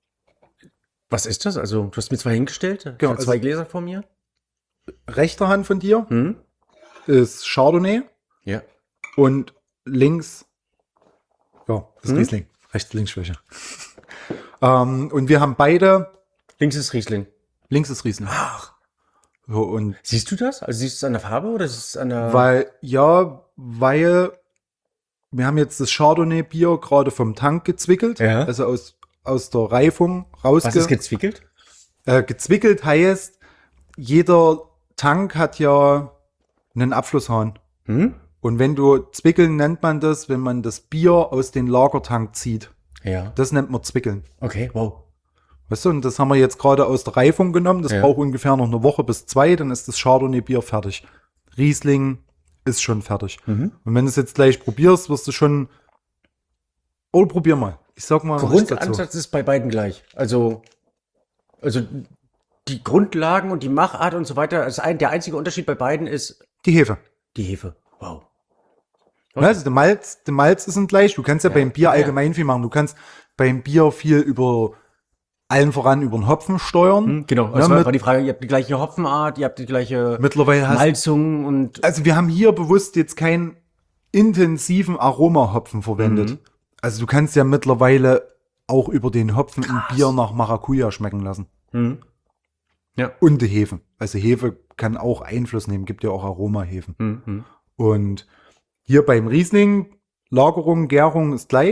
was ist das? Also, du hast mir zwei hingestellt. Ich Genau, habe zwei also- Gläser vor mir. rechter Hand von dir Hm? ist Chardonnay Ja. und links, ja, ist Hm? Riesling. Rechts, links Schwäche. ähm, und wir haben beide, Links ist Riesling. links ist Riesling. Ach. So, und Siehst du das? Also siehst du es an der Farbe oder siehst du es an der... weil, ja, weil wir haben jetzt das Chardonnay-Bier gerade vom Tank gezwickelt, Ja. also aus, aus der Reifung was ist rausge... gezwickelt? Äh, gezwickelt heißt, jeder Tank hat ja einen Abflusshahn. Hm? Und wenn du zwickeln, nennt man das, wenn man das Bier aus dem Lagertank zieht. Ja. Das nennt man zwickeln. Okay, wow. Weißt du, und das haben wir jetzt gerade aus der Reifung genommen. Das Ja. braucht ungefähr noch eine Woche bis zwei, dann ist das Chardonnay-Bier fertig. Riesling ist schon fertig. Mhm. Und wenn du es jetzt gleich probierst, wirst du schon. Oh, probier mal. Ich sag mal, was dazu. Grundansatz ist bei beiden gleich. Also, also die Grundlagen und die Machart und so weiter. Also ein, der einzige Unterschied bei beiden ist Die Hefe. die Hefe. Wow. Ja, also der Malz, der Malz ist gleich. Du kannst ja, Ja, beim Bier ja, ja. allgemein viel machen. Du kannst beim Bier viel über allen voran über den Hopfen steuern. Hm, genau. Ja, Also war, mit- war die Frage, ihr habt die gleiche Hopfenart, ihr habt die gleiche Mittlerweile hast Malzung und Also wir haben hier bewusst jetzt keinen intensiven Aromahopfen verwendet. Mhm. Also du kannst ja mittlerweile auch über den Hopfen ein Bier nach Maracuja schmecken lassen. hm. Ja. Und die Hefe. Also Hefe kann auch Einfluss nehmen, gibt ja auch Aromahefen. Hm, hm. Und hier beim Riesling, Lagerung, Gärung ist gleich.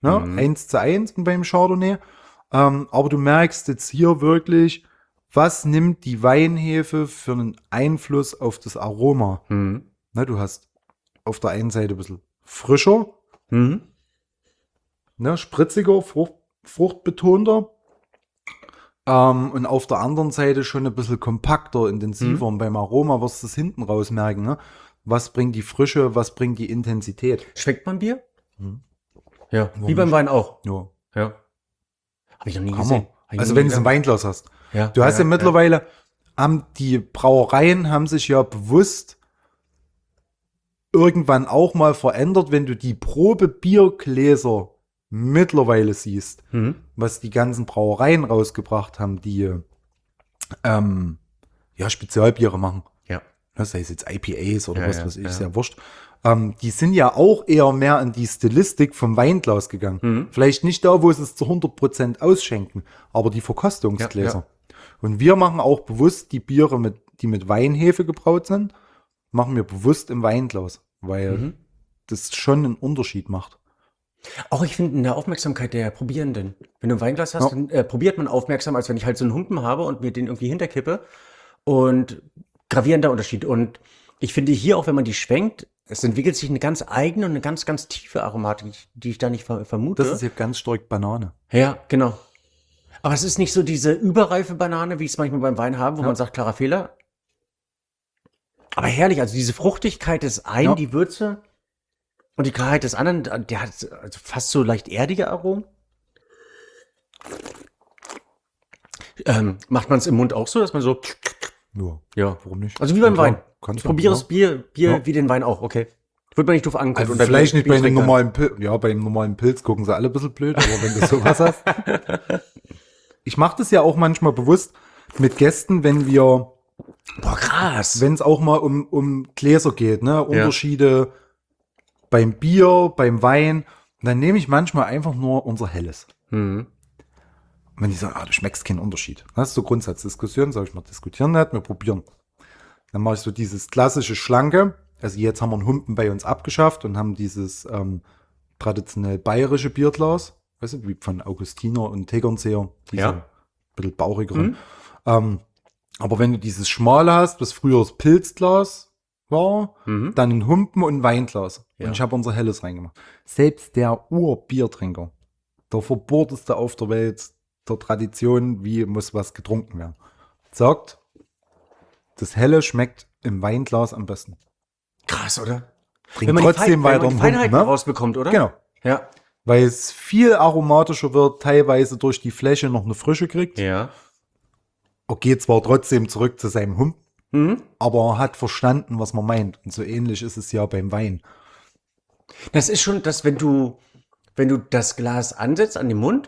ne? Mhm. Eins zu eins beim Chardonnay. Ähm, aber du merkst jetzt hier wirklich, was nimmt die Weinhefe für einen Einfluss auf das Aroma? Mhm. Ne, du hast auf der einen Seite ein bisschen frischer, Mhm. ne, spritziger, Frucht, fruchtbetonter. Ähm, und auf der anderen Seite schon ein bisschen kompakter, intensiver. Und beim Aroma wirst du es hinten raus merken. Ne? Was bringt die Frische, was bringt die Intensität? Schmeckt man Bier? Mhm. Ja, Warum wie beim nicht? Wein auch. Ja, Ja. Habe ich noch nie kann gesehen. man. Hab ich Also noch wenn nie du es im gedacht. Weinglas hast. Ja, Du hast ja, ja, mittlerweile, haben die Brauereien haben sich ja bewusst irgendwann auch mal verändert, wenn du die Probe-Biergläser mittlerweile siehst, Mhm. was die ganzen Brauereien rausgebracht haben, die ähm, ja Spezialbiere machen. Ja. Das heißt jetzt I P As oder Ja, was ja, weiß ich, ja. ist ja wurscht. Ähm, die sind ja auch eher mehr in die Stilistik vom Weinglas gegangen. Mhm. Vielleicht nicht da, wo sie es zu hundert Prozent ausschenken, aber die Verkostungsgläser. Ja, Und wir machen auch bewusst die Biere, mit, die mit Weinhefe gebraut sind, machen wir bewusst im Weinglas, weil Mhm. das schon einen Unterschied macht. Auch ich finde in der Aufmerksamkeit der Probierenden. Wenn du ein Weinglas hast, Ja. dann äh, probiert man aufmerksam, als wenn ich halt so einen Humpen habe und mir den irgendwie hinterkippe. Und gravierender Unterschied. Und ich finde hier auch, wenn man die schwenkt, es entwickelt sich eine ganz eigene und eine ganz, ganz tiefe Aromatik, die ich da nicht ver vermute. Das ist ja ganz stark Banane. Ja, genau. Aber es ist nicht so diese überreife Banane, wie ich es manchmal beim Wein habe, wo Ja. man sagt, klarer Fehler. Aber herrlich, also diese Fruchtigkeit des einen, Ja. die Würze und die Klarheit des anderen, der hat also fast so leicht erdige Aromen. Ähm, macht man es im Mund auch so, dass man so, Ja, ja, warum nicht? also wie beim Ja, klar, Wein. kannst Ich du, probiere ja. das Bier, Bier Ja. wie den Wein auch, okay. Wird man nicht doof angucken. Also vielleicht nicht bei einem normalen Pilz. Ja, bei einem normalen Pilz gucken sie alle ein bisschen blöd, aber wenn du sowas hast. Ich mache das ja auch manchmal bewusst mit Gästen, wenn wir, Boah, krass. wenn es auch mal um, um Gläser geht, ne? Unterschiede beim Bier, beim Wein. Dann nehme ich manchmal einfach nur unser Helles. Mhm. Und wenn die sagen, ah, du schmeckst keinen Unterschied. Das ist so Grundsatzdiskussion, sage ich mal, diskutieren nicht, wir probieren. Dann mache ich so dieses klassische Schlanke. Also jetzt haben wir einen Humpen bei uns abgeschafft und haben dieses ähm, traditionell bayerische Bierglas, weißt du, wie von Augustiner und Tegernseer, diese Ja. bisschen bauchigeren. Ähm, aber wenn du dieses schmale hast, was früher das Pilzglas war, Mhm. dann ein Humpen und ein Weinglas. Ja. Und ich habe unser Helles reingemacht. Selbst der Urbiertrinker, der verbohrteste auf der Welt der Tradition, wie muss was getrunken werden, sagt, das Helle schmeckt im Weinglas am besten. Krass, oder? Trink die trotzdem Fein- weiter wenn man einen die Feinheiten Humpen, ne? rausbekommt, oder? Genau. Ja. Weil es viel aromatischer wird, teilweise durch die Fläche noch eine Frische kriegt. Ja. Er geht zwar trotzdem zurück zu seinem Humpen, Mhm. aber er hat verstanden, was man meint. Und so ähnlich ist es ja beim Wein. Das ist schon, dass wenn du, wenn du das Glas ansetzt an den Mund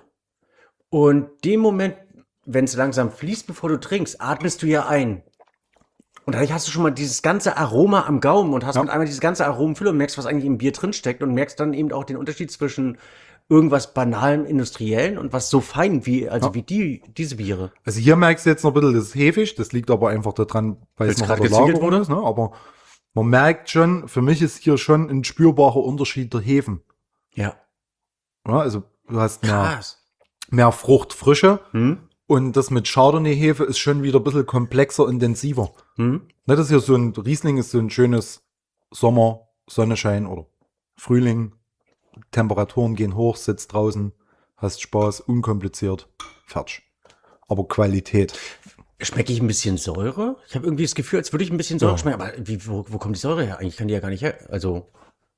und dem Moment, wenn es langsam fließt, bevor du trinkst, atmest du ja ein. Und dadurch hast du schon mal dieses ganze Aroma am Gaumen und hast Ja. mit einmal dieses ganze Aromenfülle und merkst, was eigentlich im Bier drinsteckt und merkst dann eben auch den Unterschied zwischen irgendwas banalem, industriellen und was so fein wie, also Ja. wie die, diese Biere. Also hier merkst du jetzt noch ein bisschen das Hefisch. Das liegt aber einfach daran, weil es Weil's noch grad in der geziegelt Lagerung wurde? ist. Ne? Aber man merkt schon, für mich ist hier schon ein spürbarer Unterschied der Hefen. Ja. Ja, also du hast mehr, Krass. mehr Fruchtfrische. Hm? Und das mit Chardonnay-Hefe ist schon wieder ein bisschen komplexer, intensiver. Hm? Ne, das ist ja so ein, Riesling ist so ein schönes Sommer, Sonnenschein oder Frühling. Temperaturen gehen hoch, sitzt draußen, hast Spaß, unkompliziert, fertig. Aber Qualität. Schmecke ich ein bisschen Säure? Ich habe irgendwie das Gefühl, als würde ich ein bisschen Säure Ja. schmecken. Aber wie, wo, wo kommt die Säure her? Eigentlich kann die ja gar nicht her. Also.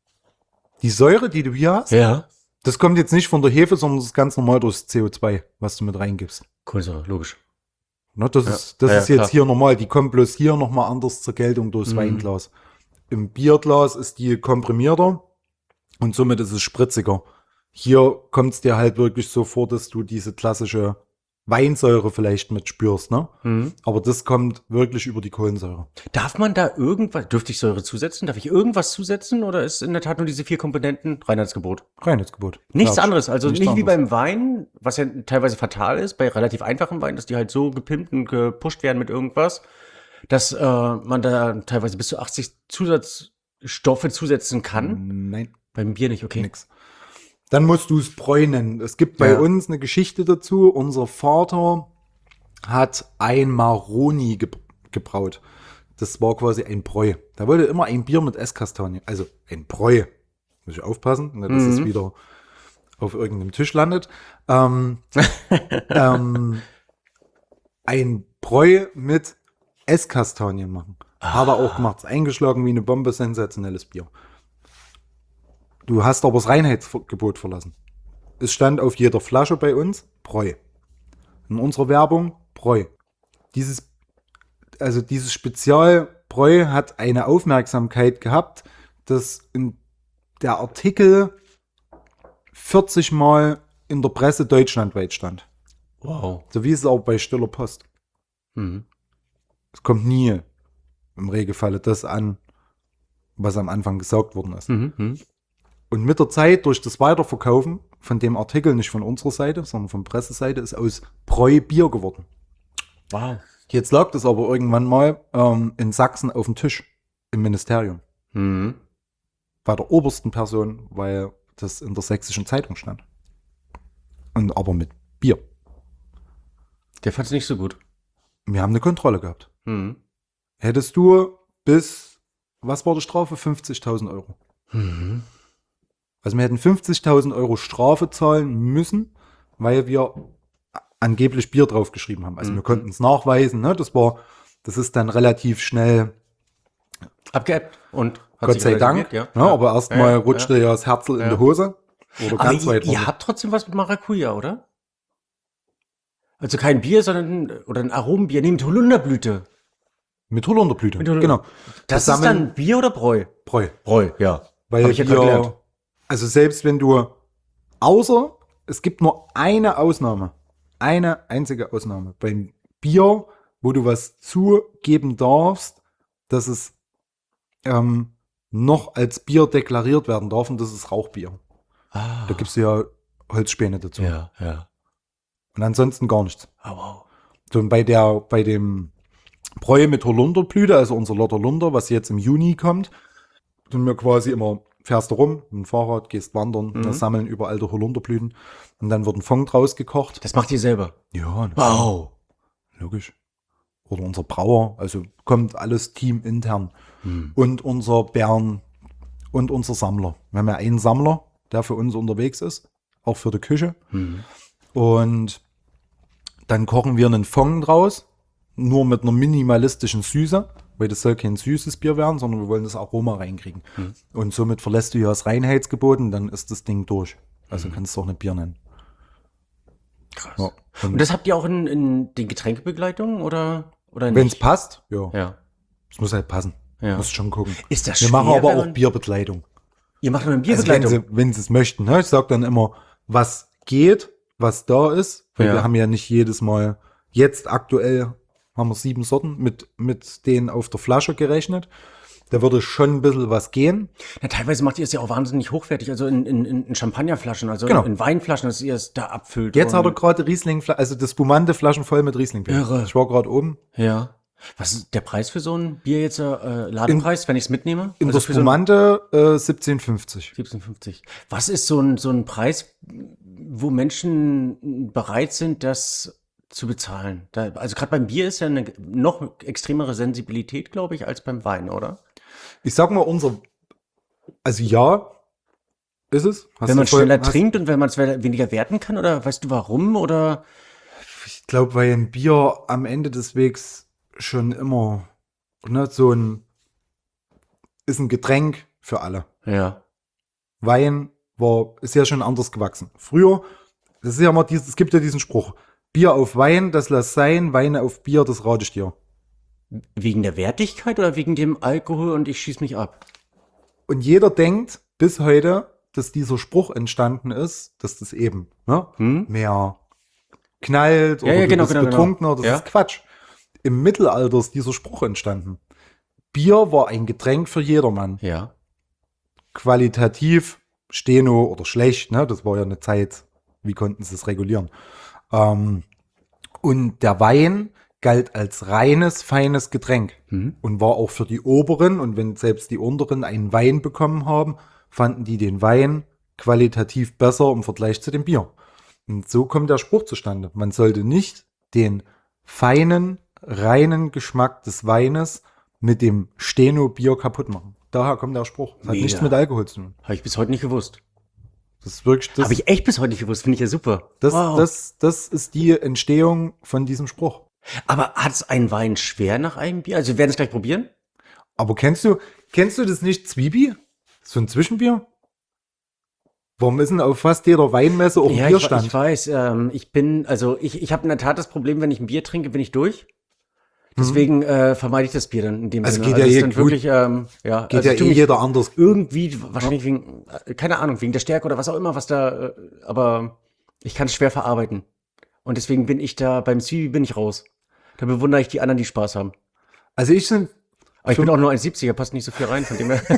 Die Säure, die du hier hast, Ja. das kommt jetzt nicht von der Hefe, sondern das ist ganz normal durchs C O zwei, was du mit reingibst. Kohlensäure, logisch. Ne, das Ja. ist, das Ja, ist ja, jetzt klar. hier normal. Die kommt bloß hier nochmal anders zur Geltung durchs Mhm. Weinglas. Im Bierglas ist die komprimierter und somit ist es spritziger. Hier kommt es dir halt wirklich so vor, dass du diese klassische Weinsäure vielleicht mit spürst, ne? Mhm. Aber das kommt wirklich über die Kohlensäure. Darf man da irgendwas, dürfte ich Säure zusetzen? Darf ich irgendwas zusetzen oder ist in der Tat nur diese vier Komponenten Reinheitsgebot? Reinheitsgebot. Nichts Klar. anderes, also Nichts nicht wie anderes. beim Wein, was ja teilweise fatal ist, bei relativ einfachen Weinen, dass die halt so gepimpt und gepusht werden mit irgendwas, dass äh, man da teilweise bis zu achtzig Zusatzstoffe zusetzen kann. Nein, Beim Bier nicht, okay. nix. Dann musst du es Bräu nennen. Es gibt bei Ja. uns eine Geschichte dazu. Unser Vater hat ein Maroni ge gebraut. Das war quasi ein Bräu. Da wollte immer ein Bier mit Esskastanien. Also ein Bräu. Muss ich aufpassen, ne, dass es wieder auf irgendeinem Tisch landet. Ähm, ähm, ein Bräu mit Esskastanien machen. Hat er auch gemacht. Ist eingeschlagen wie eine Bombe, sensationelles Bier. Du hast aber das Reinheitsgebot verlassen. Es stand auf jeder Flasche bei uns Bräu. In unserer Werbung Bräu. Dieses, also dieses Spezialbräu hat eine Aufmerksamkeit gehabt, dass in der Artikel vierzig Mal in der Presse deutschlandweit stand. Wow. So wie es auch bei Stiller Post. Mhm. Es kommt nie im Regelfalle das an, was am Anfang gesagt worden ist. Mhm. Mhm. Und mit der Zeit, durch das Weiterverkaufen von dem Artikel, nicht von unserer Seite, sondern von Presseseite, ist aus Bräu Bier geworden. Wow. Jetzt lag das aber irgendwann mal ähm, in Sachsen auf dem Tisch im Ministerium. Mhm. Bei der obersten Person, weil das in der sächsischen Zeitung stand. Und aber mit Bier. Der fand es nicht so gut. Wir haben eine Kontrolle gehabt. Mhm. Hättest du bis, was war die Strafe? fünfzigtausend Euro. Mhm. Also wir hätten fünfzigtausend Euro Strafe zahlen müssen, weil wir angeblich Bier draufgeschrieben haben. Also Mhm. wir konnten es nachweisen. Ne? Das war, das ist dann relativ schnell, Abgeappt und hat Gott sich sei Dank. relativiert, Ja. aber erstmal Ja, rutschte ja. das Herzl in Ja. die Hose. Oder Aber ganz ihr, weit ihr runter. habt trotzdem was mit Maracuja, oder? Also kein Bier, sondern ein, oder ein Aromenbier. Nee, mit Holunderblüte. Mit Holunderblüte. Mit Holunder- Genau. Das Zusammen- ist dann Bier oder Bräu? Bräu. Bräu, ja. Weil Hab ich ja gerade wir, gelernt. also selbst wenn du, außer, es gibt nur eine Ausnahme, eine einzige Ausnahme beim Bier, wo du was zugeben darfst, dass es ähm, noch als Bier deklariert werden darf, und das ist Rauchbier. Ah. Da gibst du ja Holzspäne dazu. Ja, ja. Und ansonsten gar nichts. Oh, wow. So, und bei der, bei dem Bräu mit Holunderblüte, also unser Lotterlunder, was jetzt im Juni kommt, tun wir quasi immer, fährst du rum, mit dem Fahrrad, gehst wandern, Mhm. wir sammeln überall die Holunderblüten und dann wird ein Fond draus gekocht. Das macht ihr selber. Ja, Wow. logisch. Oder unser Brauer, also kommt alles teamintern. Hm. Und unser Bären und unser Sammler. Wir haben ja einen Sammler, der für uns unterwegs ist, auch für die Küche. Hm. Und dann kochen wir einen Fond draus, nur mit einer minimalistischen Süße, weil das soll kein süßes Bier werden, sondern wir wollen das Aroma reinkriegen. Hm. Und somit verlässt du ja das Reinheitsgebot und dann ist das Ding durch. Also kannst du auch nicht Bier nennen. Krass. Ja. Und das habt ihr auch in, in den Getränkebegleitungen oder, oder Wenn es nicht? passt, ja. Ja. Es muss halt passen. Ja. Musst schon gucken. Ist das Wir schwer, machen aber wenn auch man- Bierbekleidung. Ihr macht nur eine Also wenn Bierbegleitung. sie, wenn sie es möchten. Ne? Ich sage dann immer, was geht, was da ist. Weil Ja. wir haben ja nicht jedes Mal, jetzt aktuell haben wir sieben Sorten mit, mit denen auf der Flasche gerechnet. Da würde schon ein bisschen was gehen. Ja, teilweise macht ihr es ja auch wahnsinnig hochwertig, also in, in, in Champagnerflaschen, also Genau. in Weinflaschen, dass ihr es da abfüllt. Jetzt hat er und- gerade Riesling, also das Spumante Flaschen voll mit Riesling. Irre. Ich war gerade oben. Ja. Was ist der Preis für so ein Bier jetzt, äh, Ladenpreis, wenn ich es mitnehme? In Also der für so ein Spumante äh, siebzehn fünfzig. siebzehn fünfzig. Was ist so ein, so ein Preis, wo Menschen bereit sind, das zu bezahlen? Da, also gerade beim Bier ist ja eine noch extremere Sensibilität, glaube ich, als beim Wein, oder? Ich sag mal, unser, also ja, ist es. Hast wenn man du voll- schneller hast- trinkt und wenn man es weniger werten kann, oder weißt du warum? Oder Ich glaube, weil ein Bier am Ende des Wegs schon immer, ne, so ein, ist ein Getränk für alle. ja. Wein war, ist ja schon anders gewachsen. Früher, das ist ja mal dieses, es gibt ja diesen Spruch, Bier auf Wein, das lass sein, Weine auf Bier, das rate ich dir. Wegen der Wertigkeit oder wegen dem Alkohol und ich schieß mich ab? Und jeder denkt bis heute, dass dieser Spruch entstanden ist, dass das eben, ne, Hm? mehr knallt oder Ja, ja, du genau, bist genau, genau. betrunkener, das Ja. ist Quatsch. Im Mittelalter ist dieser Spruch entstanden. Bier war ein Getränk für jedermann. Ja. Qualitativ, steno oder schlecht, ne? Das war ja eine Zeit, wie konnten sie es regulieren? Ähm, und der Wein galt als reines, feines Getränk Mhm. und war auch für die Oberen, und wenn selbst die Unteren einen Wein bekommen haben, fanden die den Wein qualitativ besser im Vergleich zu dem Bier. Und so kommt der Spruch zustande. Man sollte nicht den feinen, reinen Geschmack des Weines mit dem Steno-Bier kaputt machen. Daher kommt der Spruch. Das hat Mega. nichts mit Alkohol zu tun. Habe ich bis heute nicht gewusst. Das ist wirklich das. Habe ich echt bis heute nicht gewusst. Finde ich ja super. Das, Wow. das, das ist die Entstehung von diesem Spruch. Aber hat es ein Wein schwer nach einem Bier? Also wir werden es gleich probieren. Aber kennst du, kennst du das nicht, Zwiebie? So ein Zwischenbier? Warum ist denn auf fast jeder Weinmesse auch ein Ja, ich, Bierstand? ich weiß. Ähm, ich bin, also ich, ich habe in der Tat das Problem, wenn ich ein Bier trinke, bin ich durch. Deswegen äh, vermeide ich das Bier dann in dem Also Sinne. geht ja es ist eh dann gut. wirklich, ähm, ja, Geht also ja ich tu eh mich jeder anders. irgendwie, wahrscheinlich wegen, äh, keine Ahnung, wegen der Stärke oder was auch immer, was da, äh, aber ich kann es schwer verarbeiten. Und deswegen bin ich da, beim Zwiebel bin ich raus. Da bewundere ich die anderen, die Spaß haben. Also ich sind, Aber ich bin auch nur eins siebziger, passt nicht so viel rein, von dem her.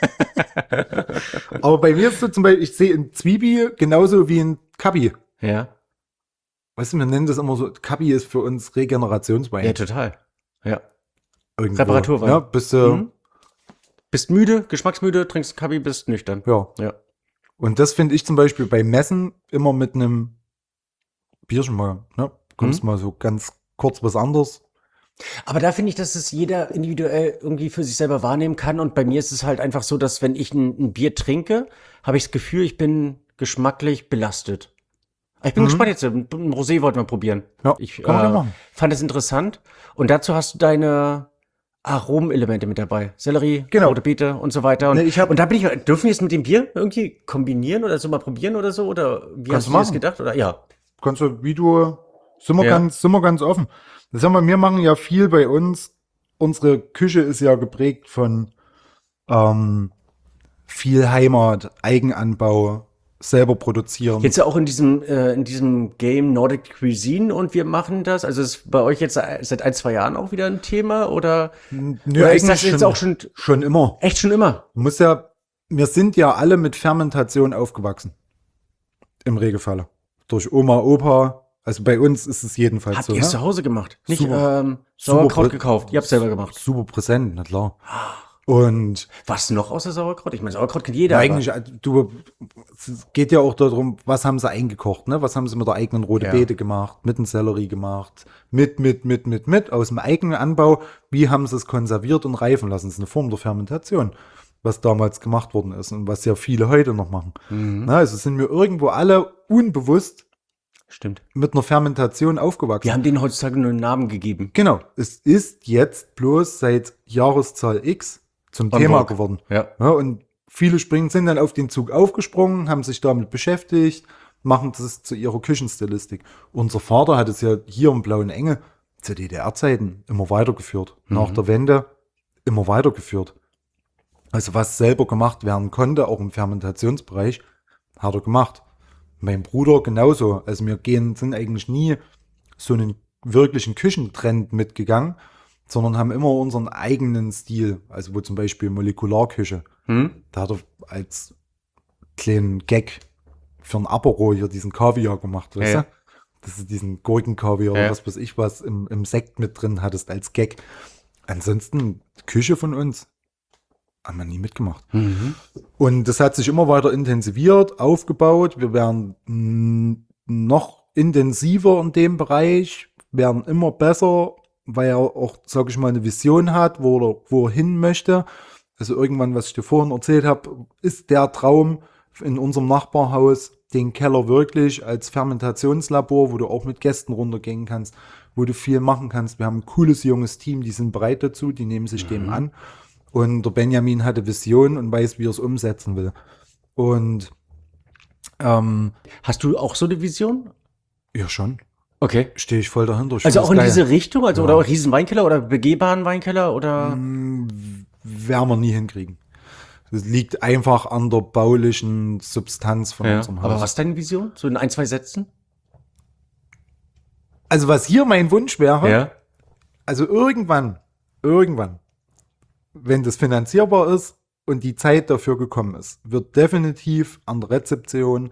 aber bei mir ist so zum Beispiel, ich sehe ein Zwiebie genauso wie ein Kabi. Ja, Weißt du, wir nennen das immer so, Kabi ist für uns Regenerationswein. ja, total. Ja. Irgendwo. Reparaturwein. Ja, bist du, Mhm. Bist müde, geschmacksmüde, trinkst Kabi, bist nüchtern. ja. Ja. Und das finde ich zum Beispiel bei Messen immer mit einem Bierchen mal, ne? Kommst Mhm. mal so ganz kurz was anderes. Aber da finde ich, dass es jeder individuell irgendwie für sich selber wahrnehmen kann. Und bei mir ist es halt einfach so, dass wenn ich ein, ein Bier trinke, habe ich das Gefühl, ich bin geschmacklich belastet. Ich bin Mhm. gespannt jetzt. Ein ein Rosé wollten wir probieren. Ja, Ich kann man ja äh, machen. fand es interessant. Und dazu hast du deine Aromenelemente mit dabei. Sellerie, Genau. rote Beete und so weiter. Und, Nee, ich hab- und da bin ich, dürfen wir es mit dem Bier irgendwie kombinieren oder so mal probieren oder so? Oder wie Kannst hast du du dir das machen. gedacht? Oder ja. Kannst du, wie du, sind wir, Ja. ganz, sind wir ganz offen. Das haben wir, wir machen ja viel bei uns. Unsere Küche ist ja geprägt von ähm, viel Heimat, Eigenanbau, selber produzieren. Jetzt ja auch in diesem, äh, in diesem Game Nordic Cuisine und wir machen das. Also ist bei euch jetzt seit ein, zwei Jahren auch wieder ein Thema oder, Nö, oder ist das eigentlich jetzt auch schon schon immer. echt schon immer? Du musst ja, wir sind ja alle mit Fermentation aufgewachsen. Im Regelfall. Durch Oma, Opa. Also bei uns ist es jedenfalls Habt so. ihr es Ne? zu Hause gemacht? Nicht Super. ähm, Super Sauerkraut prä- gekauft. Ihr habt selber gemacht. Super präsent, na klar. Und Was noch außer Sauerkraut? Ich meine, Sauerkraut kennt jeder. ja, aber- eigentlich, äh, du, es geht ja auch darum, was haben sie eingekocht, ne? Was haben sie mit der eigenen rote Ja. Beete gemacht, mit dem Sellerie gemacht, mit, mit, mit, mit, mit, aus dem eigenen Anbau. Wie haben sie es konserviert und reifen lassen? Das ist eine Form der Fermentation, was damals gemacht worden ist und was ja viele heute noch machen. Mhm. Na, also sind wir irgendwo alle unbewusst Stimmt. mit einer Fermentation aufgewachsen. Wir haben denen heutzutage nur einen Namen gegeben. Genau, es ist jetzt bloß seit Jahreszahl X zum On Thema vogue. geworden. Ja. Ja, und viele springen, sind dann auf den Zug aufgesprungen, haben sich damit beschäftigt, machen das zu ihrer Küchenstilistik. Unser Vater hat es ja hier im Blauen Engel zu D D R-Zeiten immer weitergeführt. Nach der Wende immer weitergeführt. Also was selber gemacht werden konnte, auch im Fermentationsbereich, hat er gemacht. Mein Bruder genauso. Also wir gehen, sind eigentlich nie so einen wirklichen Küchentrend mitgegangen, sondern haben immer unseren eigenen Stil. Also wo zum Beispiel Molekularküche. Hm? Da hat er als kleinen Gag für ein Apero hier diesen Kaviar gemacht, weißt Ja, du? Das ist diesen Gurkenkaviar Ja. oder was weiß ich was im, im Sekt mit drin hattest als Gag. Ansonsten Küche von uns haben wir nie mitgemacht. Mhm. Und das hat sich immer weiter intensiviert, aufgebaut. Wir werden mh, noch intensiver in dem Bereich, werden immer besser, weil er auch, sage ich mal, eine Vision hat, wo er, wo er hin möchte. Also irgendwann, was ich dir vorhin erzählt habe, ist der Traum in unserem Nachbarhaus, den Keller wirklich als Fermentationslabor, wo du auch mit Gästen runtergehen kannst, wo du viel machen kannst. Wir haben ein cooles junges Team, die sind bereit dazu, die nehmen sich dem an. Und der Benjamin hatte Vision und weiß, wie er es umsetzen will. Und ähm, Hast du auch so eine Vision? ja, schon. Okay. Stehe ich voll dahinter. Ich Also find auch in das geil. diese Richtung, also Ja. oder auch Riesenweinkeller oder begehbaren Weinkeller oder? Mm, werden wir nie hinkriegen. Das liegt einfach an der baulichen Substanz von Ja. unserem Haus. Aber was ist deine Vision? So in ein, zwei Sätzen? Also was hier mein Wunsch wäre, Ja. also irgendwann, irgendwann, wenn das finanzierbar ist und die Zeit dafür gekommen ist, wird definitiv an der Rezeption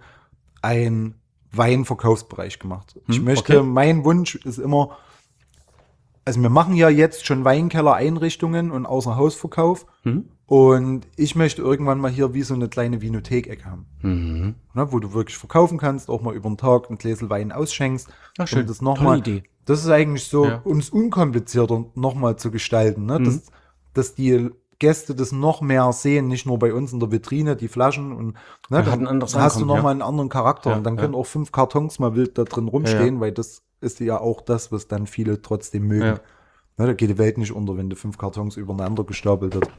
ein Weinverkaufsbereich gemacht. Ich Hm, möchte, okay. mein Wunsch ist immer, also wir machen ja jetzt schon Weinkeller-Einrichtungen und Außerhausverkauf. Mhm. Und ich möchte irgendwann mal hier wie so eine kleine Vinothek-Ecke haben. Mhm. Ne, wo du wirklich verkaufen kannst, auch mal über den Tag ein Gläsel Wein ausschenkst. Ach, schön. Und das noch Tolle mal, Idee. Das ist eigentlich so, Ja. um es unkomplizierter nochmal zu gestalten. Ne? Mhm. Dass, dass die Gäste das noch mehr sehen, nicht nur bei uns in der Vitrine, die Flaschen. Und ne, Ja, dann hat ein anderes hast du Ankommen, nochmal ja. einen anderen Charakter. Ja, und dann ja. können auch fünf Kartons mal wild da drin rumstehen, weil das ist ja auch das, was dann viele trotzdem mögen. Ja. Ne, da geht die Welt nicht unter, wenn du fünf Kartons übereinander gestapelt hast.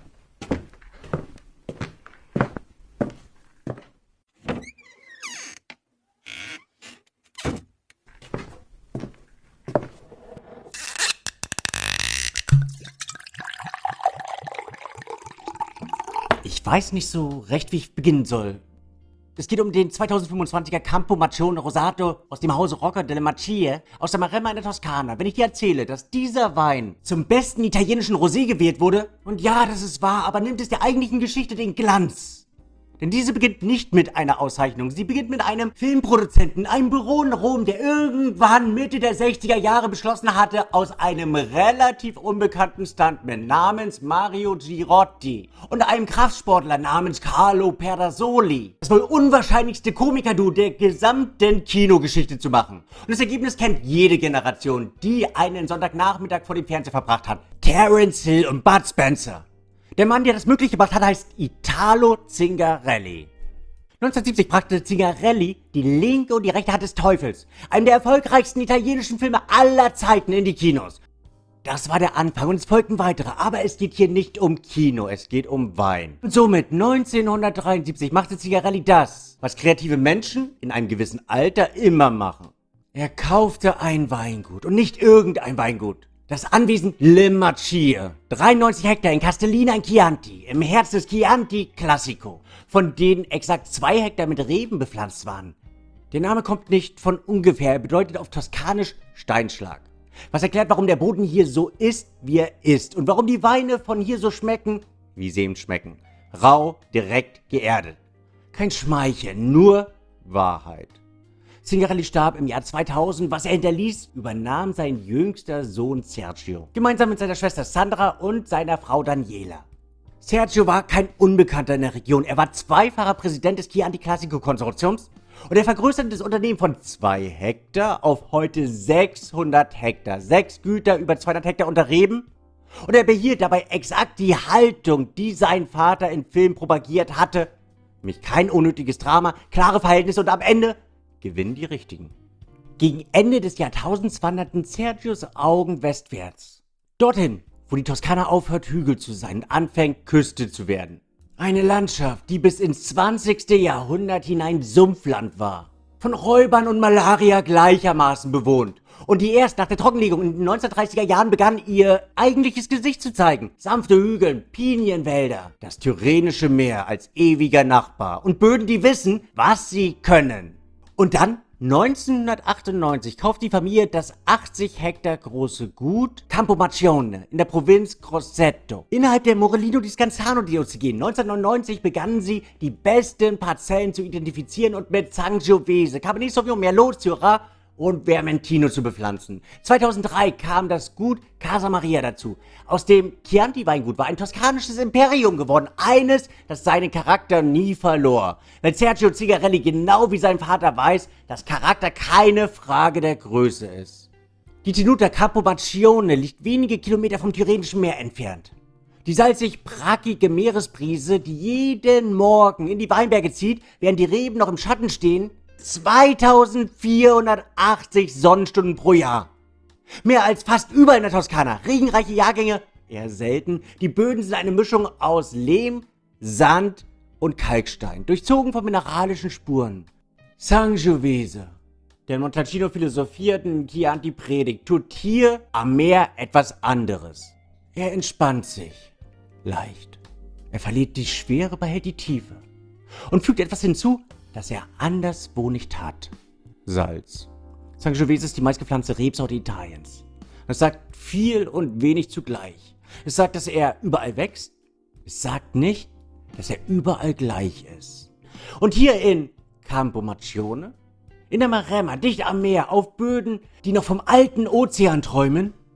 Ich weiß nicht so recht, wie ich beginnen soll. Es geht um den zweitausendfünfundzwanziger Campo Macione Rosato aus dem Hause Rocca delle Macchie aus der Maremma in der Toskana. Wenn ich dir erzähle, dass dieser Wein zum besten italienischen Rosé gewählt wurde, und ja, das ist wahr, aber nimmt es der eigentlichen Geschichte den Glanz. Denn diese beginnt nicht mit einer Auszeichnung. Sie beginnt mit einem Filmproduzenten, einem Büro in Rom, der irgendwann Mitte der sechziger Jahre beschlossen hatte, aus einem relativ unbekannten Stuntman namens Mario Girotti und einem Kraftsportler namens Carlo Pedersoli das wohl unwahrscheinlichste Komikerduo der gesamten Kinogeschichte zu machen. Und das Ergebnis kennt jede Generation, die einen Sonntagnachmittag vor dem Fernseher verbracht hat. Terence Hill und Bud Spencer. Der Mann, der das möglich gemacht hat, heißt Italo Zingarelli. neunzehnhundertsiebzig brachte Zingarelli die linke und die rechte Hand des Teufels, einen der erfolgreichsten italienischen Filme aller Zeiten, in die Kinos. Das war der Anfang und es folgten weitere, aber es geht hier nicht um Kino, es geht um Wein. Und somit neunzehnhundertdreiundsiebzig machte Zingarelli das, was kreative Menschen in einem gewissen Alter immer machen. Er kaufte ein Weingut und nicht irgendein Weingut. Das Anwesen Le Macchie, dreiundneunzig Hektar in Castellina in Chianti, im Herz des Chianti Classico, von denen exakt zwei Hektar mit Reben bepflanzt waren. Der Name kommt nicht von ungefähr, er bedeutet auf Toskanisch Steinschlag. Was erklärt, warum der Boden hier so ist, wie er ist und warum die Weine von hier so schmecken, wie sie eben schmecken. Rau, direkt, geerdet. Kein Schmeicheln, nur Wahrheit. Zingarelli starb im Jahr zweitausend, was er hinterließ, übernahm sein jüngster Sohn Sergio, gemeinsam mit seiner Schwester Sandra und seiner Frau Daniela. Sergio war kein Unbekannter in der Region, er war zweifacher Präsident des Chianti Classico Konsortiums und er vergrößerte das Unternehmen von zwei Hektar auf heute sechshundert Hektar, sechs Güter über zweihundert Hektar unter Reben. Und er behielt dabei exakt die Haltung, die sein Vater im Film propagiert hatte. Nämlich kein unnötiges Drama, klare Verhältnisse und am Ende gewinnen die Richtigen. Gegen Ende des Jahrtausends wanderten Sergios Augen westwärts. Dorthin, wo die Toskana aufhört, Hügel zu sein und anfängt, Küste zu werden. Eine Landschaft, die bis ins zwanzigste Jahrhundert hinein Sumpfland war. Von Räubern und Malaria gleichermaßen bewohnt. Und die erst nach der Trockenlegung in den neunzehnhundertdreißiger Jahren begann, ihr eigentliches Gesicht zu zeigen. Sanfte Hügel, Pinienwälder, das Tyrrhenische Meer als ewiger Nachbar und Böden, die wissen, was sie können. Und dann, neunzehnhundertachtundneunzig, kauft die Familie das achtzig Hektar große Gut Campo Macione in der Provinz Grosseto, innerhalb der Morellino di Scansano-Diözese. neunzehnhundertneunundneunzig begannen sie, die besten Parzellen zu identifizieren und mit Sangiovese, Cabernet Sauvignon, Merlot, Syrah und Vermentino zu bepflanzen. zweitausenddrei kam das Gut Casa Maria dazu. Aus dem Chianti-Weingut war ein toskanisches Imperium geworden. Eines, das seinen Charakter nie verlor. Weil Sergio Zingarelli genau wie sein Vater weiß, dass Charakter keine Frage der Größe ist. Die Tenuta Campo Macione liegt wenige Kilometer vom Tyrrhenischen Meer entfernt. Die salzig-brackige Meeresbrise, die jeden Morgen in die Weinberge zieht, während die Reben noch im Schatten stehen, zweitausendvierhundertachtzig Sonnenstunden pro Jahr. Mehr als fast überall in der Toskana. Regenreiche Jahrgänge, eher selten. Die Böden sind eine Mischung aus Lehm, Sand und Kalkstein, durchzogen von mineralischen Spuren. Sangiovese. Der Montalcino philosophiert und Chianti predigt, tut hier am Meer etwas anderes. Er entspannt sich. Leicht. Er verliert die Schwere, behält die Tiefe. Und fügt etwas hinzu, das er anderswo nicht hat. Salz. Sangiovese ist die meistgepflanzte Rebsorte Italiens. Es sagt viel und wenig zugleich. Es sagt, dass er überall wächst. Es sagt nicht, dass er überall gleich ist. Und hier in Campo Macione, in der Maremma, dicht am Meer, auf Böden, die noch vom alten Ozean träumen,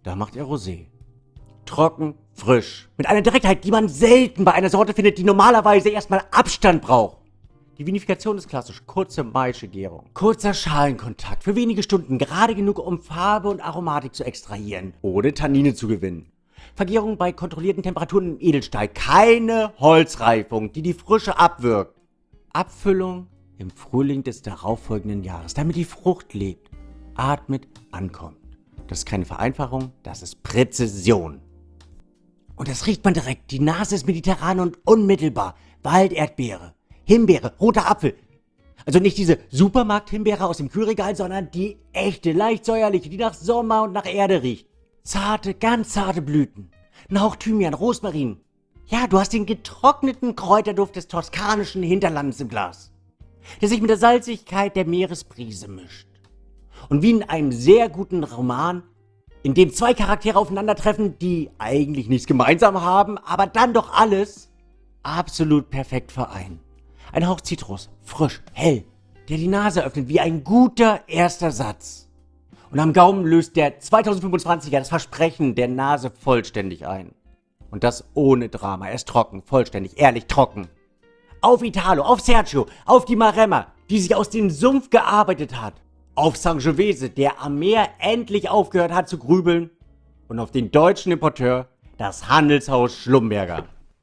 Da macht er Rosé. Trocken, frisch. Mit einer Direktheit, die man selten bei einer Sorte findet, die normalerweise erstmal Abstand braucht. Die Vinifikation ist klassisch. Kurze maische Gärung. Kurzer Schalenkontakt für wenige Stunden. Gerade genug, um Farbe und Aromatik zu extrahieren. Ohne Tannine zu gewinnen. Vergärung bei kontrollierten Temperaturen im Edelstahl. Keine Holzreifung, die die Frische abwirkt. Abfüllung im Frühling des darauffolgenden Jahres, damit die Frucht lebt, atmet, ankommt. Das ist keine Vereinfachung, das ist Präzision. Und das riecht man direkt. Die Nase ist mediterran und unmittelbar. Walderdbeere, Himbeere, roter Apfel. Also nicht diese Supermarkt-Himbeere aus dem Kühlregal, sondern die echte, leicht säuerliche, die nach Sommer und nach Erde riecht. Zarte, ganz zarte Blüten. Ein Hauch Thymian, Rosmarin. Ja, du hast den getrockneten Kräuterduft des toskanischen Hinterlandes im Glas, der sich mit der Salzigkeit der Meeresbrise mischt. Und wie in einem sehr guten Roman, in dem zwei Charaktere aufeinandertreffen, die eigentlich nichts gemeinsam haben, aber dann doch alles absolut perfekt vereinen. Ein Hauch Zitrus, frisch, hell, der die Nase öffnet wie ein guter erster Satz. Und am Gaumen löst der zweitausendfünfundzwanziger das Versprechen der Nase vollständig ein. Und das ohne Drama. Er ist trocken, vollständig, ehrlich trocken. Auf Italo, auf Sergio, auf die Maremma, die sich aus dem Sumpf gearbeitet hat. Auf Sangiovese, der am Meer endlich aufgehört hat zu grübeln. Und auf den deutschen Importeur, das Handelshaus Schlumberger.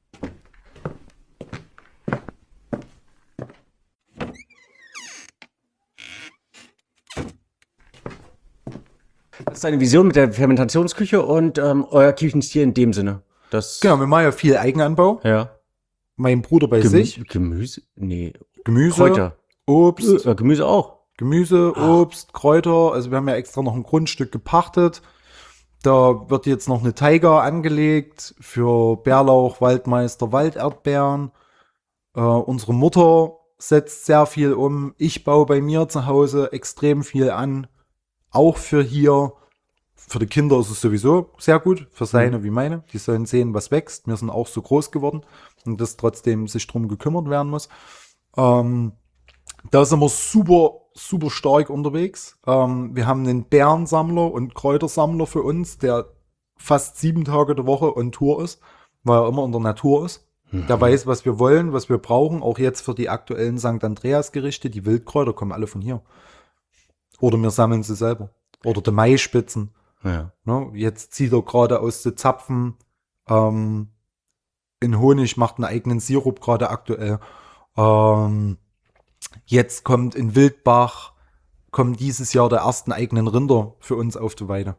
Das ist eine Vision mit der Fermentationsküche und ähm, euer Küchenstil in dem Sinne. Das Genau, wir machen ja viel Eigenanbau. Ja. Mein Bruder bei Gemü sich. Gemüse? Nee. Gemüse, Kräuter. Obst, Äh, Gemüse auch. Gemüse, Ach. Obst, Kräuter. Also wir haben ja extra noch ein Grundstück gepachtet. Da wird jetzt noch eine Taiga angelegt für Bärlauch, Waldmeister, Walderdbeeren. Äh, unsere Mutter setzt sehr viel um. Ich baue bei mir zu Hause extrem viel an. Auch für hier. Für die Kinder ist es sowieso sehr gut. Für seine wie meine. Die sollen sehen, was wächst. Wir sind auch so groß geworden. Und dass trotzdem sich drum gekümmert werden muss. Ähm, da sind wir super, super stark unterwegs. Ähm, wir haben einen Bärensammler und Kräutersammler für uns, der fast sieben Tage der Woche on Tour ist, weil er immer in der Natur ist. Mhm. Der weiß, was wir wollen, was wir brauchen. Auch jetzt für die aktuellen Sankt Andreas-Gerichte. Die Wildkräuter kommen alle von hier. Oder wir sammeln sie selber. Oder die Maispitzen. Ja. Ne? Jetzt zieht er gerade aus den Zapfen. Ähm, in Honig macht einen eigenen Sirup gerade aktuell. Ähm, jetzt kommt in Wildbach, kommen dieses Jahr der ersten eigenen Rinder für uns auf die Weide.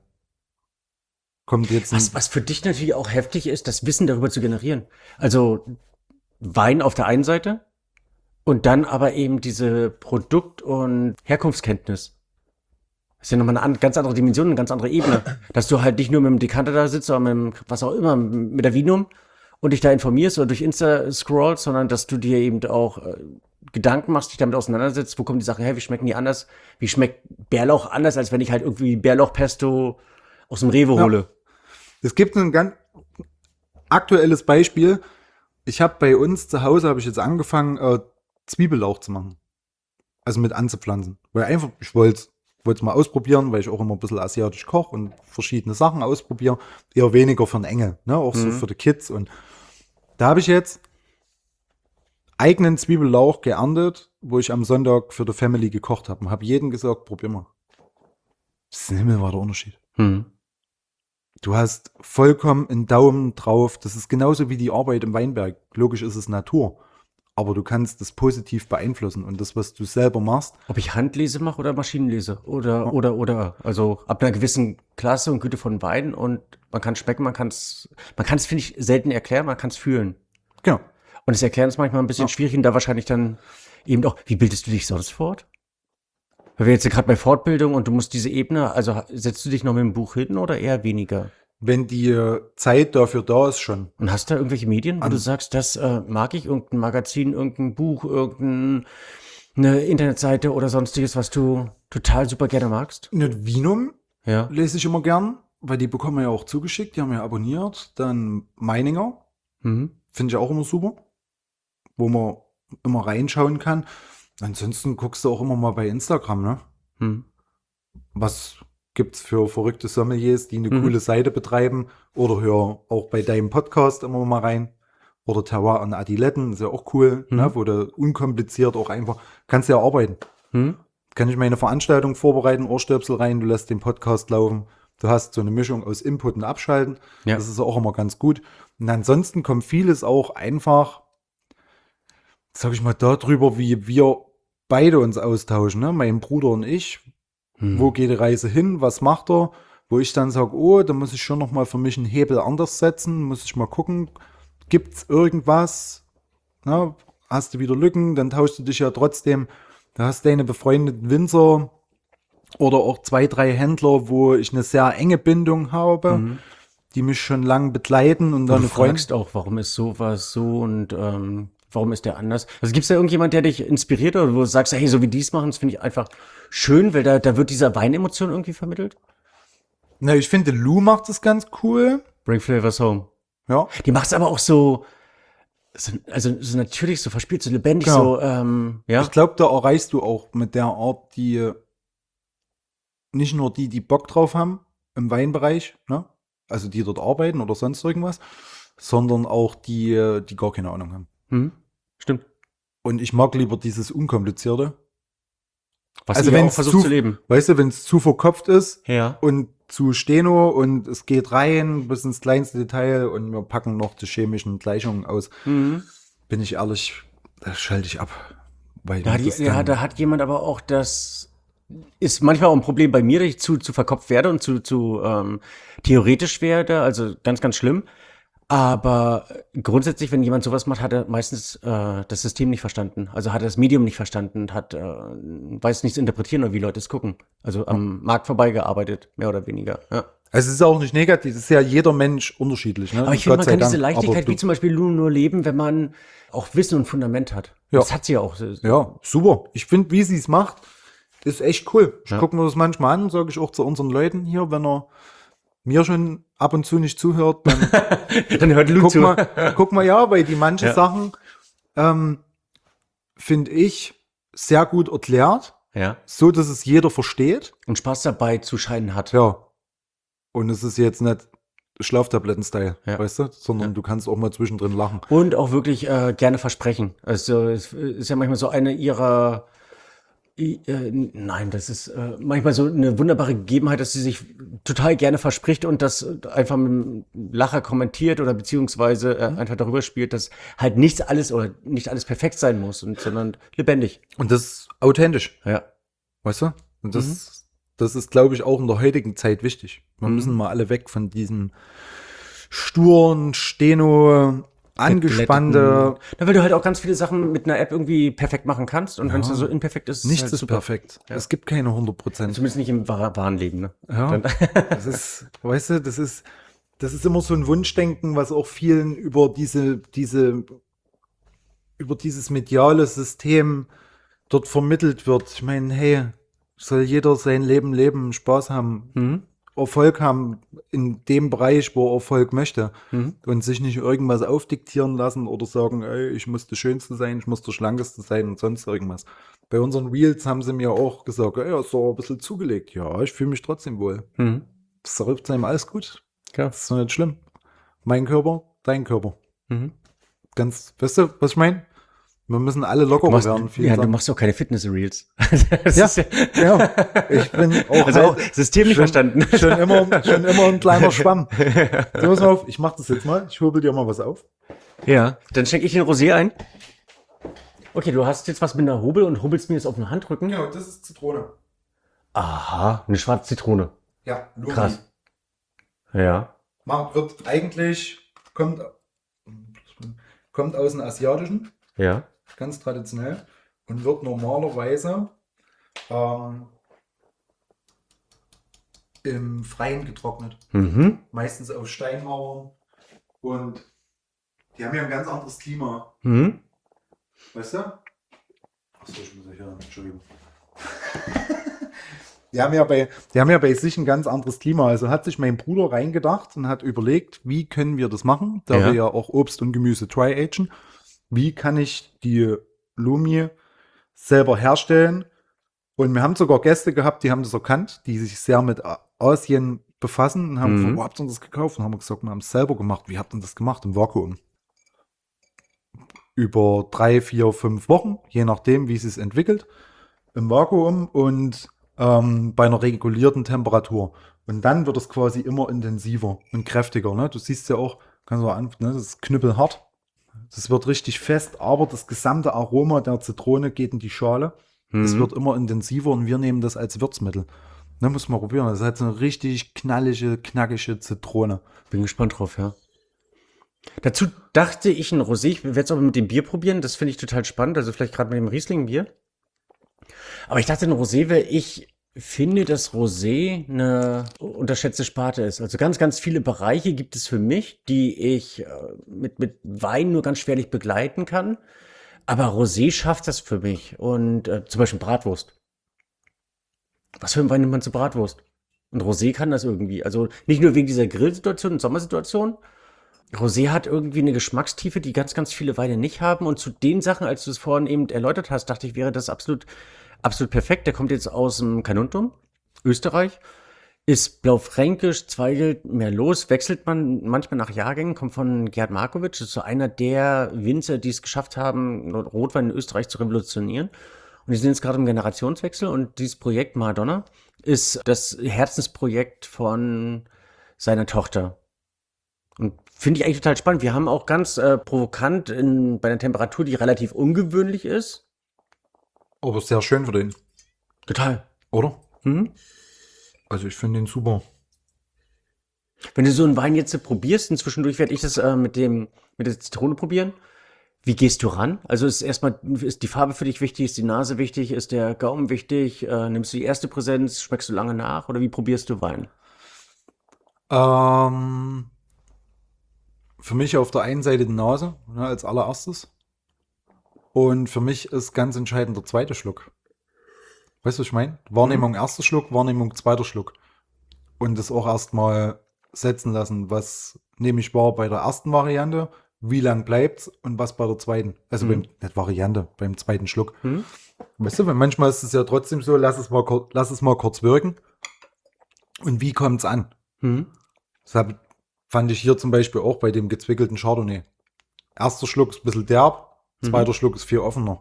Kommt jetzt ein Was, was für dich natürlich auch heftig ist, das Wissen darüber zu generieren. Also Wein auf der einen Seite und dann aber eben diese Produkt- und Herkunftskenntnis. Das ist ja nochmal eine an, ganz andere Dimension, eine ganz andere Ebene. Dass du halt nicht nur mit dem Dekanter da sitzt oder mit dem, was auch immer, mit der Vinum und dich da informierst oder durch Insta scrollst, sondern dass du dir eben auch äh, Gedanken machst, dich damit auseinandersetzt, wo kommen die Sachen her, wie schmecken die anders, wie schmeckt Bärlauch anders, als wenn ich halt irgendwie Bärlauchpesto aus dem Rewe hole. Ja. Es gibt ein ganz aktuelles Beispiel. Ich habe bei uns zu Hause, habe ich jetzt angefangen, äh, Zwiebellauch zu machen. Also mit anzupflanzen. Weil einfach, ich wollte es mal ausprobieren, weil ich auch immer ein bisschen asiatisch koche und verschiedene Sachen ausprobiere. Eher weniger für den Engel, ne? Auch so Mhm. für die Kids. Und da habe ich jetzt eigenen Zwiebellauch geerntet, wo ich am Sonntag für die Family gekocht habe. Und habe jedem gesagt, probier mal. Das ist ein himmelweiter Unterschied. Hm. Du hast vollkommen einen Daumen drauf. Das ist genauso wie die Arbeit im Weinberg. Logisch ist es Natur. Aber du kannst das positiv beeinflussen. Und das, was du selber machst, Ob ich Handlese mache oder Maschinenlese oder, Ja. oder, oder. Also ab einer gewissen Klasse und Güte von Wein und man kann schmecken, man kann es, man kann es, finde ich, selten erklären, man kann es fühlen. genau. Und das Erklären ist manchmal ein bisschen Ja. schwierig und da wahrscheinlich dann eben auch, wie bildest du dich sonst fort? Weil wir jetzt gerade bei Fortbildung und du musst diese Ebene, also setzt du dich noch mit dem Buch hin oder eher weniger? Wenn die äh, Zeit dafür da ist schon. Und hast du da irgendwelche Medien, wo An- du sagst, das äh, mag ich, irgendein Magazin, irgendein Buch, irgendeine Internetseite oder sonstiges, was du total super gerne magst? Eine Vinum Ja. lese ich immer gern, weil die bekommen wir ja auch zugeschickt. Die haben wir ja abonniert. Dann Meininger, Mhm. finde ich auch immer super. Wo man immer reinschauen kann. Ansonsten guckst du auch immer mal bei Instagram, ne? Mhm. Was gibt's für verrückte Sommeliers, die eine Mhm. coole Seite betreiben. Oder hör auch bei deinem Podcast immer mal rein. Oder Terroir an Adiletten, ist ja auch cool, Mhm. ne? Wo du unkompliziert auch einfach, kannst ja arbeiten. Hm? Kann ich meine Veranstaltung vorbereiten, Ohrstöpsel rein, du lässt den Podcast laufen. Du hast so eine Mischung aus Input und Abschalten. Ja. Das ist auch immer ganz gut. Und ansonsten kommt vieles auch einfach, sag ich mal, darüber, wie wir beide uns austauschen, ne? Mein Bruder und ich. Hm. Wo geht die Reise hin? Was macht er? Wo ich dann sage, oh, da muss ich schon noch mal für mich einen Hebel anders setzen. Muss ich mal gucken, gibt's irgendwas? Na, hast du wieder Lücken? Dann tauschst du dich ja trotzdem. Da hast deine befreundeten Winzer oder auch zwei, drei Händler, wo ich eine sehr enge Bindung habe, Mhm. die mich schon lange begleiten und Wo dann du eine Freundin. fragst auch, warum ist sowas so und ähm, warum ist der anders? Also gibt es da irgendjemand, der dich inspiriert oder wo du sagst, hey, so wie die es machen, das finde ich einfach schön, weil da, da wird diese Weinemotion irgendwie vermittelt? Na, ich finde, Lou macht es ganz cool. Bring Flavors Home. Ja. Die macht es aber auch so, so, also so natürlich, so verspielt, so lebendig, Genau. so, ähm, ja. Ich glaube, da erreichst du auch mit der Art, die nicht nur die, die Bock drauf haben im Weinbereich, ne? Also die dort arbeiten oder sonst irgendwas, sondern auch die, die gar keine Ahnung haben. Hm? Stimmt. Und ich mag lieber dieses Unkomplizierte. Was Also ihr auch wenn's versucht zu- zu leben. Weißt du, wenn es zu verkopft ist Ja. und zu Steno und es geht rein bis ins kleinste Detail und wir packen noch die chemischen Gleichungen aus, Mhm. bin ich ehrlich, da schalte ich ab. Weil Da hat, das ja, dann- da hat jemand aber auch das, ist manchmal auch ein Problem bei mir, dass ich zu, zu verkopft werde und zu, zu ähm, theoretisch werde, also ganz, ganz schlimm. Aber grundsätzlich, wenn jemand sowas macht, hat er meistens äh, das System nicht verstanden. Also hat er das Medium nicht verstanden, hat äh, weiß nicht zu interpretieren oder wie Leute es gucken. Also am Markt vorbeigearbeitet, mehr oder weniger. Ja. Also es ist auch nicht negativ, es ist ja jeder Mensch unterschiedlich. Ne? Aber ich finde, Gott man kann sei diese Dank. Leichtigkeit Aber wie du- zum Beispiel Lulu nur leben, wenn man auch Wissen und Fundament hat. Ja. Das hat sie ja auch. Ja, super. Ich finde, wie sie es macht, ist echt cool. Ich Ja. gucke mir das manchmal an, sage ich auch zu unseren Leuten hier, wenn er mir schon ab und zu nicht zuhört, dann Dann hört Lulu guck zu. mal, guck mal, ja, weil die manche Ja. Sachen, ähm, finde ich, sehr gut erklärt, Ja. so dass es jeder versteht. Und Spaß dabei zu scheinen hat. Ja. Und es ist jetzt nicht Schlaftabletten-Style, Ja. weißt du, sondern Ja. du kannst auch mal zwischendrin lachen. Und auch wirklich äh, gerne versprechen. Also es ist ja manchmal so eine ihrer i- äh, nein, das ist äh, manchmal so eine wunderbare Gegebenheit, dass sie sich total gerne verspricht und das einfach mit einem Lacher kommentiert oder beziehungsweise äh, einfach darüber spielt, dass halt nichts alles oder nicht alles perfekt sein muss, und, sondern lebendig. Und das ist authentisch. Ja. Weißt du? Und das, das ist, glaube ich, auch in der heutigen Zeit wichtig. Wir Mhm. müssen mal alle weg von diesem sturen, steno, angespannte. Na, weil du halt auch ganz viele Sachen mit einer App irgendwie perfekt machen kannst und wenn es Ja. dann so imperfekt ist, ist Nichts halt ist super. perfekt. Ja. Es gibt keine hundert Prozent. Zumindest nicht im wahr- wahren Leben, ne? Ja, Dann- das ist, weißt du, das ist, das ist immer so ein Wunschdenken, was auch vielen über diese, diese, über dieses mediale System dort vermittelt wird. Ich meine, hey, soll jeder sein Leben leben, Spaß haben, Mhm. Erfolg haben in dem Bereich, wo er Erfolg möchte Mhm. und sich nicht irgendwas aufdiktieren lassen oder sagen, ey, ich muss der Schönste sein, ich muss der Schlankeste sein und sonst irgendwas. Bei unseren Reels haben sie mir auch gesagt, ey, ist doch ein bisschen zugelegt. Ja, ich fühle mich trotzdem wohl. Mhm. Das ist trotzdem alles gut. Klar. Das ist doch nicht schlimm. Mein Körper, dein Körper. Mhm. Ganz, weißt du, was ich meine? Wir müssen alle Du lockerer machst, werden. ja, du Sachen. machst auch keine Fitness-Reels. Das Ja, ist ja. Ich bin auch Also, System nicht schon, verstanden. Schon immer, schon immer ein kleiner Schwamm. So, pass mal auf, ich mach das jetzt mal. Ich hobel dir mal was auf. Ja, dann schenke ich den Rosé ein. Okay, du hast jetzt was mit einer Hobel und hobelst mir jetzt auf den Handrücken. Ja, das ist Zitrone. Aha, eine schwarze Zitrone. Ja, Lumi. Krass. Ja. Man wird eigentlich, kommt, kommt aus dem Asiatischen, Ja. ganz traditionell, und wird normalerweise ähm, im Freien getrocknet. Mhm. Meistens auf Steinmauern. Und die haben ja ein ganz anderes Klima. Mhm. Weißt du? Achso, ich muss ja hier, Entschuldigung. Die haben, ja bei, die haben ja bei sich ein ganz anderes Klima. Also hat sich mein Bruder reingedacht und hat überlegt, wie können wir das machen, da Ja. wir ja auch Obst und Gemüse dry-agen. Wie kann ich die Lumi selber herstellen Und wir haben sogar Gäste gehabt, die haben das erkannt, die sich sehr mit Asien befassen und haben Mhm. gefragt, wo habt ihr das gekauft? Und haben wir gesagt, wir haben es selber gemacht. Wie habt ihr das gemacht? Im Vakuum. Über drei, vier, fünf Wochen, je nachdem, wie es sich entwickelt, im Vakuum und ähm, bei einer regulierten Temperatur. Und dann wird es quasi immer intensiver und kräftiger. Ne? Du siehst ja auch, kannst du an, ne? Das ist knüppelhart. Das wird richtig fest, aber das gesamte Aroma der Zitrone geht in die Schale. Es Mhm. wird immer intensiver und wir nehmen das als Würzmittel. Ne, muss man probieren. Das ist halt so eine richtig knallige, knackige Zitrone. Bin gespannt drauf, ja. Dazu dachte ich ein Rosé. Ich werde es aber mit dem Bier probieren. Das finde ich total spannend. Also vielleicht gerade mit dem Riesling-Bier. Aber ich dachte, ein Rosé wäre, ich finde, dass Rosé eine unterschätzte Sparte ist. Also ganz, ganz viele Bereiche gibt es für mich, die ich äh, mit, mit Wein nur ganz schwerlich begleiten kann. Aber Rosé schafft das für mich. Und äh, zum Beispiel Bratwurst. Was für ein Wein nimmt man zur Bratwurst? Und Rosé kann das irgendwie. Also nicht nur wegen dieser Grillsituation und Sommersituation. Rosé hat irgendwie eine Geschmackstiefe, die ganz, ganz viele Weine nicht haben. Und zu den Sachen, als du es vorhin eben erläutert hast, dachte ich, wäre das absolut, absolut perfekt. Der kommt jetzt aus dem Carnuntum, Österreich. Ist blaufränkisch, zweigelt mehr los, wechselt man manchmal nach Jahrgängen, kommt von Gerd Markowitsch, ist so einer der Winzer, die es geschafft haben, Rotwein in Österreich zu revolutionieren. Und die sind jetzt gerade im Generationswechsel und dieses Projekt Maradona ist das Herzensprojekt von seiner Tochter. Und finde ich eigentlich total spannend. Wir haben auch ganz äh, provokant in, bei einer Temperatur, die relativ ungewöhnlich ist. Aber sehr schön für den, Total. oder? Mhm. Also ich finde den super. Wenn du so einen Wein jetzt äh, probierst und zwischendurch werde ich das äh, mit dem mit der Zitrone probieren. Wie gehst du ran? Also ist erstmal ist die Farbe für dich wichtig, ist die Nase wichtig, ist der Gaumen wichtig? Äh, nimmst du die erste Präsenz, schmeckst du lange nach oder wie probierst du Wein? Ähm, für mich auf der einen Seite die Nase, ne, als allererstes. Und für mich ist ganz entscheidend der zweite Schluck. Weißt du, was ich meine? Wahrnehmung erster Schluck, Wahrnehmung zweiter Schluck. Und das auch erstmal setzen lassen, was nehme ich wahr bei der ersten Variante, wie lang bleibt's und was bei der zweiten. Also Mhm. beim, nicht Variante, beim zweiten Schluck. Mhm. Weißt du, weil manchmal ist es ja trotzdem so, lass es mal, kur- lass es mal kurz wirken. Und wie kommt's an? Mhm. Deshalb fand ich hier zum Beispiel auch bei dem gezwickelten Chardonnay. Erster Schluck ist ein bisschen derb, zweiter Schluck ist viel offener.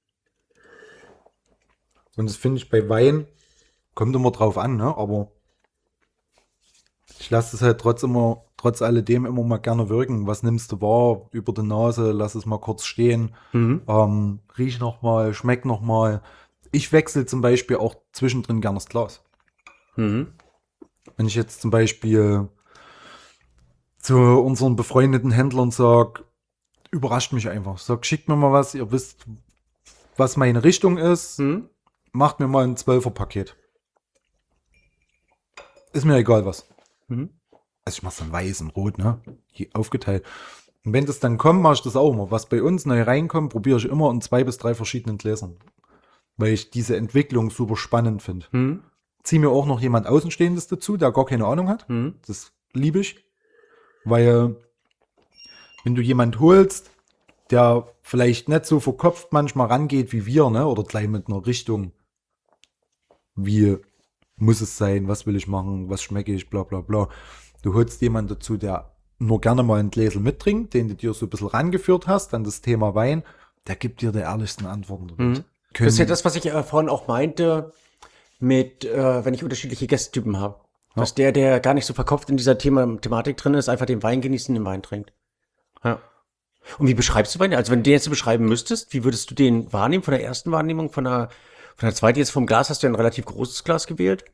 Und das finde ich bei Wein, kommt immer drauf an, ne? Aber ich lasse es halt trotz immer, trotz alledem immer mal gerne wirken. Was nimmst du wahr? Über die Nase, lass es mal kurz stehen. Mhm. Ähm, riech noch mal, schmeck noch mal. Ich wechsle zum Beispiel auch zwischendrin gerne das Glas. Mhm. Wenn ich jetzt zum Beispiel zu unseren befreundeten Händlern sage, überrascht mich einfach. Sag, schickt mir mal was, ihr wisst, was meine Richtung ist. Mhm. Macht mir mal ein Zwölfer-Paket. Ist mir egal was. Mhm. Also ich mach's dann weiß und rot, ne? Hier aufgeteilt. Und wenn das dann kommt, mache ich das auch immer. Was bei uns neu reinkommt, probiere ich immer in zwei bis drei verschiedenen Gläsern. Weil ich diese Entwicklung super spannend finde. Mhm. Zieh mir auch noch jemand Außenstehendes dazu, der gar keine Ahnung hat. Mhm. Das liebe ich. Weil wenn du jemand holst, der vielleicht nicht so verkopft manchmal rangeht wie wir, ne? Oder gleich mit einer Richtung, wie muss es sein, was will ich machen, was schmecke ich, bla bla bla. Du holst jemanden dazu, der nur gerne mal ein Gläsel mittrinkt, den du dir so ein bisschen rangeführt hast an das Thema Wein, der gibt dir die ehrlichsten Antworten. Mhm. Das ist ja das, was ich äh, vorhin auch meinte, mit, äh, wenn ich unterschiedliche Gästetypen habe. Dass der, der gar nicht so verkopft in dieser Thema, Thematik drin ist, einfach den Wein genießt und den Wein trinkt. Ja. Und wie beschreibst du Wein? Also wenn du den jetzt so beschreiben müsstest, wie würdest du den wahrnehmen von der ersten Wahrnehmung, von der, von der zweiten? Jetzt vom Glas hast du ja ein relativ großes Glas gewählt.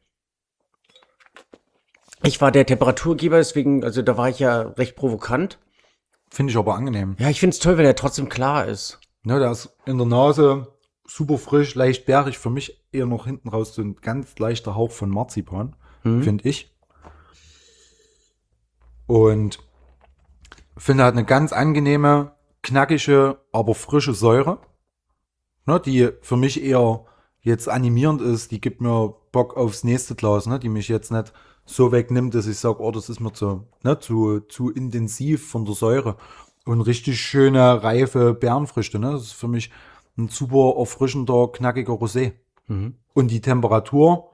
Ich war der Temperaturgeber, deswegen, also da war ich ja recht provokant. Finde ich aber angenehm. Ja, ich finde es toll, wenn er trotzdem klar ist. Ne, der ist in der Nase super frisch, leicht bärig. Für mich eher noch hinten raus so ein ganz leichter Hauch von Marzipan, Mhm. finde ich. Und finde halt eine ganz angenehme, knackige, aber frische Säure, ne, die für mich eher jetzt animierend ist. Die gibt mir Bock aufs nächste Glas, ne, die mich jetzt nicht so wegnimmt, dass ich sage, oh, das ist mir zu, ne, zu, zu intensiv von der Säure. Und richtig schöne, reife Beerenfrüchte, ne, das ist für mich ein super erfrischender, knackiger Rosé. Mhm. Und die Temperatur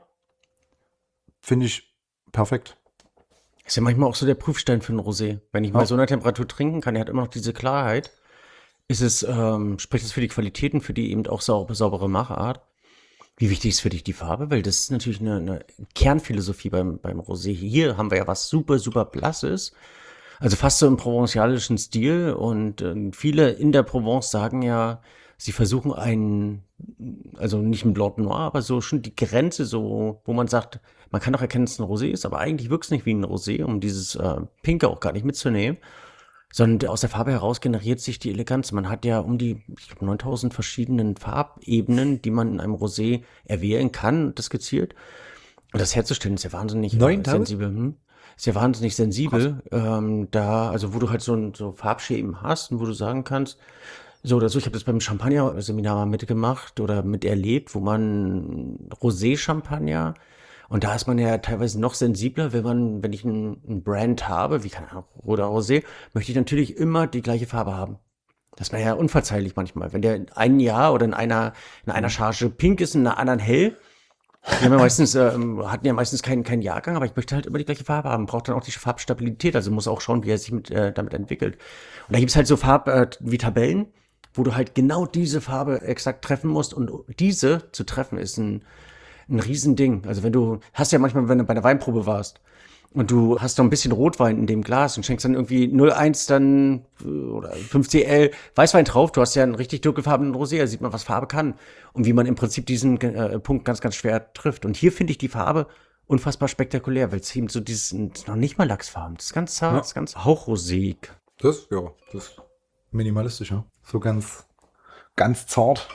finde ich perfekt. Ist ja manchmal auch so der Prüfstein für ein Rosé. Wenn ich Ja. bei so einer Temperatur trinken kann, der hat immer noch diese Klarheit, ist es, ähm, spricht es für die Qualitäten, für die eben auch saubere, saubere Machart. Wie wichtig ist für dich die Farbe? Weil das ist natürlich eine, eine Kernphilosophie beim, beim Rosé. Hier haben wir ja was super, super Blasses. Also fast so im provenzalischen Stil. Und äh, viele in der Provence sagen ja, sie versuchen einen, also nicht ein Blanc Noir, aber so schon die Grenze, so, wo man sagt, man kann doch erkennen, dass es ein Rosé ist, aber eigentlich wirkt es nicht wie ein Rosé, um dieses äh, Pinke auch gar nicht mitzunehmen. Sondern aus der Farbe heraus generiert sich die Eleganz. Man hat ja um die, ich glaube, neuntausend verschiedenen Farbebenen, die man in einem Rosé erwählen kann, das gezielt. Und das herzustellen ist ja wahnsinnig äh, neuntausend? sensibel. Hm? Ist ja wahnsinnig sensibel. Ähm, da, also wo du halt so, ein- so Farbschemen hast und wo du sagen kannst, so oder so, ich habe das beim Champagner-Seminar mal mitgemacht oder miterlebt, wo man Rosé-Champagner und da ist man ja teilweise noch sensibler, wenn man, wenn ich ein, ein Brand habe, wie keine Ahnung, oder Rosé, möchte ich natürlich immer die gleiche Farbe haben. Das wäre ja unverzeihlich manchmal. Wenn der in einem Jahr oder in einer, in einer Charge pink ist, in einer anderen hell, die haben ja meistens, ähm, hatten ja meistens keinen, keinen Jahrgang, aber ich möchte halt immer die gleiche Farbe haben, braucht dann auch die Farbstabilität, also muss auch schauen, wie er sich mit, äh, damit entwickelt. Und da gibt's halt so Farb, äh, wie Tabellen, wo du halt genau diese Farbe exakt treffen musst und diese zu treffen ist ein, ein Riesending. Also wenn du, hast ja manchmal, wenn du bei einer Weinprobe warst und du hast noch ein bisschen Rotwein in dem Glas und schenkst dann irgendwie null Komma eins dann äh, oder fünf C L Weißwein drauf, du hast ja einen richtig dunkelfarbenen Rosé, da sieht man, was Farbe kann und wie man im Prinzip diesen äh, Punkt ganz, ganz schwer trifft. Und hier finde ich die Farbe unfassbar spektakulär, weil es eben so dieses, noch nicht mal Lachsfarben, das ist ganz zart, Ja. das ist ganz hauchroséig. Das, ja, das minimalistisch, ja. So ganz, ganz zart.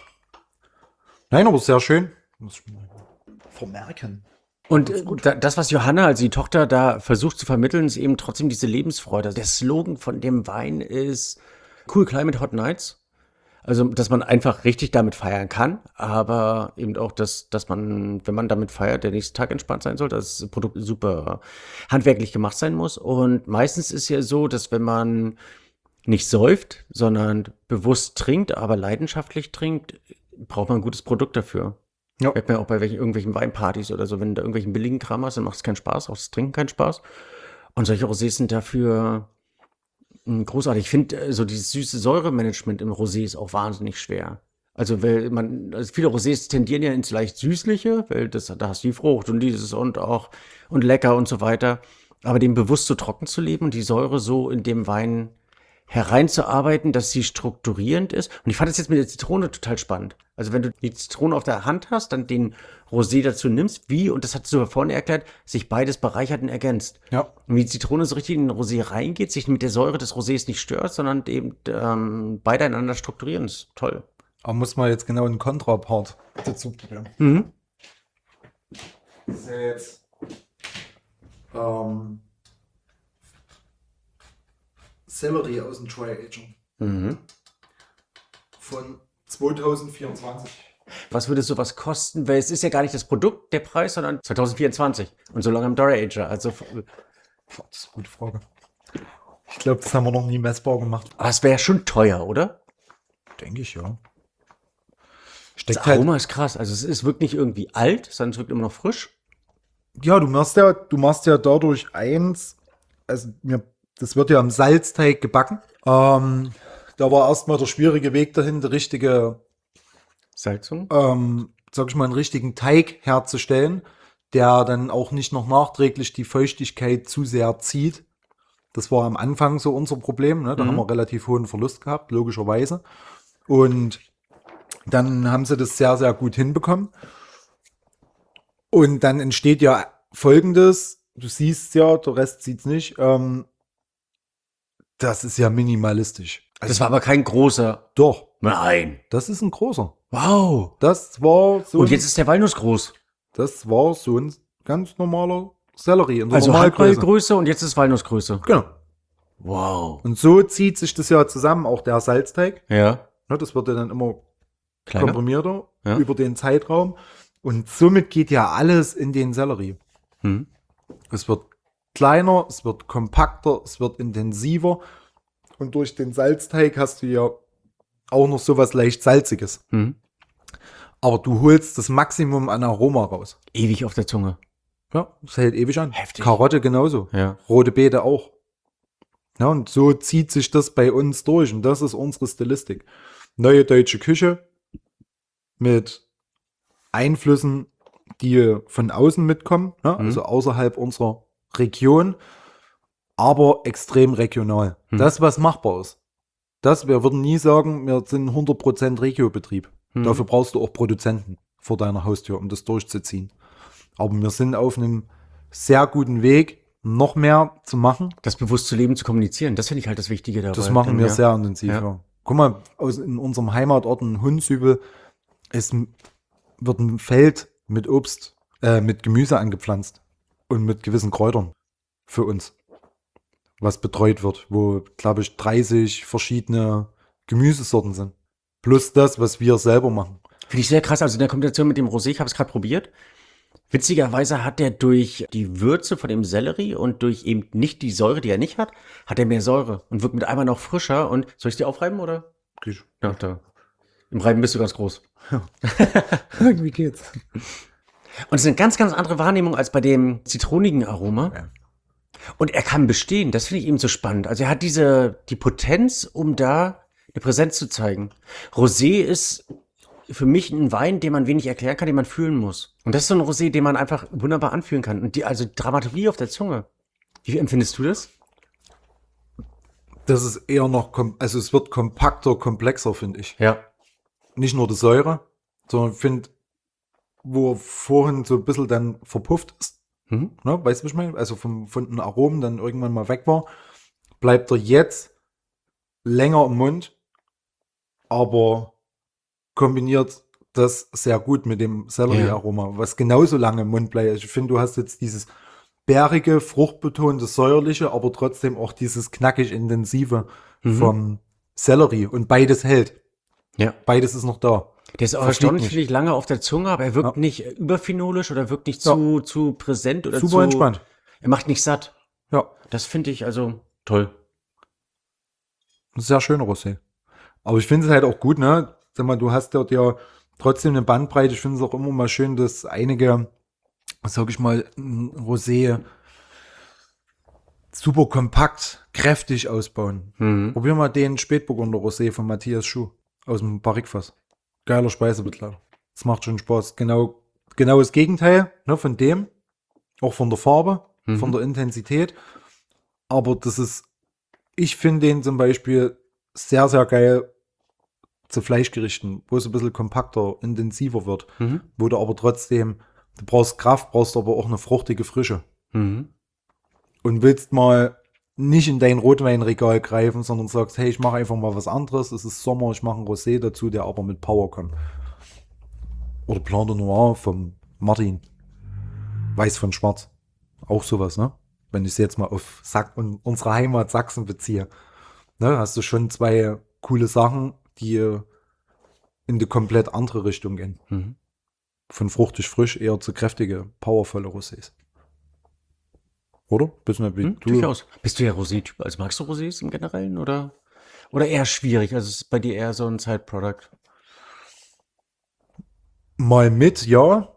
Nein, aber sehr schön. Muss ich mal vermerken. Und äh, da, das, was Johanna, also die Tochter, da versucht zu vermitteln, ist eben trotzdem diese Lebensfreude. Der Slogan von dem Wein ist Cool Climate, Hot Nights. Also, dass man einfach richtig damit feiern kann, aber eben auch, dass, dass man, wenn man damit feiert, der nächste Tag entspannt sein soll, dass das Produkt super handwerklich gemacht sein muss. Und meistens ist ja so, dass wenn man nicht säuft, sondern bewusst trinkt, aber leidenschaftlich trinkt, braucht man ein gutes Produkt dafür. Ja. Merkt man auch bei welchen, irgendwelchen Weinpartys oder so, wenn du da irgendwelchen billigen Kram hast, dann macht es keinen Spaß, auch das Trinken keinen Spaß. Und solche Rosés sind dafür mh, großartig. Ich finde, äh, so dieses süße Säuremanagement im Rosé ist auch wahnsinnig schwer. Also, weil man, also viele Rosés tendieren ja ins leicht Süßliche, weil das, da hast du die Frucht und dieses und auch und lecker und so weiter. Aber dem bewusst so trocken zu leben und die Säure so in dem Wein hereinzuarbeiten, dass sie strukturierend ist. Und ich fand das jetzt mit der Zitrone total spannend. Also wenn du die Zitrone auf der Hand hast, dann den Rosé dazu nimmst, wie, und das hast du vorhin erklärt, sich beides bereichert und ergänzt. Ja. Und wie die Zitrone so richtig in den Rosé reingeht, sich mit der Säure des Rosés nicht stört, sondern eben ähm, beide einander strukturieren. Das ist toll. Aber muss man jetzt genau einen Kontrapart dazu probieren. Mhm. Das ist ja jetzt ähm, Sellerie aus dem Dry Ager Mhm. von zwanzig vierundzwanzig. Was würde sowas kosten? Weil es ist ja gar nicht das Produkt, der Preis, sondern zwanzig vierundzwanzig. Und so lange im Dry Ager. Also, Das ist eine gute Frage. Ich glaube, das haben wir noch nie messbar gemacht. aber es wäre schon teuer, oder? Denke ich, ja. Das Steckt halt, Aroma ist krass. Also es ist wirklich nicht irgendwie alt, sondern es wirkt immer noch frisch. ja, du machst ja, du machst ja dadurch eins, also mir, das wird ja im Salzteig gebacken. Ähm, da war erstmal der schwierige Weg dahin, die richtige, Salzung? ähm, sag ich mal, einen richtigen Teig herzustellen, der dann auch nicht noch nachträglich die Feuchtigkeit zu sehr zieht. Das war am Anfang so unser Problem, ne? Da Mhm. haben wir relativ hohen Verlust gehabt, logischerweise. Und dann haben sie das sehr, sehr gut hinbekommen. Und dann entsteht ja Folgendes, du siehst ja, der Rest sieht's nicht, ähm, das ist ja minimalistisch. Also, Das war aber kein großer. doch, Nein. das ist ein großer. Wow. Das war so, Und ein, jetzt ist der Walnuss groß. das war so ein ganz normaler Sellerie in der Also Normalgröße. Handballgröße und jetzt ist Walnussgröße. Genau. Wow. Und so zieht sich das ja zusammen, auch der Salzteig. Ja. Ne, das wird ja dann immer Kleiner. komprimierter Ja. über den Zeitraum. Und somit geht ja alles in den Sellerie. Mhm. Es wird kleiner, es wird kompakter, es wird intensiver. Und durch den Salzteig hast du ja auch noch sowas leicht Salziges. Mhm. Aber du holst das Maximum an Aroma raus. Ewig auf der Zunge. Ja, das hält ewig an. Heftig. Karotte genauso. Ja. Rote Beete auch. Ja, und so zieht sich das bei uns durch. Und das ist unsere Stilistik. Neue deutsche Küche mit Einflüssen, die von außen mitkommen, ne? Mhm. Also außerhalb unserer Region, aber extrem regional. Mhm. Das, was machbar ist. Das, wir würden nie sagen, wir sind hundert Prozent Regiobetrieb. Mhm. Dafür brauchst du auch Produzenten vor deiner Haustür, um das durchzuziehen. Aber wir sind auf einem sehr guten Weg, noch mehr zu machen. Das bewusst zu leben, zu kommunizieren, das finde ich halt das Wichtige dabei. Das machen Dann, wir ja. sehr intensiv, Ja. ja. Guck mal, aus, in unserem Heimatort in Hunsübel ist, wird ein Feld mit Obst, äh, mit Gemüse angepflanzt und mit gewissen Kräutern für uns, was betreut wird, wo, glaube ich, dreißig verschiedene Gemüsesorten sind. Plus das, was wir selber machen. Finde ich sehr krass. Also in der Kombination mit dem Rosé, ich habe es gerade probiert. Witzigerweise hat er durch die Würze von dem Sellerie und durch eben nicht die Säure, die er nicht hat, hat er mehr Säure und wirkt mit einmal noch frischer. Und soll ich dir aufreiben oder? Riech. Ja, da. Im Reiben bist du ganz groß. Irgendwie geht's. Und es ist eine ganz, ganz andere Wahrnehmung als bei dem zitronigen Aroma. Ja. Und er kann bestehen. Das finde ich eben so spannend. Also er hat diese, die Potenz, um da eine Präsenz zu zeigen. Rosé ist für mich ein Wein, den man wenig erklären kann, den man fühlen muss. Und das ist so ein Rosé, den man einfach wunderbar anfühlen kann. Und die, also Dramaturgie auf der Zunge. Wie empfindest du das? Das ist eher noch, kom- also es wird kompakter, komplexer, finde ich. Ja. Nicht nur die Säure, sondern ich finde, wo er vorhin so ein bisschen dann verpufft ist, Mhm. ne, weißt du, was ich meine? Also vom, von den Aromen dann irgendwann mal weg war, bleibt er jetzt länger im Mund, aber kombiniert das sehr gut mit dem Sellerie-Aroma, was genauso lange im Mund bleibt. Ich finde, du hast jetzt dieses bärige, fruchtbetonte, säuerliche, aber trotzdem auch dieses knackig intensive Mhm. vom Sellerie und beides hält. Ja. Beides ist noch da. Der ist auch Verfliegt erstaunlich, nicht. finde ich, lange auf der Zunge, aber er wirkt Ja. nicht überphenolisch oder wirkt nicht Ja. zu, zu präsent oder Super zu... entspannt. Er macht nicht satt. Ja, Das finde ich also toll. ein sehr schöner Rosé. Aber ich finde es halt auch gut, ne? Sag mal, du hast dort ja trotzdem eine Bandbreite. Ich finde es auch immer mal schön, dass einige, sag ich mal, ein Rosé super kompakt, kräftig ausbauen. Mhm. Probier mal den Spätburgunder Rosé von Matthias Schuh aus dem Barrikfass. Geiler Speisebegleiter. Das macht schon Spaß. Genau, genau das Gegenteil, ne, von dem. Auch von der Farbe, Mhm. von der Intensität. Aber das ist, ich finde den zum Beispiel sehr, sehr geil zu Fleischgerichten, wo es ein bisschen kompakter, intensiver wird. Mhm. Wo du aber trotzdem, du brauchst Kraft, brauchst aber auch eine fruchtige Frische. Mhm. Und willst mal nicht in dein Rotweinregal greifen, sondern sagst, hey, ich mache einfach mal was anderes. Es ist Sommer, ich mache einen Rosé dazu, der aber mit Power kommt. Oder Blanc de Noir vom Martin. Weiß von Schwarz. Auch sowas, ne? Wenn ich es jetzt mal auf Sack und unsere Heimat Sachsen beziehe. Ne, hast du schon zwei coole Sachen, die in die komplett andere Richtung gehen. Mhm. Von fruchtig frisch eher zu kräftige, powervolle Rosés. Oder? Bist du, wie Hm, du durchaus. Bist du ja Rosé-Typ? Also magst du Rosés im Generellen oder, oder eher schwierig? Also ist bei dir eher so ein Side-Product? mal mit, ja.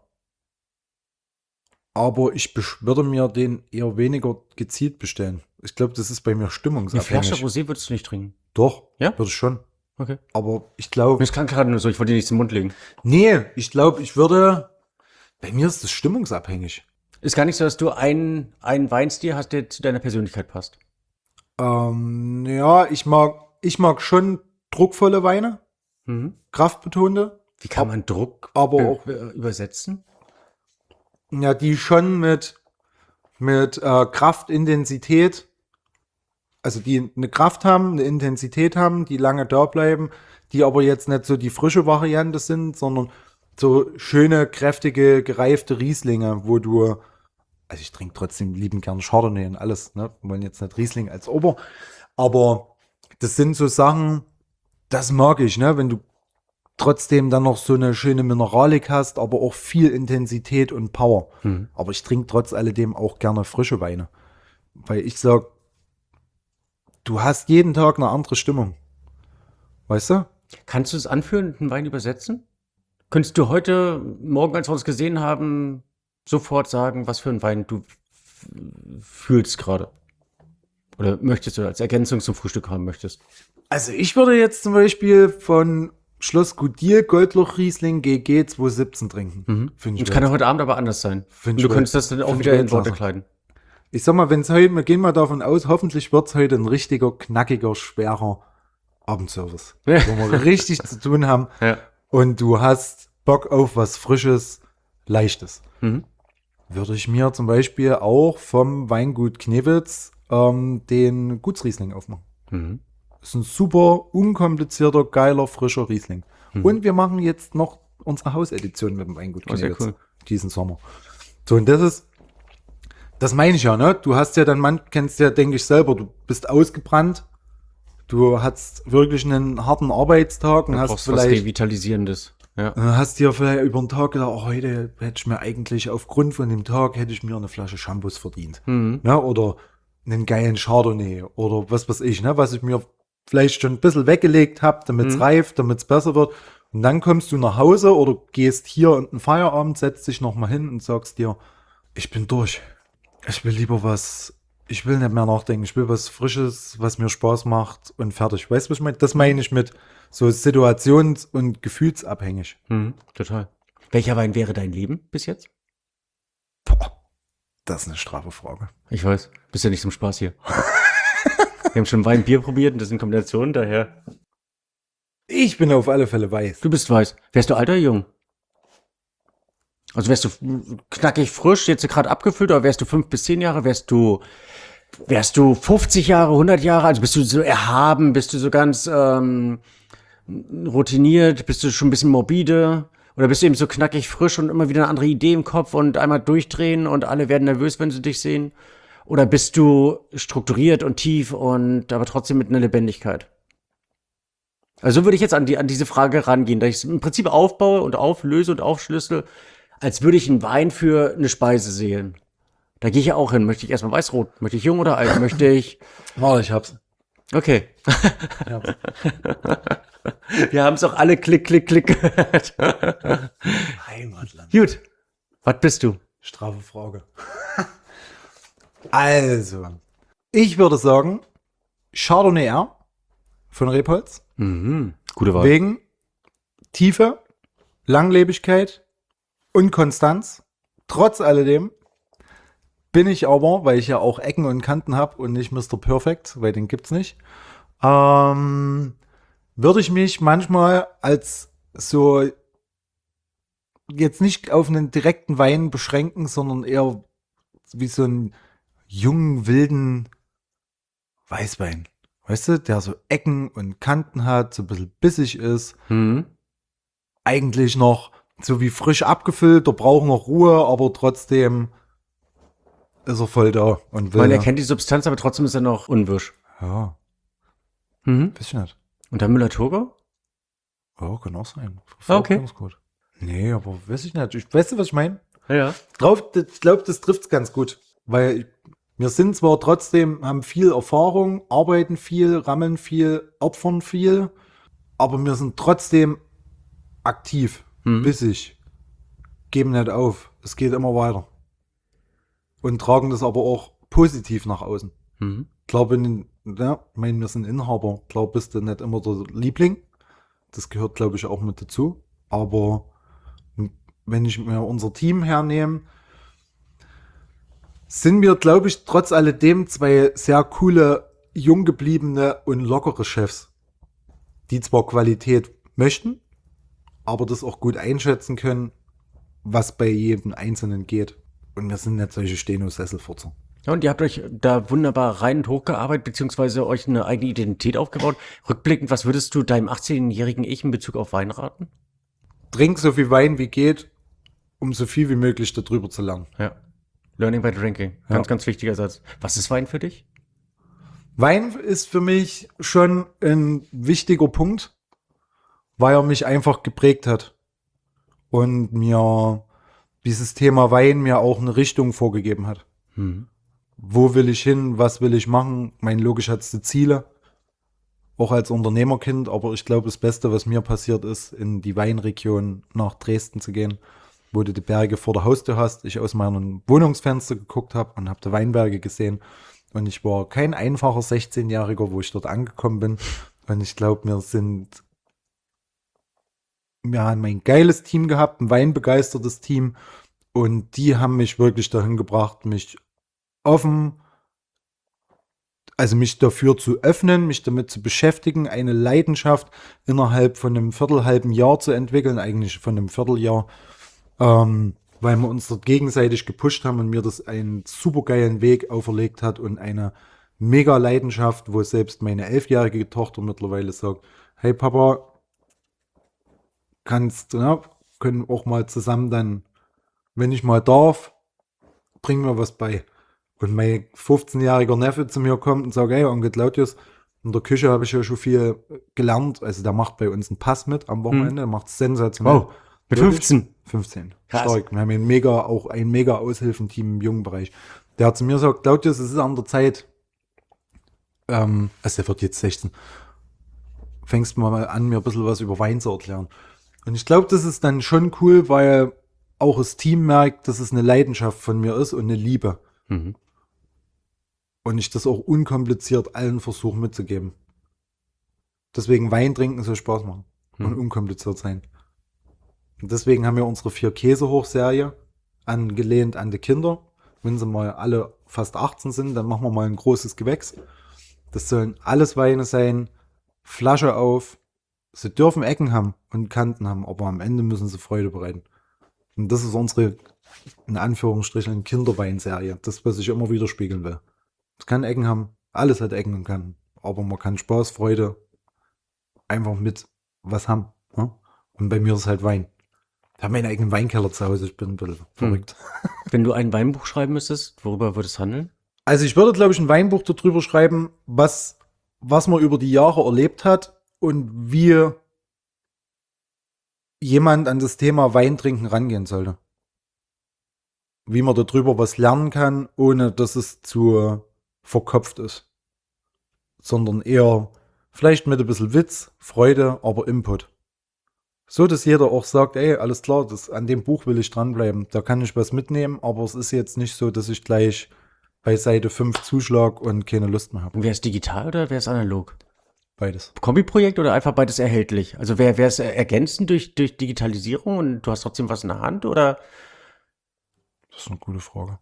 Aber ich besch- würde mir den eher weniger gezielt bestellen. Ich glaube, das ist bei mir Eine stimmungsabhängig. Flasche Rosé würdest du nicht trinken? Doch, Ja? würde ich schon. Okay. Aber ich glaube, Mir ist gerade nur so, ich wollte dir nichts im Mund legen. nee, ich glaube, ich würde, bei mir ist das stimmungsabhängig. Ist gar nicht so, dass du einen, einen Weinstil hast, der zu deiner Persönlichkeit passt. Ähm, ja, ich mag, ich mag schon druckvolle Weine, Mhm. kraftbetonte. Wie kann man Druck aber be- auch- be- übersetzen? Ja, die schon mit, mit äh, Kraft, Intensität, also die eine Kraft haben, eine Intensität haben, die lange da bleiben, die aber jetzt nicht so die frische Variante sind, sondern so schöne, kräftige, gereifte Rieslinge, wo du, also ich trinke trotzdem lieben gern Chardonnay und alles, ne? Wir wollen jetzt nicht Riesling als Ober, aber das sind so Sachen, das mag ich, ne? Wenn du trotzdem dann noch so eine schöne Mineralik hast, aber auch viel Intensität und Power. Mhm. Aber ich trinke trotz alledem auch gerne frische Weine. Weil ich sag, du hast jeden Tag eine andere Stimmung. Weißt du? Kannst du es anführen und einen Wein übersetzen? Könntest du heute, morgen, als wir uns gesehen haben, sofort sagen, was für ein Wein du f- fühlst gerade? Oder möchtest du als Ergänzung zum Frühstück haben möchtest? Also ich würde jetzt zum Beispiel von Schloss Gudil Goldloch Riesling G G zwanzig siebzehn trinken. Mhm. Finde Und ich kann ja wert. heute Abend aber anders sein. Find Und ich du könntest wert. das dann auch Find ich wieder in Worte Weltklasse. kleiden. Ich sag mal, wenn es heute, wir gehen mal davon aus, hoffentlich wird es heute ein richtiger, knackiger, schwerer Abendservice. Ja. Wo wir richtig zu tun haben. Ja. Und du hast Bock auf was Frisches, Leichtes. Mhm. Würde ich mir zum Beispiel auch vom Weingut Knewitz ähm, den Gutsriesling aufmachen. Mhm. Ist ein super, unkomplizierter, geiler, frischer Riesling. Mhm. Und wir machen jetzt noch unsere Hausedition mit dem Weingut Oh, sehr Knewitz cool. diesen Sommer. So, und das ist, das meine ich ja, ne? Du hast ja dann, man kennst ja, denke ich selber, du bist ausgebrannt, du hast wirklich einen harten Arbeitstag und Du hast brauchst was vielleicht Revitalisierendes. Ja. äh, hast dir vielleicht über den Tag gedacht, oh, heute hätte ich mir eigentlich aufgrund von dem Tag hätte ich mir eine Flasche Shampoos verdient. Mhm. Ne? Oder einen geilen Chardonnay oder was weiß ich, ne? Was ich mir vielleicht schon ein bisschen weggelegt habe, damit es Mhm. reift, damit es besser wird. Und dann kommst du nach Hause oder gehst hier in den Feierabend, setzt dich nochmal hin und sagst dir, ich bin durch. Ich will lieber was, ich will nicht mehr nachdenken, ich will was Frisches, was mir Spaß macht und fertig. Weißt du, was ich meine? Das meine ich mit so situations- und gefühlsabhängig. Mhm. Total. Welcher Wein wäre dein Leben bis jetzt? Boah, das ist eine straffe Frage. Ich weiß. Bist ja nicht zum Spaß hier. Wir haben schon Wein, Bier probiert und das sind Kombinationen, daher. Ich bin auf alle Fälle weiß. Du bist weiß. Wärst du alt oder jung? Also wärst du knackig frisch, jetzt gerade abgefüllt, oder wärst du fünf bis zehn Jahre? Wärst du, wärst du fünfzig Jahre, hundert Jahre? Also bist du so erhaben? Bist du so ganz ähm, routiniert? Bist du schon ein bisschen morbide? Oder bist du eben so knackig frisch und immer wieder eine andere Idee im Kopf und einmal durchdrehen und alle werden nervös, wenn sie dich sehen? Oder bist du strukturiert und tief und aber trotzdem mit einer Lebendigkeit? Also so würde ich jetzt an, die, an diese Frage rangehen, dass ich es im Prinzip aufbaue und auflöse und aufschlüssel, als würde ich einen Wein für eine Speise sehen. Da gehe ich ja auch hin. Möchte ich erstmal weißrot? Möchte ich jung oder alt? Möchte ich... Oh, ich hab's. Okay. Ja. Wir haben es auch alle klick, klick, klick gehört. Heimatland. Gut. Was bist du? Straffe Frage. Also, ich würde sagen, Chardonnay R von Rebholz. Mhm. Gute Wahl. Wegen Tiefe, Langlebigkeit und Konstanz. Trotz alledem bin ich aber, weil ich ja auch Ecken und Kanten habe und nicht Mister Perfect, weil den gibt's nicht, ähm, würde ich mich manchmal als so jetzt nicht auf einen direkten Wein beschränken, sondern eher wie so einen jungen, wilden Weißwein. Weißt du, der so Ecken und Kanten hat, so ein bisschen bissig ist. Mhm. Eigentlich noch so wie frisch abgefüllt, der braucht noch Ruhe, aber trotzdem ist er voll da und will. Man erkennt die Substanz, aber trotzdem ist er noch unwirsch. Ja, Mhm. bisschen nicht. Und dann Müller-Thurgau? Ja, kann auch sein. Ah, okay. Ganz gut. Nee, aber weiß ich nicht. Ich, weißt du, was ich meine? Ja. Drauf, das- ich glaube, das trifft's ganz gut. Weil ich, wir sind zwar trotzdem, haben viel Erfahrung, arbeiten viel, rammeln viel, opfern viel, aber wir sind trotzdem aktiv, Mhm. bissig, geben nicht auf. Es geht immer weiter. Und tragen das aber auch positiv nach außen. Mhm. Klar bin ich, ja, ich meine, wir sind Inhaber. Klar bist du nicht immer der Liebling. Das gehört, glaube ich, auch mit dazu. Aber wenn ich mir unser Team hernehme, sind wir, glaube ich, trotz alledem zwei sehr coole, jung gebliebene und lockere Chefs, die zwar Qualität möchten, aber das auch gut einschätzen können, was bei jedem Einzelnen geht. Und wir sind nicht solche Steno-Sesselfurzer. Ja, und ihr habt euch da wunderbar rein und hochgearbeitet, beziehungsweise euch eine eigene Identität aufgebaut. Rückblickend, was würdest du deinem achtzehnjährigen Ich in Bezug auf Wein raten? Trink so viel Wein wie geht, um so viel wie möglich darüber zu lernen. Ja. Learning by drinking. Ganz, Ja. ganz wichtiger Satz. Was ist Wein für dich? Wein ist für mich schon ein wichtiger Punkt, weil er mich einfach geprägt hat und mir dieses Thema Wein mir auch eine Richtung vorgegeben hat. Mhm. Wo will ich hin? Was will ich machen? Mein logisch hat's die Ziele. auch als Unternehmerkind, aber ich glaube, das Beste, was mir passiert ist, in die Weinregion nach Dresden zu gehen, wo du die Berge vor der Haustür hast, ich aus meinem Wohnungsfenster geguckt habe und habe die Weinberge gesehen und ich war kein einfacher sechzehnjähriger, wo ich dort angekommen bin und ich glaube, wir sind, wir haben ein geiles Team gehabt, ein weinbegeistertes Team und die haben mich wirklich dahin gebracht, mich offen, also mich dafür zu öffnen, mich damit zu beschäftigen, eine Leidenschaft innerhalb von einem viertelhalben Jahr zu entwickeln, eigentlich von einem Vierteljahr, ähm, weil wir uns dort gegenseitig gepusht haben und mir das einen supergeilen Weg auferlegt hat und eine mega Leidenschaft, wo selbst meine elfjährige Tochter mittlerweile sagt, hey Papa, kannst, ja, können auch mal zusammen dann, wenn ich mal darf, bring mir was bei. Und mein fünfzehnjähriger Neffe zu mir kommt und sagt, hey Onkel Claudius, in der Küche habe ich ja schon viel gelernt. Also der macht bei uns einen Pass mit am Wochenende, der macht es sensationell. Wow, mit fünfzehn? fünfzehn. Krass. Stark. Wir haben ein mega, auch ein mega Aushilfenteam im jungen Bereich. Der hat zu mir gesagt, Claudius, es ist an der Zeit, ähm, also der wird jetzt sechzehn, fängst mal an, mir ein bisschen was über Wein zu erklären. Und ich glaube, das ist dann schon cool, weil auch das Team merkt, dass es eine Leidenschaft von mir ist und eine Liebe. Mhm. Und ich das auch unkompliziert allen versuche mitzugeben. Deswegen Wein trinken soll Spaß machen Mhm. und unkompliziert sein. Und deswegen haben wir unsere vier Käsehoch-Serie angelehnt an die Kinder. Wenn sie mal alle fast achtzehn sind, dann machen wir mal ein großes Gewächs. Das sollen alles Weine sein, Flasche auf. Sie dürfen Ecken haben und Kanten haben, aber am Ende müssen sie Freude bereiten. Und das ist unsere, in Anführungsstrichen, Kinderweinserie. Das, was ich immer widerspiegeln will. Es kann Ecken haben, alles hat Ecken und Kanten. Aber man kann Spaß, Freude einfach mit was haben. Ne? Und bei mir ist es halt Wein. Ich habe meinen eigenen Weinkeller zu Hause, ich bin ein bisschen verrückt. Wenn du ein Weinbuch schreiben müsstest, worüber würde es handeln? Also ich würde, glaube ich, ein Weinbuch darüber schreiben, was, was man über die Jahre erlebt hat und wie jemand an das Thema Weintrinken rangehen sollte. Wie man darüber was lernen kann, ohne dass es zu verkopft ist. Sondern eher vielleicht mit ein bisschen Witz, Freude, aber Input. So, dass jeder auch sagt, ey, alles klar, das, an dem Buch will ich dranbleiben. Da kann ich was mitnehmen, aber es ist jetzt nicht so, dass ich gleich bei Seite fünf zuschlag und keine Lust mehr habe. Wäre es digital oder wäre es analog? Beides. Kombiprojekt oder einfach beides erhältlich? Also wäre es ergänzend durch, durch Digitalisierung und du hast trotzdem was in der Hand oder Das ist eine gute Frage.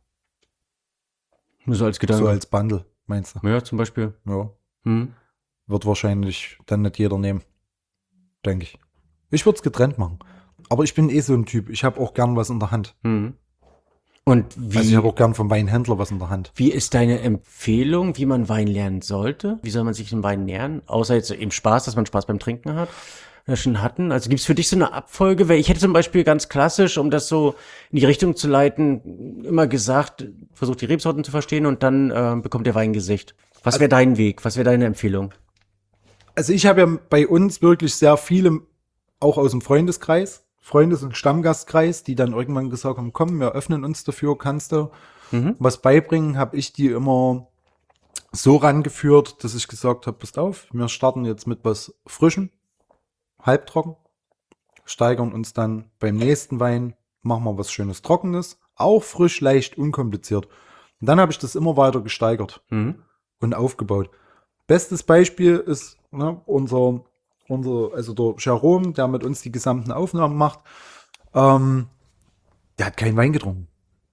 nur so als Gedanke? So als Bundle, meinst du? Ja, zum Beispiel. Ja. Hm. Wird wahrscheinlich dann nicht jeder nehmen. Denke ich. Ich würde es getrennt machen. Aber ich bin eh so ein Typ. Ich habe auch gern was in der Hand. Hm. Und wie, Also ich habe auch gern vom Weinhändler was in der Hand. wie ist deine Empfehlung, wie man Wein lernen sollte? Wie soll man sich dem Wein nähern? Außer jetzt eben Spaß, dass man Spaß beim Trinken hat. Wir schon hatten. Also gibt es für dich so eine Abfolge? Weil ich hätte zum Beispiel ganz klassisch, um das so in die Richtung zu leiten, immer gesagt, versucht die Rebsorten zu verstehen und dann äh, bekommt der Wein Gesicht. Was wäre dein Weg? Was wäre deine Empfehlung? Also ich habe ja bei uns wirklich sehr viele, auch aus dem Freundeskreis, Freundes- und Stammgastkreis, die dann irgendwann gesagt haben, komm, wir öffnen uns dafür, kannst du Mhm. was beibringen, habe ich die immer so rangeführt, dass ich gesagt habe, passt auf, wir starten jetzt mit was Frischem, halbtrocken, steigern uns dann beim nächsten Wein, machen wir was Schönes Trockenes, auch frisch, leicht, unkompliziert. Und dann habe ich das immer weiter gesteigert Mhm. und aufgebaut. Bestes Beispiel ist ne, unser, unser, also der Jerome, der mit uns die gesamten Aufnahmen macht, ähm, der hat keinen Wein getrunken.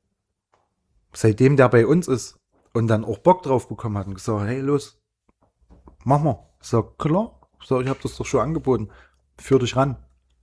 Seitdem der bei uns ist und dann auch Bock drauf bekommen hat und gesagt, hey, los, mach mal. Ich sag, klar, ich sag, ich habe das doch schon angeboten. Führ dich ran.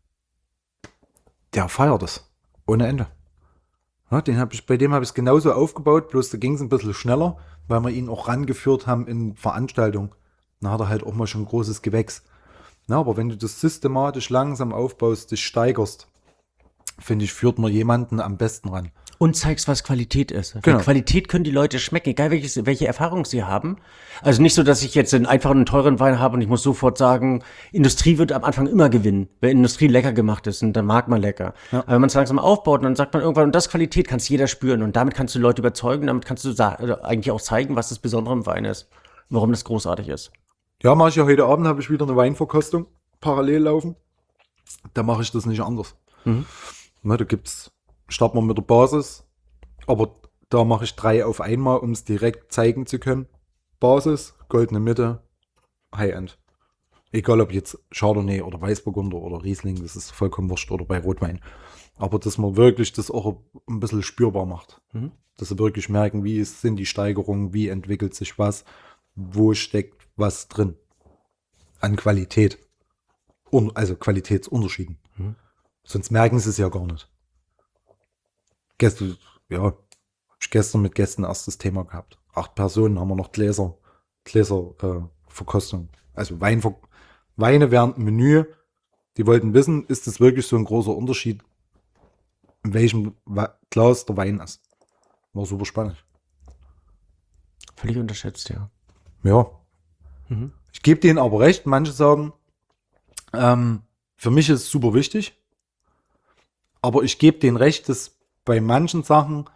Der feiert es. Ohne Ende. Ja, den hab ich, bei dem habe ich es genauso aufgebaut, bloß da ging es ein bisschen schneller, weil wir ihn auch rangeführt haben in Veranstaltungen. Dann hat er halt auch mal schon ein großes Gewächs. Na, aber wenn du das systematisch langsam aufbaust, dich steigerst, finde ich, führt man jemanden am besten ran. Und zeigst, was Qualität ist. Weil Genau. Qualität können die Leute schmecken, egal welches, welche Erfahrung sie haben. Also nicht so, dass ich jetzt einen einfachen, einen teuren Wein habe und ich muss sofort sagen, Industrie wird am Anfang immer gewinnen, weil Industrie lecker gemacht ist und dann mag man lecker. Ja. Aber wenn man es langsam aufbaut, dann sagt man irgendwann, und das Qualität kannst jeder spüren und damit kannst du Leute überzeugen, damit kannst du sa- also eigentlich auch zeigen, was das Besondere im Wein ist, warum das großartig ist. Ja, mache ich ja heute Abend, habe ich wieder eine Weinverkostung parallel laufen. Da mache ich das nicht anders. Mhm. Na, da gibt's, starten wir mit der Basis, aber da mache ich drei auf einmal, um es direkt zeigen zu können. Basis, goldene Mitte, High-End. Egal ob jetzt Chardonnay oder Weißburgunder oder Riesling, das ist vollkommen wurscht, oder bei Rotwein. Aber dass man wirklich das auch ein bisschen spürbar macht. Mhm. Dass sie wirklich merken, wie es sind die Steigerungen, wie entwickelt sich was, wo steckt was drin. An Qualität. Un- also Qualitätsunterschieden. Mhm. Sonst merken sie es ja gar nicht. Gestern, ja, hab ich gestern mit Gästen erst das Thema gehabt. Acht Personen haben wir noch Gläser, Gläser, äh, Verkostung. Also Weinver Weine während dem Menü. Die wollten wissen, ist es wirklich so ein großer Unterschied, in welchem Wa- Glas der Wein ist. War super spannend. Völlig unterschätzt, ja. Ja. Mhm. Ich gebe denen aber recht. Manche sagen, ähm, für mich ist es super wichtig. Aber ich gebe denen recht, dass bei manchen Sachen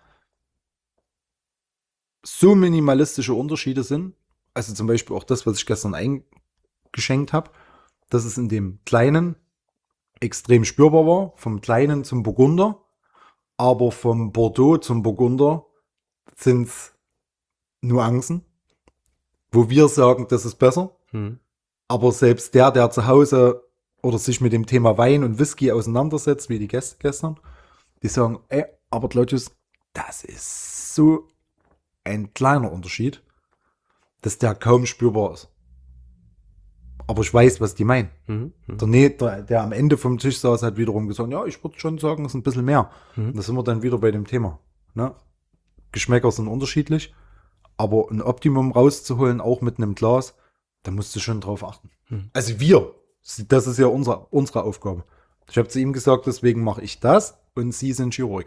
so minimalistische Unterschiede sind. Also zum Beispiel auch das, was ich gestern eingeschenkt habe, dass es in dem Kleinen extrem spürbar war. Vom Kleinen zum Burgunder. Aber vom Bordeaux zum Burgunder sind es Nuancen, wo wir sagen, das ist besser. Mhm. Aber selbst der, der zu Hause oder sich mit dem Thema Wein und Whisky auseinandersetzt, wie die Gäste gestern, die sagen, ey, aber Claudius, das ist so ein kleiner Unterschied, dass der kaum spürbar ist. Aber ich weiß, was die meinen. Mhm. Mhm. Der, nee, der, der am Ende vom Tisch saß, hat wiederum gesagt, ja, ich würde schon sagen, es ist ein bisschen mehr. Mhm. Und da sind wir dann wieder bei dem Thema. Ne? Geschmäcker sind unterschiedlich, aber ein Optimum rauszuholen, auch mit einem Glas, da musst du schon drauf achten. Mhm. Also wir, das ist ja unsere, unsere Aufgabe. Ich habe zu ihm gesagt, deswegen mache ich das und Sie sind Chirurg.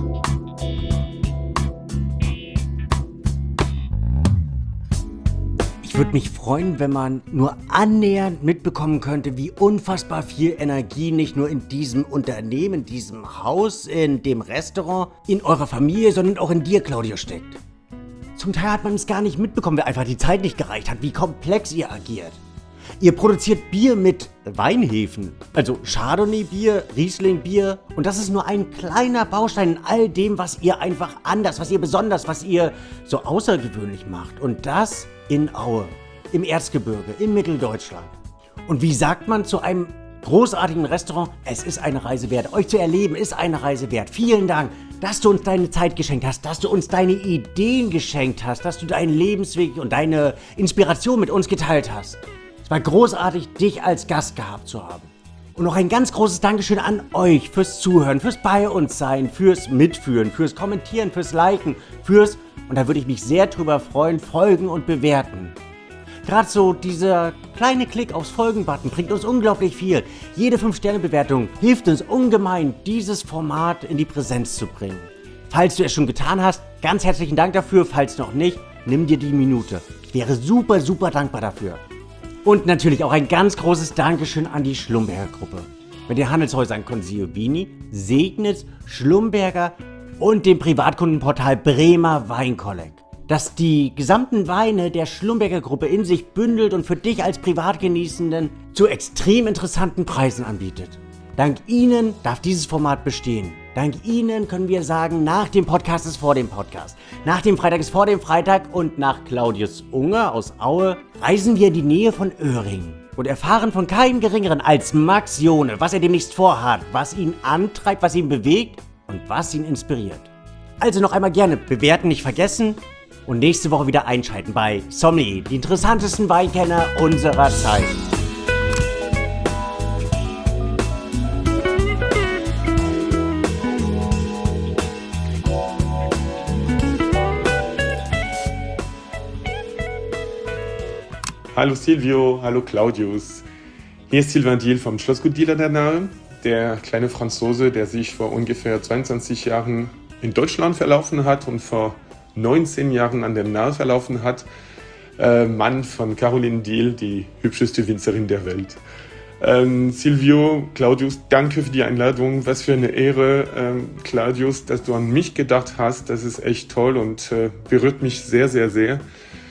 Ich würde mich freuen, wenn man nur annähernd mitbekommen könnte, wie unfassbar viel Energie nicht nur in diesem Unternehmen, diesem Haus, in dem Restaurant, in eurer Familie, sondern auch in dir, Claudio, steckt. Zum Teil hat man es gar nicht mitbekommen, weil einfach die Zeit nicht gereicht hat, wie komplex ihr agiert. Ihr produziert Bier mit Weinhefen, also Chardonnay-Bier, Riesling-Bier, und das ist nur ein kleiner Baustein in all dem, was ihr einfach anders, was ihr besonders, was ihr so außergewöhnlich macht. Und das in Aue, im Erzgebirge, in Mitteldeutschland. Und wie sagt man zu einem großartigen Restaurant? Es ist eine Reise wert. Euch zu erleben ist eine Reise wert. Vielen Dank, dass du uns deine Zeit geschenkt hast, dass du uns deine Ideen geschenkt hast, dass du deinen Lebensweg und deine Inspiration mit uns geteilt hast. Es war großartig, dich als Gast gehabt zu haben. Und noch ein ganz großes Dankeschön an euch fürs Zuhören, fürs Bei uns sein, fürs Mitführen, fürs Kommentieren, fürs Liken, fürs, und da würde ich mich sehr drüber freuen, Folgen und Bewerten. Gerade so dieser kleine Klick aufs Folgen-Button bringt uns unglaublich viel. Jede fünf Sterne Bewertung hilft uns ungemein, dieses Format in die Präsenz zu bringen. Falls du es schon getan hast, ganz herzlichen Dank dafür. Falls noch nicht, nimm dir die Minute. Ich wäre super, super dankbar dafür. Und natürlich auch ein ganz großes Dankeschön an die Schlumberger Gruppe. Mit den Handelshäusern Consiglioni, Segnitz, Schlumberger und dem Privatkundenportal Bremer Weinkolleg, das die gesamten Weine der Schlumberger Gruppe in sich bündelt und für dich als Privatgenießenden zu extrem interessanten Preisen anbietet. Dank Ihnen darf dieses Format bestehen. Dank Ihnen können wir sagen, nach dem Podcast ist vor dem Podcast. Nach dem Freitag ist vor dem Freitag und nach Claudius Unger aus Aue reisen wir in die Nähe von Öhringen und erfahren von keinem Geringeren als Max Jone, was er demnächst vorhat, was ihn antreibt, was ihn bewegt und was ihn inspiriert. Also noch einmal gerne bewerten, nicht vergessen und nächste Woche wieder einschalten bei Sommelier, die interessantesten Weinkenner unserer Zeit. Hallo Silvio, hallo Claudius. Hier ist Sylvain Diel vom Schlossgut Diel an der Nahe, der kleine Franzose, der sich vor ungefähr zweiundzwanzig Jahren in Deutschland verlaufen hat und vor neunzehn Jahren an der Nahe verlaufen hat. Äh, Mann von Caroline Diel, die hübscheste Winzerin der Welt. Ähm, Silvio, Claudius, danke für die Einladung. Was für eine Ehre, ähm, Claudius, dass du an mich gedacht hast. Das ist echt toll und äh, berührt mich sehr, sehr, sehr.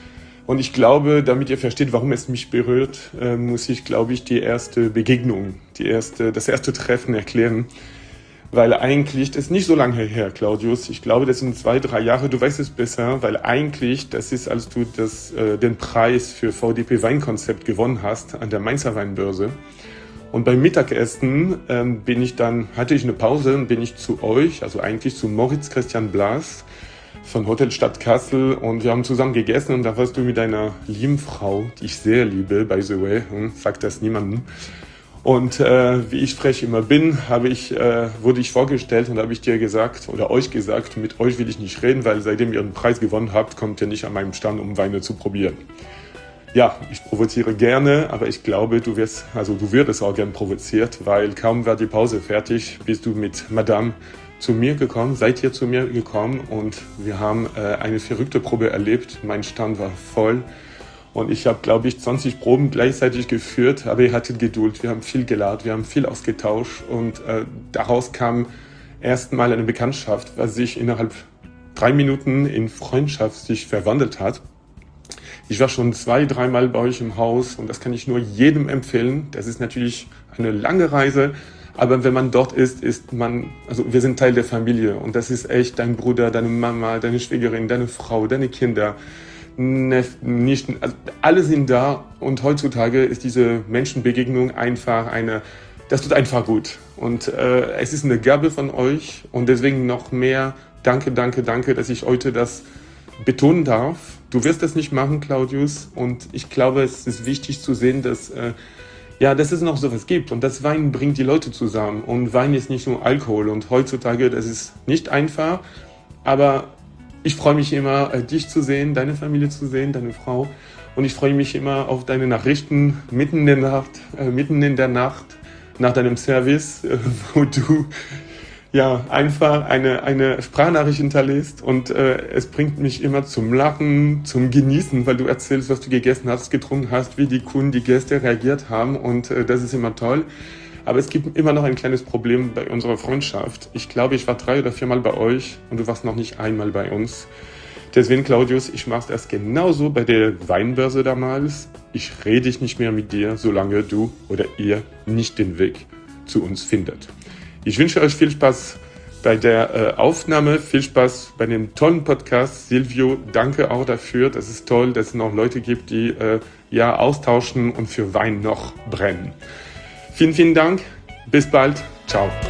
Und ich glaube, damit ihr versteht, warum es mich berührt, äh, muss ich, glaube ich, die erste Begegnung, die erste, das erste Treffen erklären. Weil eigentlich, das ist nicht so lange her, Claudius, ich glaube, das sind zwei, drei Jahre, du weißt es besser, weil eigentlich, das ist, als du das, äh, den Preis für V D P Weinkonzept gewonnen hast an der Mainzer Weinbörse. Und beim Mittagessen ähm, bin ich dann, hatte ich eine Pause und bin ich zu euch, also eigentlich zu Moritz Christian Blas von Hotel Stadt Kassel, und wir haben zusammen gegessen, und da warst du mit deiner lieben Frau, die ich sehr liebe, by the way, hm, sag das niemandem. Und äh, wie ich frech immer bin, habe ich, äh, wurde ich vorgestellt und habe ich dir gesagt, oder euch gesagt, mit euch will ich nicht reden, weil seitdem ihr einen Preis gewonnen habt, kommt ihr nicht an meinem Stand, um Weine zu probieren. Ja, ich provoziere gerne, aber ich glaube, du wirst, also du würdest auch gern provoziert, weil kaum war die Pause fertig, bist du mit Madame zu mir gekommen, seid ihr zu mir gekommen, und wir haben äh, eine verrückte Probe erlebt. Mein Stand war voll. Und ich habe, glaube ich, zwanzig Proben gleichzeitig geführt, aber ihr hattet Geduld. Wir haben viel gelacht, wir haben viel ausgetauscht, und äh, daraus kam erstmal eine Bekanntschaft, was sich innerhalb drei Minuten in Freundschaft sich verwandelt hat. Ich war schon zwei, dreimal bei euch im Haus, und das kann ich nur jedem empfehlen. Das ist natürlich eine lange Reise, aber wenn man dort ist, ist man, also wir sind Teil der Familie, und das ist echt dein Bruder, deine Mama, deine Schwägerin, deine Frau, deine Kinder. Nicht, also alle sind da, und heutzutage ist diese Menschenbegegnung einfach eine, das tut einfach gut, und äh, es ist eine Gabe von euch, und deswegen noch mehr danke, danke, danke, dass ich heute das betonen darf. Du wirst das nicht machen, Claudius, und ich glaube, es ist wichtig zu sehen, dass, äh, ja, dass es noch sowas gibt, und das Wein bringt die Leute zusammen, und Wein ist nicht nur Alkohol, und heutzutage, das ist nicht einfach, aber ich freue mich immer, dich zu sehen, deine Familie zu sehen, deine Frau. Und ich freue mich immer auf deine Nachrichten mitten in der Nacht, äh, mitten in der Nacht nach deinem Service, äh, wo du ja einfach eine, eine Sprachnachricht hinterlässt. Und äh, es bringt mich immer zum Lachen, zum Genießen, weil du erzählst, was du gegessen hast, getrunken hast, wie die Kunden, die Gäste reagiert haben. Und äh, das ist immer toll. Aber es gibt immer noch ein kleines Problem bei unserer Freundschaft. Ich glaube, ich war drei oder viermal bei euch, und du warst noch nicht einmal bei uns. Deswegen, Claudius, ich mache das genauso bei der Weinbörse damals. Ich rede nicht mehr mit dir, solange du oder ihr nicht den Weg zu uns findet. Ich wünsche euch viel Spaß bei der äh, Aufnahme, viel Spaß bei dem tollen Podcast. Silvio, danke auch dafür. Das ist toll, dass es noch Leute gibt, die äh, ja austauschen und für Wein noch brennen. Vielen, vielen Dank. Bis bald. Ciao.